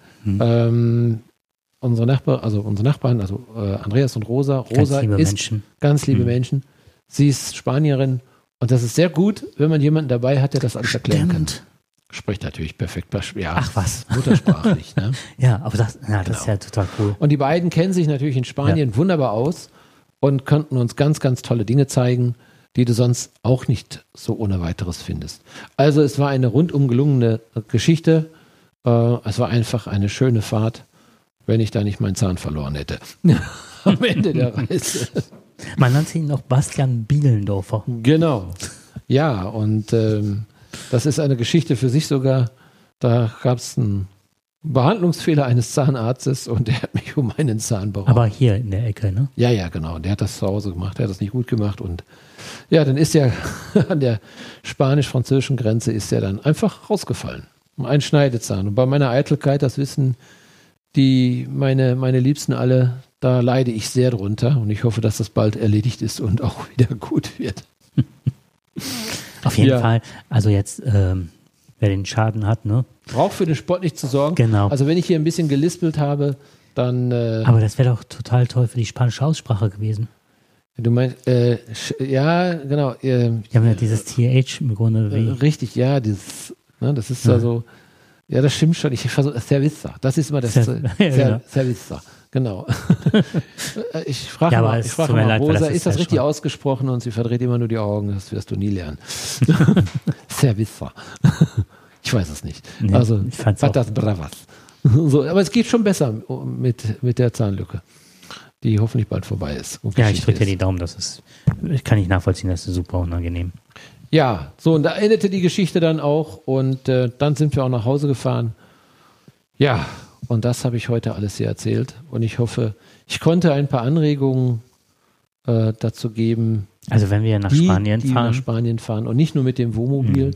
unsere Nachbarn, also Andreas und Rosa ist Menschen. Ganz liebe Menschen. Sie ist Spanierin und das ist sehr gut, wenn man jemanden dabei hat, der das alles erklären kann. Spricht natürlich perfekt, ja, ach was, muttersprachlich. Ne? Ja, aber das ist ja total cool. Und die beiden kennen sich natürlich in Spanien wunderbar aus und könnten uns ganz, ganz tolle Dinge zeigen, die du sonst auch nicht so ohne weiteres findest. Also es war eine rundum gelungene Geschichte. Es war einfach eine schöne Fahrt, wenn ich da nicht meinen Zahn verloren hätte. Am Ende der Reise. Man nannte ihn noch Bastian Bielendorfer. Genau. Ja, und das ist eine Geschichte für sich sogar. Da gab es einen Behandlungsfehler eines Zahnarztes und der hat mich um einen Zahn beraubt. Aber hier in der Ecke, ne? Ja, genau. Der hat das zu Hause gemacht. Der hat das nicht gut gemacht und ja, dann ist er an der spanisch-französischen Grenze ist er dann einfach rausgefallen. Ein Schneidezahn. Und bei meiner Eitelkeit, das wissen meine Liebsten alle, da leide ich sehr drunter und ich hoffe, dass das bald erledigt ist und auch wieder gut wird. Auf jeden Fall. Also jetzt, wer den Schaden hat, ne? Braucht für den Sport nicht zu sorgen. Genau. Also wenn ich hier ein bisschen gelispelt habe, dann... Aber das wäre doch total toll für die spanische Aussprache gewesen. Du meinst, ja, genau. Die haben ja dieses TH im Grunde wie. Richtig, ja, das ist ja so, ja, das stimmt schon. Ich versuche, Serviza, das ist immer das Serviza, genau. Ich frage mal Rosa, ist das richtig ausgesprochen? Und sie verdreht immer nur die Augen, das wirst du nie lernen. Serviza. Ich weiß es nicht. Nee, also, Patas Bravas. So, aber es geht schon besser mit der Zahnlücke, die hoffentlich bald vorbei ist. Ja, ich drücke dir die Daumen, ich kann nicht nachvollziehen, das ist super unangenehm. Ja, so und da endete die Geschichte dann auch und dann sind wir auch nach Hause gefahren. Ja, und das habe ich heute alles hier erzählt und ich hoffe, ich konnte ein paar Anregungen dazu geben. Also wenn wir nach Spanien fahren. Nach Spanien fahren und nicht nur mit dem Wohnmobil,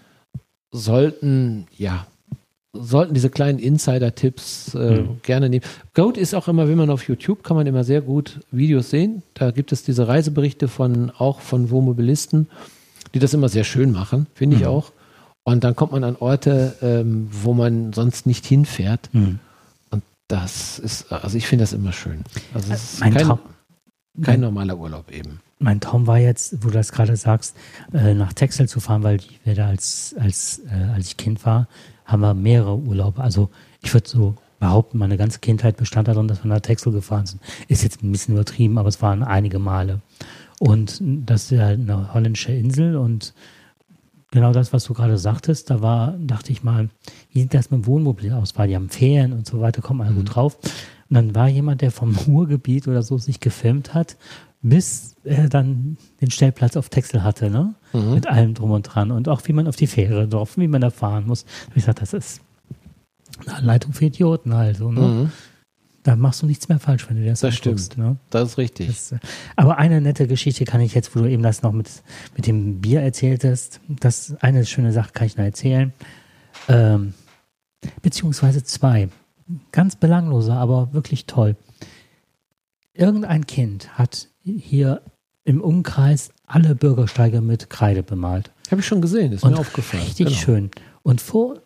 sollten diese kleinen Insider-Tipps gerne nehmen. Goat ist auch immer, wenn man auf YouTube, kann man immer sehr gut Videos sehen. Da gibt es diese Reiseberichte auch von Wohnmobilisten, die das immer sehr schön machen, finde ich auch. Und dann kommt man an Orte, wo man sonst nicht hinfährt. Und das ist, also ich finde das immer schön. Also es ist kein normaler Urlaub eben. Mein Traum war jetzt, wo du das gerade sagst, nach Texel zu fahren, weil wir da als ich Kind war, haben wir mehrere Urlaube. Also ich würde so behaupten, meine ganze Kindheit bestand darin, dass wir nach Texel gefahren sind. Ist jetzt ein bisschen übertrieben, aber es waren einige Male. Und das ist ja eine holländische Insel und genau das, was du gerade sagtest, dachte ich mal, wie sieht das mit dem Wohnmobil aus? Weil die haben Ferien und so weiter, kommt man gut drauf. Und dann war jemand, der vom Ruhrgebiet oder so sich gefilmt hat, bis er dann den Stellplatz auf Texel hatte, ne? Mit allem drum und dran. Und auch wie man auf die Fähre drauf, wie man da fahren muss. Da habe ich gesagt, das ist eine Anleitung für Idioten also, ne? Da machst du nichts mehr falsch, wenn du das anguckst. Stimmt, ne? Das ist richtig. Aber eine nette Geschichte kann ich jetzt, wo du eben das noch mit dem Bier erzähltest, eine schöne Sache kann ich noch erzählen. Beziehungsweise zwei. Ganz belanglose, aber wirklich toll. Irgendein Kind hat hier im Umkreis alle Bürgersteige mit Kreide bemalt. Habe ich schon gesehen, ist mir aufgefallen. Richtig schön. Und vor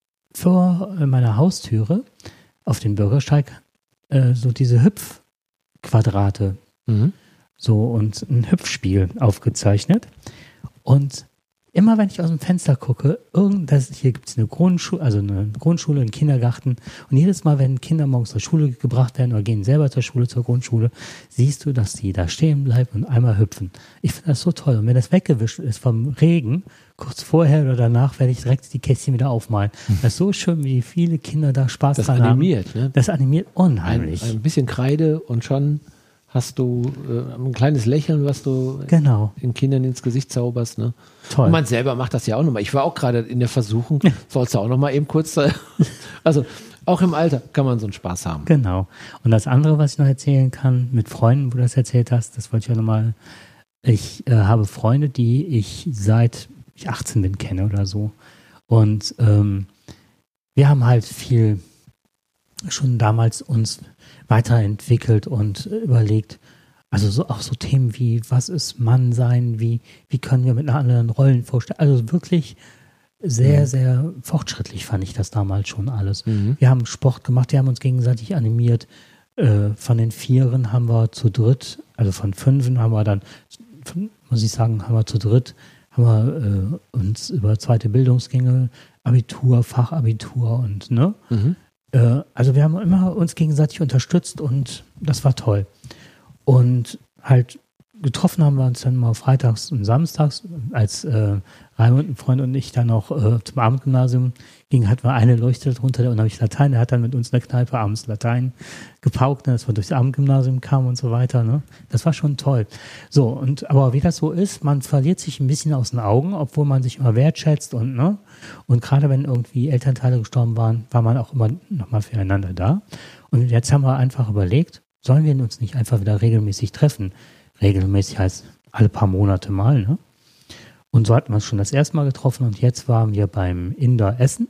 meiner Haustüre auf dem Bürgersteig so diese Hüpfquadrate. So und ein Hüpfspiel aufgezeichnet. Und immer wenn ich aus dem Fenster gucke, hier gibt es eine Grundschule, einen Kindergarten. Und jedes Mal, wenn Kinder morgens zur Schule gebracht werden oder gehen selber zur Grundschule, siehst du, dass die da stehen bleiben und einmal hüpfen. Ich finde das so toll. Und wenn das weggewischt ist vom Regen, kurz vorher oder danach, werde ich direkt die Kästchen wieder aufmalen. Das ist so schön, wie viele Kinder da Spaß dran haben. Ne? Das animiert unheimlich. Ein bisschen Kreide und schon hast du ein kleines Lächeln, was du den Kindern ins Gesicht zauberst. Ne? Toll. Und man selber macht das ja auch nochmal. Ich war auch gerade in der Versuchung, sollst du auch nochmal eben kurz, also auch im Alter kann man so einen Spaß haben. Genau. Und das andere, was ich noch erzählen kann, mit Freunden, wo du das erzählt hast, das wollte ich auch nochmal, ich habe Freunde, die ich seit ich 18 bin kenne oder so. Und wir haben halt viel schon damals uns weiterentwickelt und überlegt, also auch so Themen wie, was ist Mann sein, wie können wir mit einer anderen Rollen vorstellen, also wirklich sehr, sehr fortschrittlich fand ich das damals schon alles. Wir haben Sport gemacht, wir haben uns gegenseitig animiert, von den Vieren haben wir zu dritt, also von Fünfen haben wir dann, muss ich sagen, haben wir zu dritt, haben wir uns über zweite Bildungsgänge, Abitur, Fachabitur und also wir haben immer uns gegenseitig unterstützt und das war toll. Und halt getroffen haben wir uns dann mal freitags und samstags, als Raimund, ein Freund und ich dann noch zum Abendgymnasium gingen, hatten wir eine Leuchte drunter und habe ich Latein, der hat dann mit uns in der Kneipe abends Latein gepaukt, dass wir durchs Abendgymnasium kamen und so weiter. Ne? Das war schon toll. So, aber wie das so ist, man verliert sich ein bisschen aus den Augen, obwohl man sich immer wertschätzt und gerade wenn irgendwie Elternteile gestorben waren, war man auch immer nochmal füreinander da. Und jetzt haben wir einfach überlegt, sollen wir uns nicht einfach wieder regelmäßig treffen? Regelmäßig heißt alle paar Monate mal, ne? Und so hatten wir uns schon das erste Mal getroffen und jetzt waren wir beim Inder essen,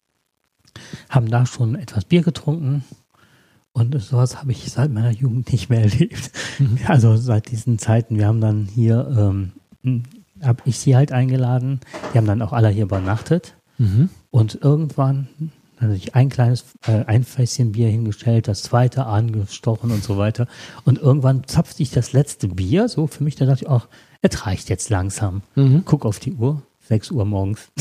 haben da schon etwas Bier getrunken und sowas habe ich seit meiner Jugend nicht mehr erlebt. Also seit diesen Zeiten, wir haben dann hier, habe ich sie halt eingeladen, die haben dann auch alle hier übernachtet und irgendwann dann hatte ich ein Fässchen Bier hingestellt, das zweite angestochen und so weiter. Und irgendwann zapfte ich das letzte Bier, so für mich, da dachte ich auch, es reicht jetzt langsam. Guck auf die Uhr, 6 Uhr morgens.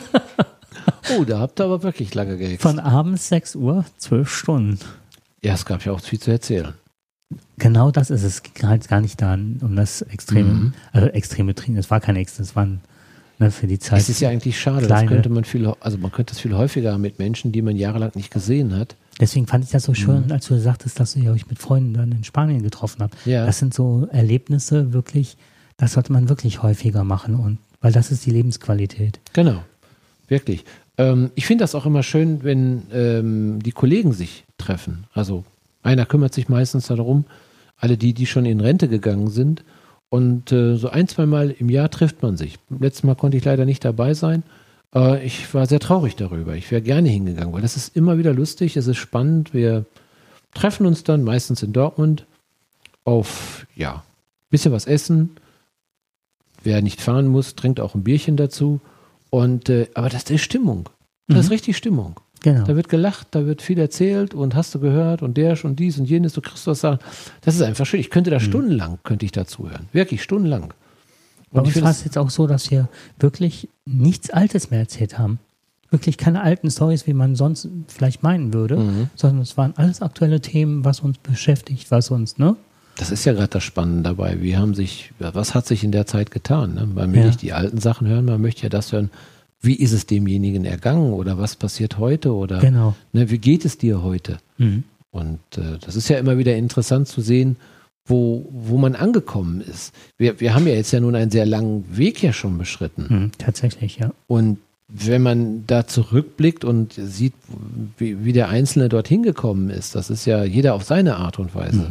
Oh, da habt ihr aber wirklich lange gehext. Von abends 6 Uhr, 12 Stunden. Ja, es gab ja auch viel zu erzählen. Genau das ist es. Es ging halt gar nicht da um das extreme Trinken. Es war kein Extrem, es waren für die Zeit. Es ist ja eigentlich schade, das könnte man man könnte das viel häufiger mit Menschen, die man jahrelang nicht gesehen hat. Deswegen fand ich das so schön, als du sagtest, dass du euch mit Freunden dann in Spanien getroffen habt. Ja. Das sind so Erlebnisse wirklich, das sollte man wirklich häufiger machen, weil das ist die Lebensqualität. Genau, wirklich. Ich finde das auch immer schön, wenn die Kollegen sich treffen. Also einer kümmert sich meistens darum, alle die schon in Rente gegangen sind. Und so 1-2 Mal im Jahr trifft man sich. Letztes Mal konnte ich leider nicht dabei sein. Ich war sehr traurig darüber. Ich wäre gerne hingegangen, weil das ist immer wieder lustig, es ist spannend. Wir treffen uns dann meistens in Dortmund auf, ein bisschen was essen. Wer nicht fahren muss, trinkt auch ein Bierchen dazu. Und aber das ist Stimmung. Das ist richtig Stimmung. Genau. Da wird gelacht, da wird viel erzählt und hast du gehört und der und dies und jenes, du kriegst was sagen. Das ist einfach schön. Ich könnte da stundenlang, zuhören. Wirklich stundenlang. Bei uns war es jetzt auch so, dass wir wirklich nichts Altes mehr erzählt haben. Wirklich keine alten Storys, wie man sonst vielleicht meinen würde, sondern es waren alles aktuelle Themen, was uns beschäftigt, was uns, Das ist ja gerade das Spannende dabei. Was hat sich in der Zeit getan? Ne? Man will nicht die alten Sachen hören, man möchte ja das hören, wie ist es demjenigen ergangen oder was passiert heute oder wie geht es dir heute? Und das ist ja immer wieder interessant zu sehen, wo man angekommen ist. Wir haben ja jetzt ja nun einen sehr langen Weg ja schon beschritten. Tatsächlich, ja. Und wenn man da zurückblickt und sieht, wie der Einzelne dorthin gekommen ist, das ist ja jeder auf seine Art und Weise.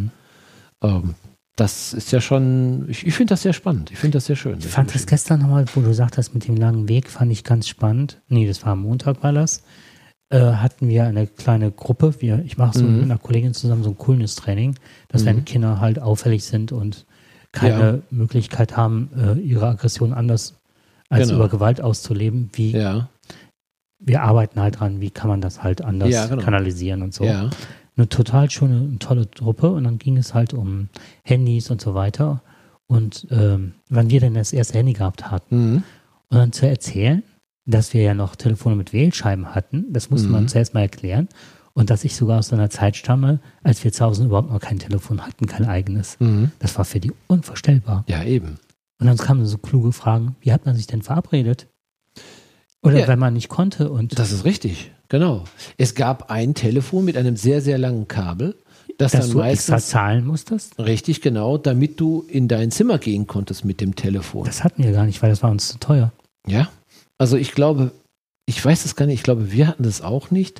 Das ist ja schon, ich finde das sehr spannend. Ich finde das sehr schön. Ich fand das gestern nochmal, wo du sagtest, mit dem langen Weg, fand ich ganz spannend. Nee, das war am Montag, war das. Hatten wir eine kleine Gruppe. Ich mache so mit einer Kollegin zusammen so ein Coolness-Training, dass wenn Kinder halt auffällig sind und keine Möglichkeit haben, ihre Aggression anders als über Gewalt auszuleben, wir arbeiten halt dran, wie kann man das halt anders kanalisieren und so. Ja. Eine total schöne und tolle Truppe und dann ging es halt um Handys und so weiter und wann wir denn das erste Handy gehabt hatten Und dann zu erzählen, dass wir ja noch Telefone mit Wählscheiben hatten, das musste man zuerst mal erklären. Und dass ich sogar aus so einer Zeit stamme, als wir zu Hause überhaupt noch kein Telefon hatten, kein eigenes. Das war für die unvorstellbar. Ja, eben. Und dann kamen so kluge Fragen, wie hat man sich denn verabredet? Oder Ja, wenn man nicht konnte. Und das ist richtig, genau. Es gab ein Telefon mit einem sehr, sehr langen Kabel, das dass dann du extra meistens, zahlen musstest, richtig genau, damit du in dein Zimmer gehen konntest mit dem Telefon. das hatten wir gar nicht, weil das war uns zu teuer. Ja, also ich glaube, ich weiß es gar nicht, ich glaube, wir hatten das auch nicht.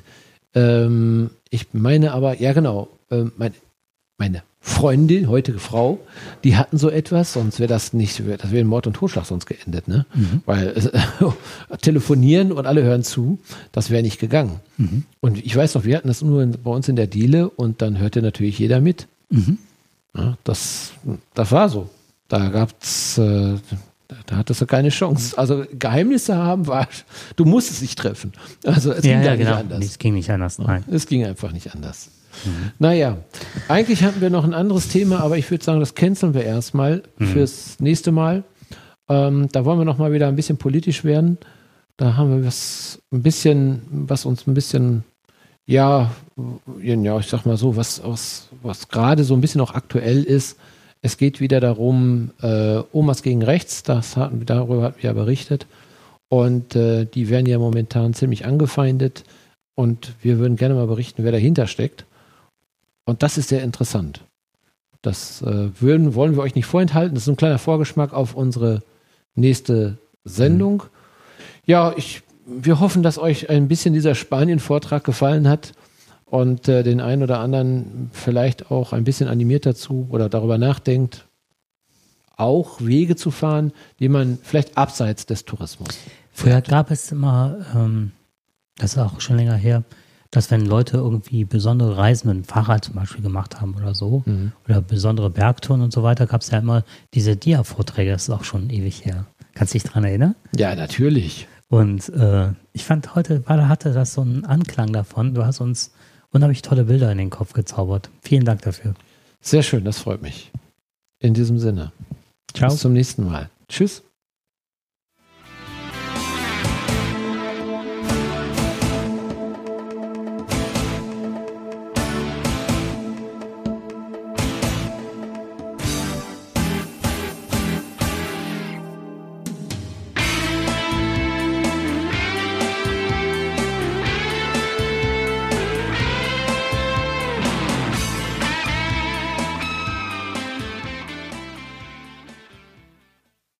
Ich meine aber, ja genau, meine Freundin, heutige Frau, die hatten so etwas, sonst wäre das wäre in Mord und Totschlag sonst geendet, ne? Weil telefonieren und alle hören zu, das wäre nicht gegangen. Und ich weiß noch, wir hatten das nur bei uns in der Diele und dann hörte natürlich jeder mit. Ja, das war so. Da gab's da hattest du keine Chance. Also Geheimnisse haben war, du musstest dich treffen. Also es ging nicht anders. Es ging nicht anders, nein. Es ging einfach nicht anders. Naja, eigentlich hatten wir noch ein anderes Thema, aber ich würde sagen, das canceln wir erstmal fürs nächste Mal. Da wollen wir noch mal wieder ein bisschen politisch werden. Da haben wir was uns ein bisschen, ja, ich sag mal so, was gerade so ein bisschen auch aktuell ist. Es geht wieder darum, Omas gegen Rechts, darüber hatten wir ja berichtet. Und die werden ja momentan ziemlich angefeindet. Und wir würden gerne mal berichten, wer dahinter steckt. Und das ist sehr interessant. Das wollen wir euch nicht vorenthalten. Das ist ein kleiner Vorgeschmack auf unsere nächste Sendung. Ja, wir hoffen, dass euch ein bisschen dieser Spanien-Vortrag gefallen hat. Und den einen oder anderen vielleicht auch ein bisschen animiert dazu oder darüber nachdenkt, auch Wege zu fahren, die man vielleicht abseits des Tourismus. Früher gab es immer, das ist auch schon länger her, dass wenn Leute irgendwie besondere Reisen mit dem Fahrrad zum Beispiel gemacht haben oder so, oder besondere Bergtouren und so weiter, gab es ja immer diese Dia-Vorträge, das ist auch schon ewig her. Kannst du dich daran erinnern? Ja, natürlich. Und ich fand, heute hatte das so einen Anklang davon. Du hast uns unheimlich tolle Bilder in den Kopf gezaubert. Vielen Dank dafür. Sehr schön, das freut mich. In diesem Sinne. Ciao. Bis zum nächsten Mal. Tschüss.